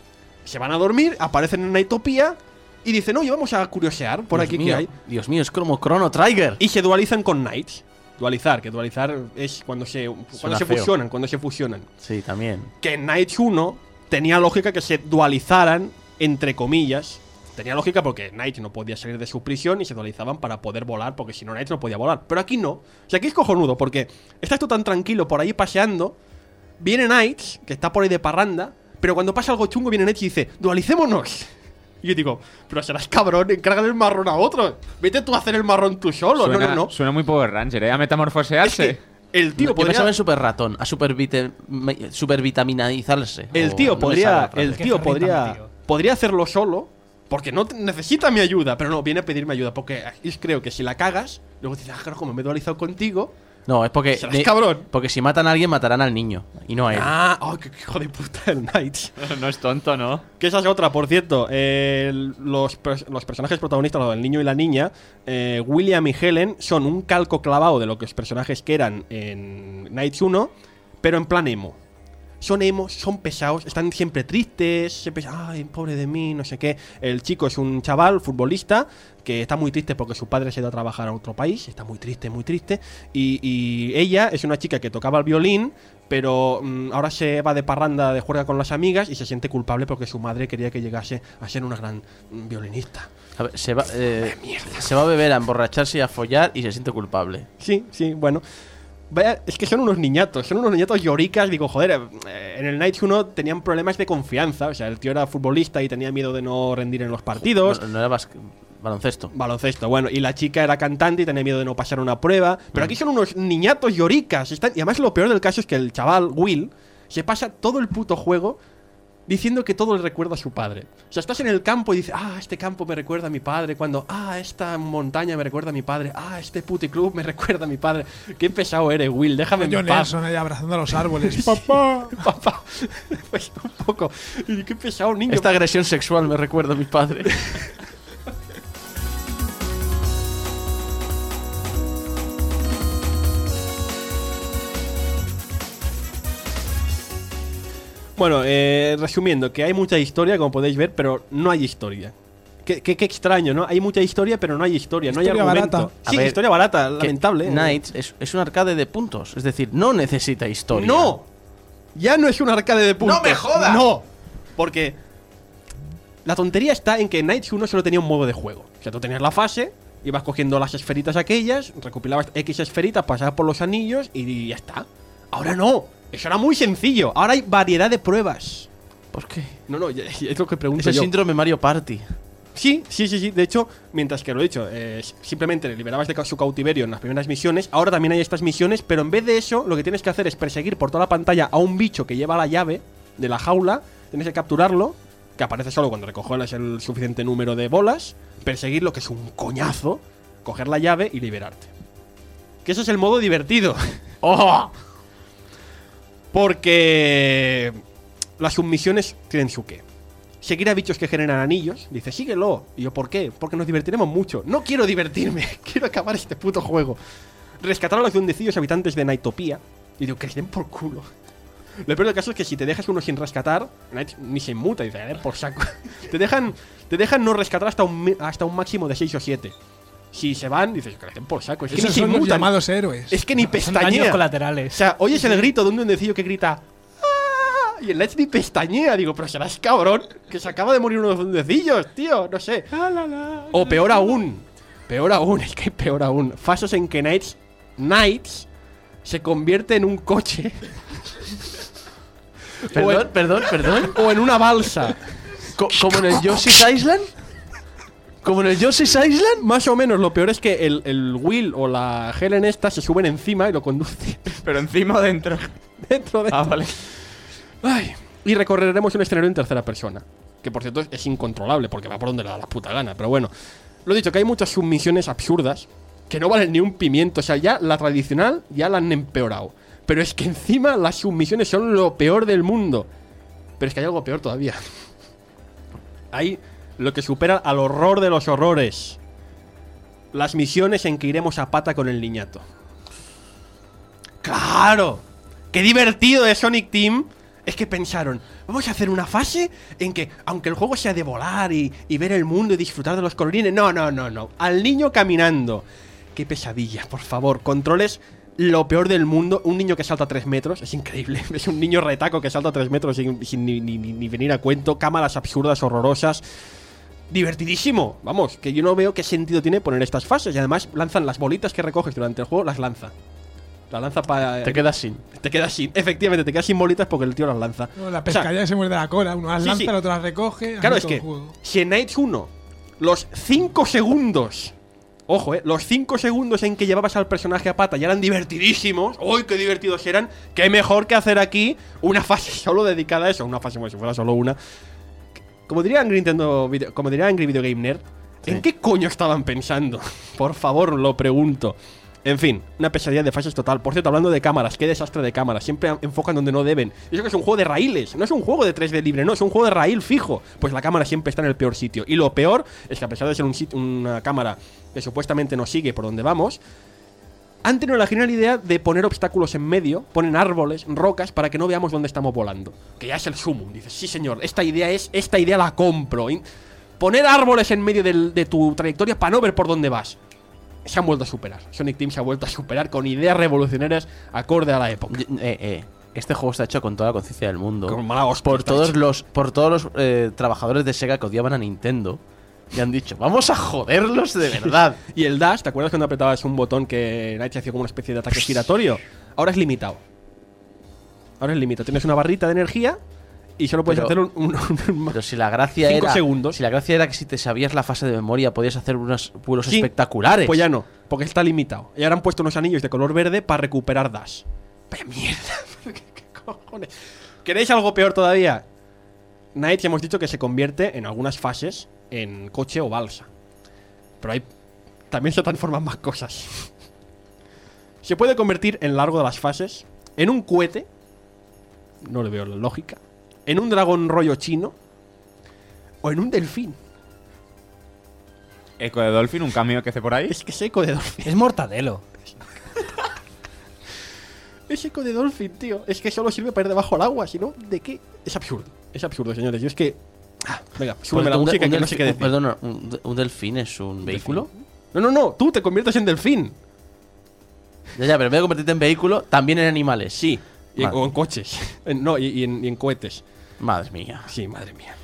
Se van a dormir, aparecen en Utopía y dicen, oye, vamos a curiosear por Dios aquí mío, que hay. Dios mío, es como Chrono Trigger. Y se dualizan con Knights. Dualizar, que dualizar es cuando se, cuando se feo. fusionan, cuando se fusionan. Sí, también. Que en Knights uno tenía lógica que se dualizaran, entre comillas. Tenía lógica porque Knights no podía salir de su prisión y se dualizaban para poder volar, porque si no Knights no podía volar. Pero aquí no. O sea, aquí es cojonudo porque estás tú tan tranquilo por ahí paseando, viene Knights, que está por ahí de parranda, pero cuando pasa algo chungo viene Knights y dice, dualicémonos. Y yo digo, pero serás cabrón, encárgale el marrón a otro. Vete tú a hacer el marrón tú solo. Suena, no, no, no. Suena muy Power Ranger, ¿eh? A metamorfosearse. Es que el tío Yo podría... pensaba en super ratón, a super, vite, super vitaminizarse. El O tío no me podría, sale la frase. el tío podría, podría hacerlo solo, porque no te- necesita mi ayuda, pero no, viene a pedirme ayuda, porque es- creo que si la cagas, luego dices, ah, claro, como me he dualizado contigo. No, es porque. Serás cabrón. Porque si matan a alguien, matarán al niño. Y no a él. Ah, oh, qué, qué hijo de puta el Knights. No es tonto, ¿no? Que esa es otra, por cierto. eh, los, pers- los personajes protagonistas, el niño y la niña, eh, William y Helen, son un calco clavado de lo que los personajes que eran en Knights uno, pero en plan emo. Son emos, son pesados, están siempre tristes, siempre, ay, pobre de mí, no sé qué. El chico es un chaval, futbolista, que está muy triste porque su padre se ha ido a trabajar a otro país, está muy triste, muy triste. Y, y ella es una chica que tocaba el violín, pero mmm, ahora se va de parranda, de juerga con las amigas y se siente culpable porque su madre quería que llegase a ser una gran mm, violinista. A ver, se va, eh, se va a beber, a emborracharse y a follar y se siente culpable. Sí, sí, bueno. Vaya, es que son unos niñatos, son unos niñatos lloricas. Digo, joder, eh, en el Knights uno tenían problemas de confianza. O sea, el tío era futbolista y tenía miedo de no rendir en los partidos. No, no era bas- baloncesto. Baloncesto, bueno. Y la chica era cantante y tenía miedo de no pasar una prueba. Pero aquí son unos niñatos lloricas. Están, y además lo peor del caso es que el chaval, Will, se pasa todo el puto juego diciendo que todo le recuerda a su padre. O sea, estás en el campo y dices, ah, este campo me recuerda a mi padre. Cuando, ah, esta montaña me recuerda a mi padre. Ah, este puticlub me recuerda a mi padre. Qué pesado eres, Will, déjame John en paz. Nelson ahí abrazando a los árboles. ¡Papá! Papá. Pues un poco. Y qué pesado, niño. Esta agresión sexual me recuerda a mi padre. Bueno, eh, resumiendo, que hay mucha historia, como podéis ver, pero no hay historia. Qué, qué, qué extraño, ¿no? Hay mucha historia, pero no hay historia, no hay Historia argumento. barata. A Sí, ver, historia barata, Que lamentable. ¿eh? Knights es, es un arcade de puntos. Es decir, no necesita historia. ¡No! Ya no es un arcade de puntos. ¡No me jodas! ¡No! Porque la tontería está en que Knights uno solo tenía un modo de juego. O sea, tú tenías la fase, ibas cogiendo las esferitas aquellas, recopilabas X esferitas, pasabas por los anillos y ya está. Ahora no. Eso era muy sencillo. Ahora hay variedad de pruebas. ¿Por qué? No, no, ya- ya es lo que pregunto Es el yo. síndrome Mario Party. Sí, sí, sí, sí. De hecho, mientras que lo he dicho, eh, simplemente le liberabas de ca- su cautiverio en las primeras misiones. Ahora también hay estas misiones, pero en vez de eso, lo que tienes que hacer es perseguir por toda la pantalla a un bicho que lleva la llave de la jaula. Tienes que capturarlo, que aparece solo cuando recoges el suficiente número de bolas. Perseguirlo, que es un coñazo. Coger la llave y liberarte. Que eso es el modo divertido. ¡Oh! Porque las submisiones tienen su qué. Seguir a bichos que generan anillos. Dice, síguelo. Y yo, ¿por qué? Porque nos divertiremos mucho. No quiero divertirme. Quiero acabar este puto juego. Rescatar a los duendecillos habitantes de Nightopia. Y digo, que les den por culo. Lo peor del caso es que si te dejas uno sin rescatar, Knights ni se inmuta y dice, a ver, por saco. te dejan te dejan no rescatar hasta un, hasta un máximo de seis o siete. Si se van, dices, que le den por saco. Es que Esos ni se son los inmutan. llamados héroes. Es que ni Son daños pestañea. colaterales. O sea, oyes el grito de un duendecillo que grita ¡ah! Y el Knights ni pestañea. Digo, pero serás cabrón, que se acaba de morir uno de los duendecillos, tío. No sé. O peor aún. Peor aún, es que hay peor aún. Fases en que Knights Knights se convierte en un coche. Perdón, o en, perdón, perdón. O en una balsa. Co- ¿Como en el Yoshi's Island? ¿Como en el Yoshi's Island? Más o menos, lo peor es que el, el Will o la Helen esta se suben encima y lo conducen. Pero encima o dentro. dentro, dentro. Ah, vale. Ay. Y recorreremos un escenario en tercera persona. Que por cierto es, es incontrolable porque va por donde le da la puta gana. Pero bueno, lo dicho, que hay muchas submisiones absurdas que no valen ni un pimiento. O sea, ya la tradicional ya la han empeorado. Pero es que encima las submisiones son lo peor del mundo. Pero es que hay algo peor todavía. Hay lo que supera al horror de los horrores. Las misiones en que iremos a pata con el niñato. ¡Claro! ¡Qué divertido de Sonic Team! Es que pensaron, vamos a hacer una fase en que, aunque el juego sea de volar y, y ver el mundo y disfrutar de los colorines, no, no, no, no. Al niño caminando. ¡Qué pesadilla, por favor! Controles lo peor del mundo. Un niño que salta tres metros, es increíble. Es un niño retaco que salta tres metros sin, sin ni, ni, ni venir a cuento. Cámaras absurdas, horrorosas. Divertidísimo. Vamos, que yo no veo qué sentido tiene poner estas fases. Y además lanzan las bolitas que recoges durante el juego, las lanza. La lanza para... Te quedas sin. Te quedas sin. Efectivamente, te quedas sin bolitas porque el tío las lanza. No, la pescadilla, o sea, se muerde la cola. Uno las sí, lanza, sí. el otro las recoge. Claro, es todo que el juego. si en Knights uno, los cinco segundos... Ojo, eh, los cinco segundos en que llevabas al personaje a pata ya eran divertidísimos. ¡Uy, qué divertidos eran! ¡Qué mejor que hacer aquí una fase solo dedicada a eso! Una fase como si fuera solo una. Como diría Angry Nintendo Video, como diría Angry Video Game Nerd, sí. ¿En qué coño estaban pensando? Por favor, lo pregunto. En fin, una pesadilla de fases total. Por cierto, hablando de cámaras, qué desastre de cámaras. Siempre enfocan donde no deben. Y eso que es un juego de raíles. No es un juego de tres D libre, no, es un juego de raíl fijo. Pues la cámara siempre está en el peor sitio. Y lo peor es que a pesar de ser un sit- una cámara que supuestamente nos sigue por donde vamos, han tenido la genial idea de poner obstáculos en medio. Ponen árboles, rocas, para que no veamos dónde estamos volando. Que ya es el sumum. Dices, sí señor, esta idea es, esta idea la compro. Y poner árboles en medio del, de tu trayectoria para no ver por dónde vas. Se han vuelto a superar. Sonic Team se ha vuelto a superar con ideas revolucionarias acorde a la época. Eh, eh, este juego está hecho con toda la conciencia del mundo. Con mala hostia, por, está todos hecho. los, por todos los eh, trabajadores de Sega que odiaban a Nintendo. Y han dicho, vamos a joderlos de verdad. Y el dash, ¿te acuerdas cuando apretabas un botón que Knights hacía como una especie de ataque giratorio? Ahora es limitado. Ahora es limitado. Tienes una barrita de energía y solo puedes Pero- hacer un, un- un- Pero si la gracia cinco era. segundos. Si la gracia era que si te sabías la fase de memoria podías hacer unos vuelos Sí, espectaculares. Pues ya no, porque está limitado. Y ahora han puesto unos anillos de color verde para recuperar dash. ¡Vaya mierda! ¿Qué, qué cojones? ¿Queréis algo peor todavía? Knights hemos dicho que se convierte en algunas fases en coche o balsa. Pero hay también se transforman más cosas. Se puede convertir en largo de las fases en un cohete. No le veo la lógica. En un dragón rollo chino. O en un delfín. Eco de Dolphin, un cambio que hace por ahí. Es que es eco de Dolphin. Es Mortadelo. Es eco de Dolphin, tío. Es que solo sirve para ir debajo del agua, si no, ¿de qué? Es absurdo. Es absurdo, señores. Yo es que. Ah, venga, súbeme la Un de- música un que no delfi- sé qué decir. Perdona, ¿un, de- un delfín es un vehículo? No, no, no. Tú te conviertes en delfín. Ya, ya, pero en vez de convertirte en vehículo, también en animales. Sí. Y en- Madre. o en coches. En- no, y, y en, y en cohetes. Madre mía. Sí, madre mía.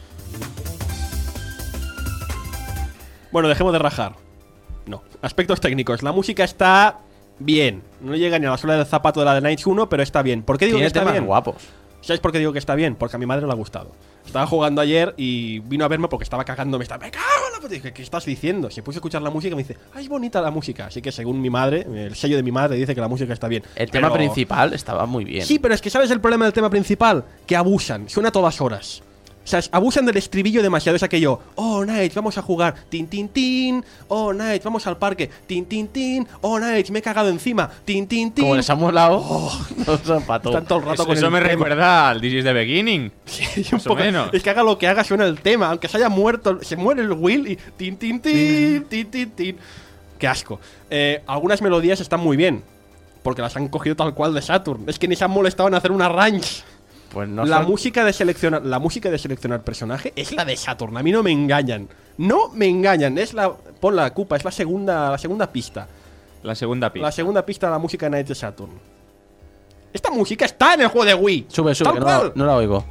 Bueno, dejemos de rajar. No. Aspectos técnicos. La música está bien. No llega ni a la suela del zapato de la de Knights uno, pero está bien. ¿Por qué digo Tiene que está temas bien? guapos. ¿Sabéis por qué digo que está bien? Porque a mi madre le ha gustado. Estaba jugando ayer y vino a verme porque estaba cagándome. Estaba, me cago en la puta. Dije, ¿qué estás diciendo? Se puso a escuchar la música y me dice, ¡ay, es bonita la música! Así que según mi madre, el sello de mi madre dice que la música está bien. El tema Pero- principal estaba muy bien. Sí, pero es que ¿sabes el problema del tema principal? Que abusan, suena a todas horas. O sea, abusan del estribillo demasiado. Es aquello, oh, Knights, vamos a jugar, tin, tin, tin. Oh, Knights, vamos al parque, tin, tin, tin. Oh, Knights, me he cagado encima, tin, tin, tin. Como les ha molado, nos han empatado. Están todo el rato Eso, con eso el me tema. recuerda al This is the Beginning. Sí, un más o poco. menos. Es que haga lo que haga, suena el tema. Aunque se haya muerto, se muere el Will y tin, tin, tin, tin, tin, tin. Qué asco. Eh, algunas melodías están muy bien, porque las han cogido tal cual de Saturn. Es que ni se han molestado en hacer una ranch. Pues no la son- música de seleccionar la música de seleccionar personaje es la de Saturn. A mí no me engañan. No me engañan. Es la pon la Cupa, es la segunda la segunda pista. La segunda pista. La segunda pista de la música de Knights de Saturn. Esta música está en el juego de Wii. Sube, sube, Tal que no la, cual. no la oigo.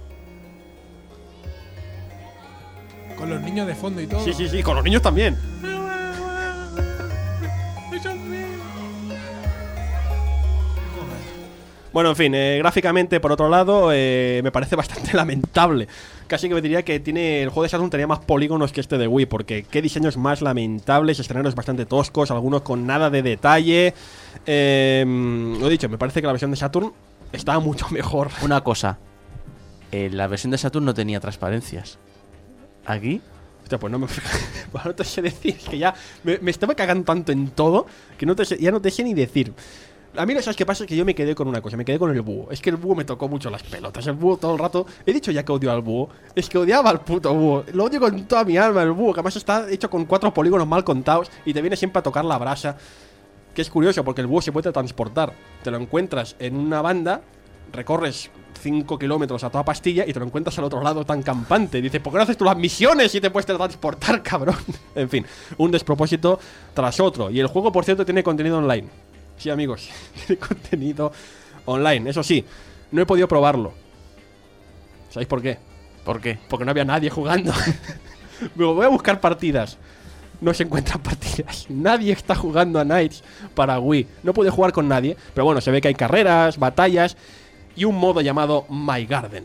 Con los niños de fondo y todo. Sí, sí, sí, con los niños también. Bueno, en fin, eh, gráficamente, por otro lado, eh, me parece bastante lamentable. Casi que me diría que tiene el juego de Saturn tenía más polígonos que este de Wii, porque qué diseños más lamentables, escenarios bastante toscos, algunos con nada de detalle. Eh, lo dicho, me parece que la versión de Saturn estaba mucho mejor. Una cosa. Eh, la versión de Saturn no tenía transparencias. ¿Aquí? Hostia, pues no me pues no te sé decir, es que ya me, me estaba cagando tanto en todo que no te sé- ya no te sé ni decir. A mí lo sabes qué pasa es que yo me quedé con una cosa, me quedé con el búho. Es que el búho me tocó mucho las pelotas. El búho todo el rato. He dicho ya que odio al búho. Es que odiaba al puto búho. Lo odio con toda mi alma, el búho. Que además está hecho con cuatro polígonos mal contados y te viene siempre a tocar la brasa. Que es curioso porque el búho se puede transportar. Te lo encuentras en una banda, recorres cinco kilómetros a toda pastilla y te lo encuentras al otro lado tan campante. Dice, ¿por qué no haces tú las misiones y te puedes transportar, cabrón? En fin, un despropósito tras otro. Y el juego, por cierto, tiene contenido online. Sí, amigos, tiene contenido online. Eso sí, no he podido probarlo. ¿Sabéis por qué? ¿Por qué? Porque no había nadie jugando. Me voy a buscar partidas. No se encuentran partidas. Nadie está jugando a Knights para Wii. No pude jugar con nadie. Pero bueno, se ve que hay carreras, batallas y un modo llamado My Garden.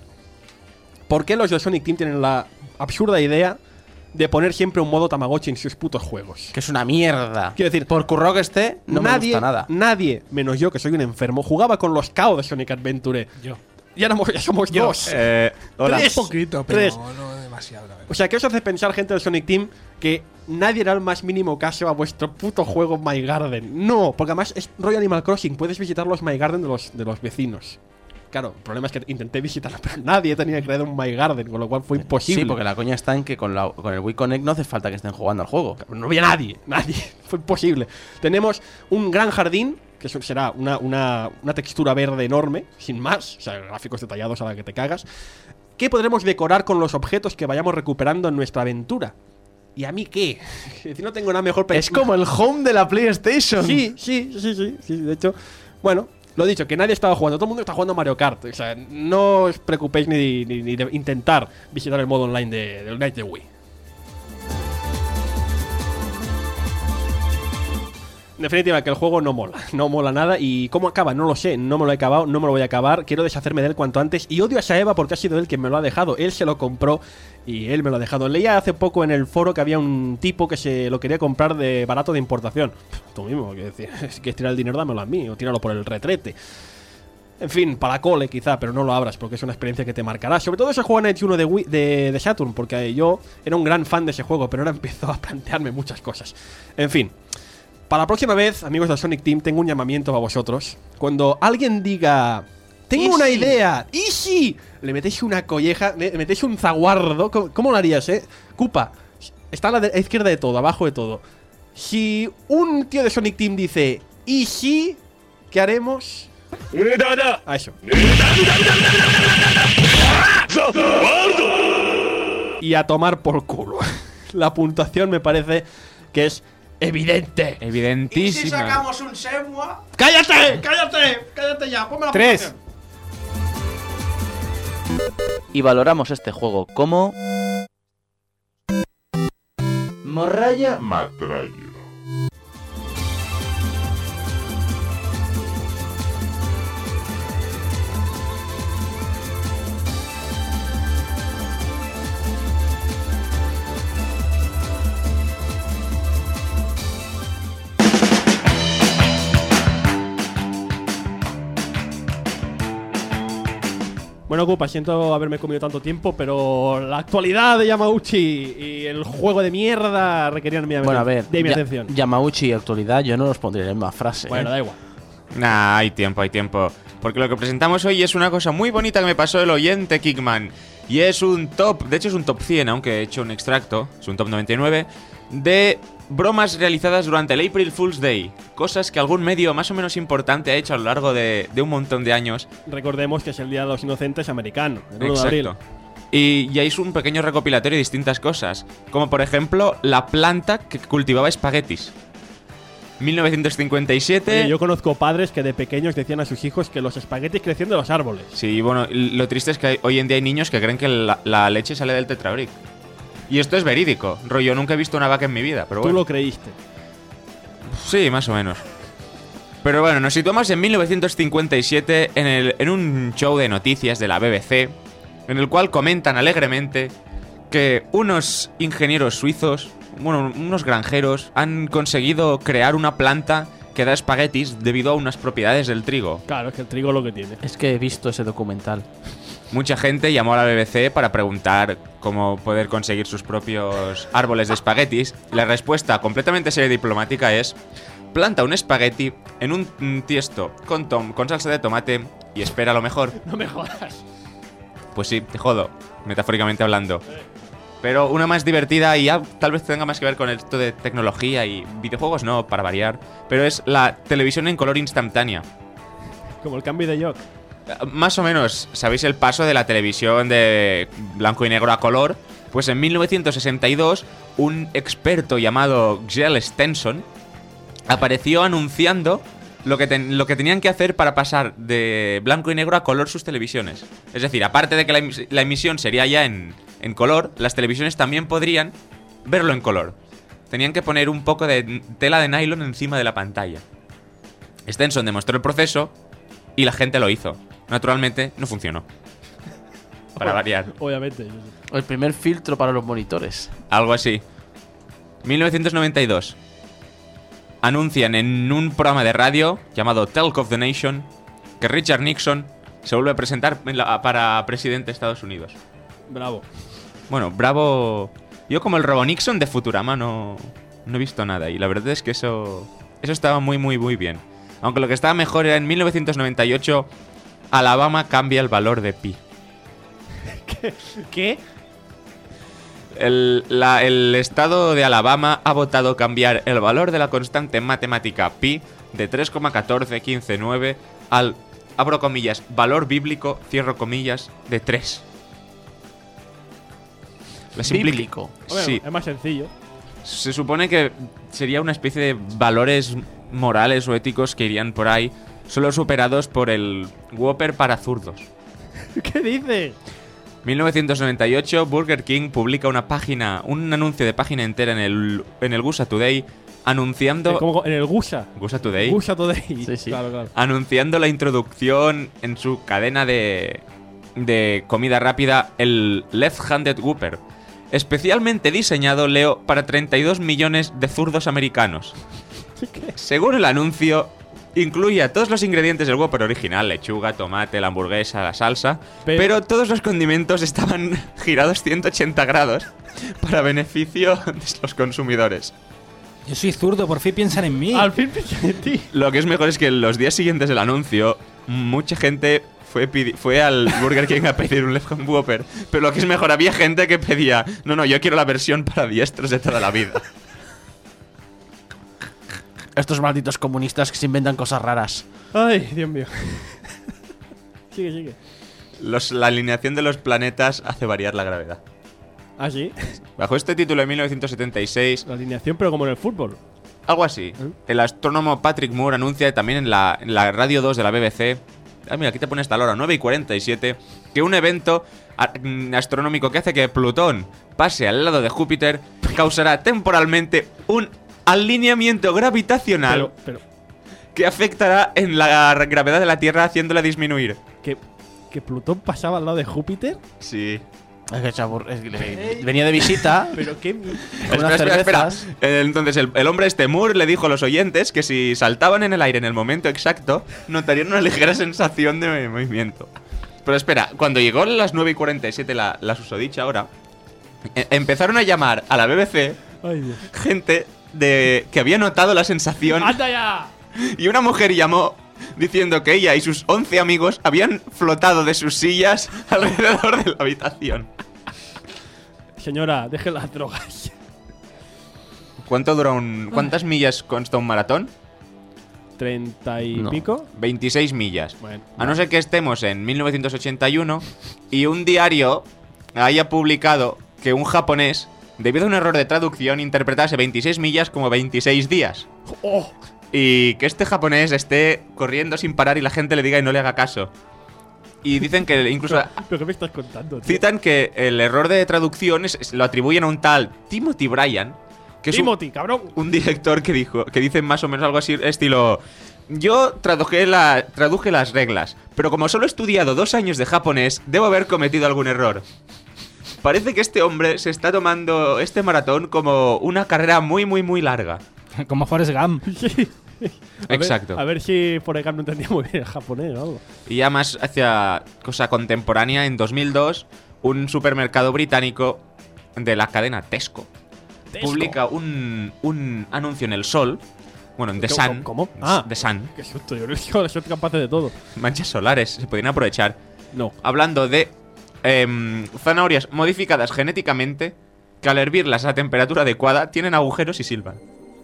¿Por qué los de Sonic Team tienen la absurda idea de poner siempre un modo Tamagotchi en sus putos juegos? Que es una mierda. Quiero decir, por curro que esté, no nadie, me gusta nada. Nadie, menos yo, que soy un enfermo, jugaba con los K O de Sonic Adventure. Yo. Ya, éramos- ya somos Yo. dos. Eh, hola. Tres. Un poquito, pero Tres. no demasiado. la verdad. O sea, ¿qué os hace pensar, gente del Sonic Team, que nadie hará el más mínimo caso a vuestro puto juego My Garden? No, porque además es rollo Animal Crossing. Puedes visitar los My Garden de los, de los vecinos. Claro, el problema es que intenté visitarlo, pero nadie tenía creado un My Garden, con lo cual fue imposible. Sí, porque la coña está en que con, la- con el Wii Connect no hace falta que estén jugando al juego. No había nadie, nadie. Fue imposible. Tenemos un gran jardín, que eso será una, una, una textura verde enorme, sin más. O sea, gráficos detallados a la que te cagas. Que podremos decorar con los objetos que vayamos recuperando en nuestra aventura. ¿Y a mí qué? Si no tengo nada mejor para... Es como el home de la PlayStation. Sí, sí, sí, sí, sí. De hecho, bueno, lo dicho, que nadie estaba jugando. Todo el mundo está jugando Mario Kart. O sea, no os preocupéis ni, ni, ni de intentar visitar el modo online de, del Night de Wii. En definitiva, que el juego no mola, no mola nada. Y cómo acaba, no lo sé, no me lo he acabado, no me lo voy a acabar. Quiero deshacerme de él cuanto antes. Y odio a Saeva porque ha sido él quien me lo ha dejado. Él se lo compró y él me lo ha dejado. Leía hace poco en el foro que había un tipo que se lo quería comprar de barato de importación. Pff, tú mismo, que decir, si quieres tirar el dinero, dámelo a mí o tíralo por el retrete. En fin, para cole quizá, pero no lo abras porque es una experiencia que te marcará. Sobre todo ese juego en Nights uno de, Wii, de, de Saturn, porque yo era un gran fan de ese juego, pero ahora empezó a plantearme muchas cosas. En fin, para la próxima vez, amigos del Sonic Team, tengo un llamamiento a vosotros. Cuando alguien diga, tengo una idea, ¡y si! Le metéis una colleja, le metéis un zaguardo. ¿Cómo, cómo lo harías, eh? Cupa, está a la, de- a la izquierda de todo, abajo de todo. Si un tío de Sonic Team dice, ¿y si? ¿Qué haremos? A eso. Y a tomar por culo. La puntuación me parece que es evidente. Evidentísima. un Semua? ¡Cállate! ¡Cállate! ¡Cállate ya! Ponme la Tres. Y valoramos este juego como... Morralla Matrayo. Bueno, Cupa, siento haberme comido tanto tiempo, pero la actualidad de Yamauchi y el juego de mierda requerían mi, Bueno, a ver, de mi Ya- atención. Yamauchi y actualidad yo no los pondría en la misma frase. Bueno, ¿eh? da igual. Nah, hay tiempo, hay tiempo. Porque lo que presentamos hoy es una cosa muy bonita que me pasó el oyente Kickman. Y es un top, de hecho es un top cien, aunque he hecho un extracto, es un top noventa y nueve, de bromas realizadas durante el April Fool's Day. Cosas que algún medio más o menos importante ha hecho a lo largo de, de un montón de años. Recordemos que es el Día de los Inocentes americano, el uno de abril. Y ya hizo un pequeño recopilatorio de distintas cosas, como por ejemplo la planta que cultivaba espaguetis. mil novecientos cincuenta y siete. Oye, yo conozco padres que de pequeños decían a sus hijos que los espaguetis crecían de los árboles. Sí, bueno, lo triste es que hay- hoy en día hay niños que creen que la, la leche sale del tetrabric. Y esto es verídico. Rollo, nunca he visto una vaca en mi vida, pero Tú bueno. lo creíste. Sí, más o menos. Pero bueno, nos situamos en mil novecientos cincuenta y siete en, el, en un show de noticias de la B B C, en el cual comentan alegremente que unos ingenieros suizos, bueno, unos granjeros, han conseguido crear una planta que da espaguetis debido a unas propiedades del trigo. Claro, es que el trigo es lo que tiene. Es que he visto ese documental. Mucha gente llamó a la B B C para preguntar cómo poder conseguir sus propios árboles de espaguetis. Y la respuesta completamente seria y diplomática es: planta un espagueti en un mm, tiesto con, tom con salsa de tomate y espera lo mejor. No me jodas. Pues sí, te jodo, metafóricamente hablando. Pero una más divertida y ya tal vez tenga más que ver con esto de tecnología y videojuegos, no, para variar. Pero es la televisión en color instantánea. Como el cambio de York. Más o menos, ¿sabéis el paso de la televisión de blanco y negro a color? Pues en mil novecientos sesenta y dos, un experto llamado Gel Stenson apareció anunciando lo que, ten- lo que tenían que hacer para pasar de blanco y negro a color sus televisiones. Es decir, aparte de que la, emis- la emisión sería ya en, en color, las televisiones también podrían verlo en color. Tenían que poner un poco de tela de nylon encima de la pantalla. Stenson demostró el proceso y la gente lo hizo. Naturalmente, no funcionó. Para variar. Obviamente. El primer filtro para los monitores. Algo así. mil novecientos noventa y dos. Anuncian en un programa de radio llamado Talk of the Nation que Richard Nixon se vuelve a presentar en la- para presidente de Estados Unidos. Bravo. Bueno, bravo. Yo como el Robo Nixon de Futurama no, no he visto nada. Y la verdad es que eso, eso estaba muy, muy, muy bien. Aunque lo que estaba mejor era en mil novecientos noventa y ocho, Alabama cambia el valor de pi. ¿Qué? El, la- el estado de Alabama ha votado cambiar el valor de la constante matemática pi de tres coma uno cuatro uno cinco nueve al, abro comillas, valor bíblico, cierro comillas, de tres. La simpli- Bíblico. Hombre, Sí. Es más sencillo. Se supone que sería una especie de valores morales o éticos que irían por ahí, solo superados por el Whopper para zurdos. ¿Qué dices? mil novecientos noventa y ocho, Burger King publica una página, un anuncio de página entera en el, en el Gusa Today anunciando... ¿Cómo? En el Gusa. Gusa Today. Gusa Today. Sí, sí. Claro, claro. Anunciando la introducción en su cadena de, de comida rápida, el Left-Handed Whopper. Especialmente diseñado, Leo, para treinta y dos millones de zurdos americanos. Según el anuncio, incluía todos los ingredientes del Whopper original: lechuga, tomate, la hamburguesa, la salsa. Pero- Pero, todos los condimentos estaban girados ciento ochenta grados para beneficio de los consumidores. Yo soy zurdo, por fin piensan en mí. Al fin piensan en ti. Lo que es mejor es que en los días siguientes del anuncio, mucha gente fue, pidi- fue al Burger King a pedir un Left-Hand Whopper. Pero lo que es mejor, había gente que pedía: no, no, yo quiero la versión para diestros de toda la vida. Estos malditos comunistas que se inventan cosas raras. Ay, Dios mío. Sigue, sigue. Los- la alineación de los planetas hace variar la gravedad. ¿Ah, sí? Bajo este título de mil novecientos setenta y seis, La alineación, pero como en el fútbol. algo así, el astrónomo Patrick Moore anuncia también en la, en la Radio dos de la B B C, ah, mira, aquí te pone esta hora, nueve y cuarenta y siete, que un evento a- mm, astronómico que hace que Plutón pase al lado de Júpiter causará temporalmente un alineamiento gravitacional Pero, pero, que afectará en la gravedad de la Tierra haciéndola disminuir. ¿que, ¿que Plutón pasaba al lado de Júpiter? Sí. Es que chabur- es que le- venía de visita. Pero qué... con Espera, unas espera, espera. cervezas. Eh, Entonces, el, el hombre este Moore le dijo a los oyentes que si saltaban en el aire en el momento exacto, notarían una ligera sensación de movimiento. Pero espera, cuando llegó a las nueve y cuarenta y siete la, la susodicha hora, e- empezaron a llamar a la B B C Ay, Dios. gente de que había notado la sensación. ¡Anda ya! Y una mujer llamó diciendo que ella y sus once amigos habían flotado de sus sillas alrededor de la habitación. Señora, deje las drogas. ¿Cuánto dura un, ¿Cuántas millas consta un maratón? ¿Treinta y No. pico? veintiséis millas. Bueno, A no ser que estemos en mil novecientos ochenta y uno y un diario haya publicado que un japonés, debido a un error de traducción, interpretase veintiséis millas como veintiséis días. ¡Oh! Y que este japonés esté corriendo sin parar y la gente le diga y no le haga caso. Y dicen que incluso ¿Pero qué me estás contando, tío? citan que el error de traducción es- es- lo atribuyen a un tal Timothy Bryan, que es un- Timothy, cabrón. un director que dijo que dice más o menos algo así, estilo: yo traduje, la, traduje las reglas, pero como solo he estudiado dos años de japonés, debo haber cometido algún error. Parece que este hombre se está tomando este maratón como una carrera muy, muy, muy larga. Como Forrest Gump. Sí. A Exacto. Ver, a ver si Forrest Gump no entendía muy bien el japonés o algo. Y ya más hacia cosa contemporánea, en dos mil dos, un supermercado británico de la cadena Tesco, Tesco. publica un, un anuncio en El Sol, bueno, en The ¿Cómo- Sun. cómo? Ah. The Sun. Qué susto, yo creo que ahora soy capaz de todo. Manchas solares, se podrían aprovechar. No. Hablando de em, zanahorias modificadas genéticamente que al hervirlas a temperatura adecuada tienen agujeros y silban.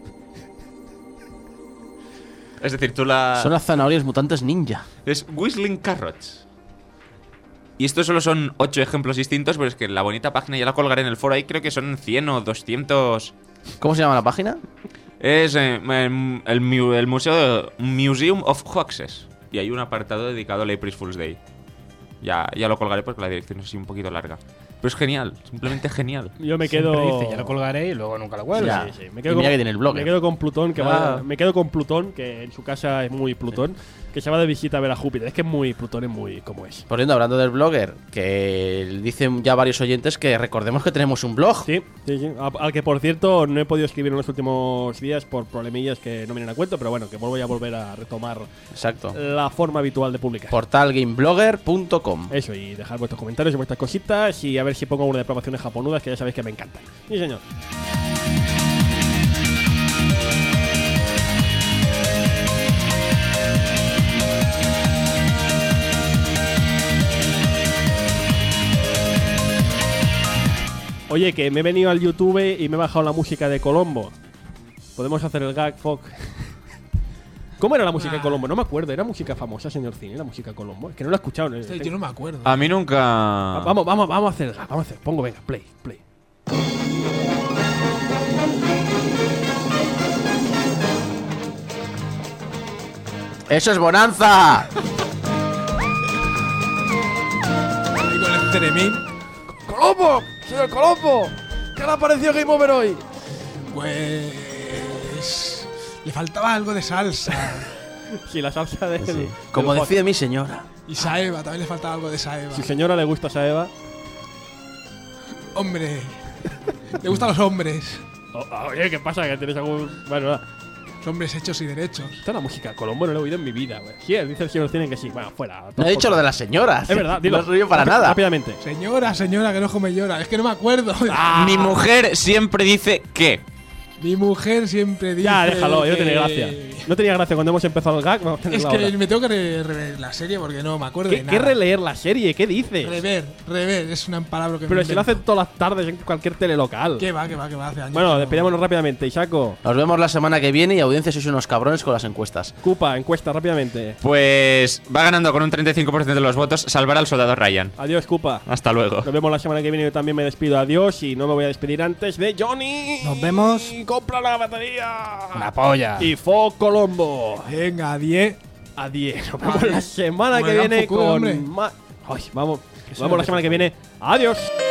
Es decir, tú la... Son las zanahorias mutantes ninja. Es Whistling Carrots. Y estos solo son ocho ejemplos distintos, pero es que la bonita página ya la colgaré en el foro ahí, creo que son cien o doscientos... ¿Cómo se llama la página? Es eh, em, el, mu- el museo Museum of Hoaxes. Y hay un apartado dedicado al April Fool's Day. Ya, ya lo colgaré porque la dirección es así un poquito larga. Pero es genial, simplemente genial. Yo me Siempre quedo. dice, ya lo colgaré y luego nunca lo cuelga. Ya. Sí, sí, me quedo Y mira con- que tiene el blog, Me eh. quedo con Plutón, que Ah. va, me quedo con Plutón, que en su casa es muy Plutón, que se va de visita a ver a Júpiter. Es que es muy Plutón, es muy como es. Por cierto, hablando del blogger, que dicen ya varios oyentes que recordemos que tenemos un blog. Sí, sí, sí. A- Al que por cierto no he podido escribir en los últimos días por problemillas que no vienen a cuento, pero bueno, que vuelvo a volver a retomar Exacto. la forma habitual de publicar. Portal gameblogger punto com. Eso, y dejar vuestros comentarios y vuestras cositas y a ver si pongo una de promociones japonudas que ya sabéis que me encantan. Sí, señor. Oye, que me he venido al YouTube y me he bajado la música de Colombo. Podemos hacer el gag, Fox. ¿Cómo era la música de Colombo? No me acuerdo. ¿Era música famosa, señor Cine? ¿La música de Colombo? Es que no la he escuchado. Hostia, Tengo- yo no me acuerdo. A mí nunca... Ah, Vamos, vamos, vamos a hacer el gag. Vamos a hacer. Pongo, venga, play, play. ¡Eso es Bonanza! Ahí con el Ceremín. ¡Colombo! ¡Señor Colombo! ¿Qué le ha parecido Game Over hoy? Pues. Le faltaba algo de salsa. Sí, la salsa de. Sí. del- Como del decide mi señora. Y Saeva, también le faltaba algo de Saeva. Si señora le gusta esa Eva. Hombre. Le gustan los hombres. Oh, oye, ¿qué pasa? ¿Que tienes algún. Bueno, nada. Los hombres hechos y derechos. Esta es la música de Colombo, no lo he oído en mi vida, güey. Sí, dice el señor Cine que sí. Bueno, fuera. No he dicho lo de las señoras. Es verdad, dilo. No río para Rápido- nada. Rápidamente. Señora, señora, que no ojo me llora. Es que no me acuerdo. Ah. Mi mujer siempre dice que... Mi mujer siempre dice. Ya, déjalo, ya no tiene que- gracia. No tenía gracia cuando hemos empezado el gag. Vamos a Es tenerlo que ahora. me tengo que re- rever la serie porque no me acuerdo ¿Qué, de qué nada. releer la serie? ¿Qué dices? Rever, rever, es una palabra que Pero me si lo invento. hacen todas las tardes en cualquier telelocal. ¿Qué va, qué va, qué va? Hace años. Bueno, que no- despidámonos rápidamente. Isaco, Nos vemos la semana que viene y audiencia sois unos cabrones con las encuestas. Cupa, encuesta rápidamente. Pues va ganando con un treinta y cinco por ciento de los votos salvar al soldado Ryan. Adiós, Cupa. Hasta luego. Nos vemos la semana que viene. Yo también me despido. Adiós. Y no me voy a despedir antes de Johnny. Nos vemos. ¡Compra la batería! Una polla. Y Fo Colombo. Venga, diez. Adiós. Nos vemos Adiós. la semana Como que el gran viene Foucault, con hombre. más. Ay, vamos. Nos se vemos la me semana que viene. Adiós.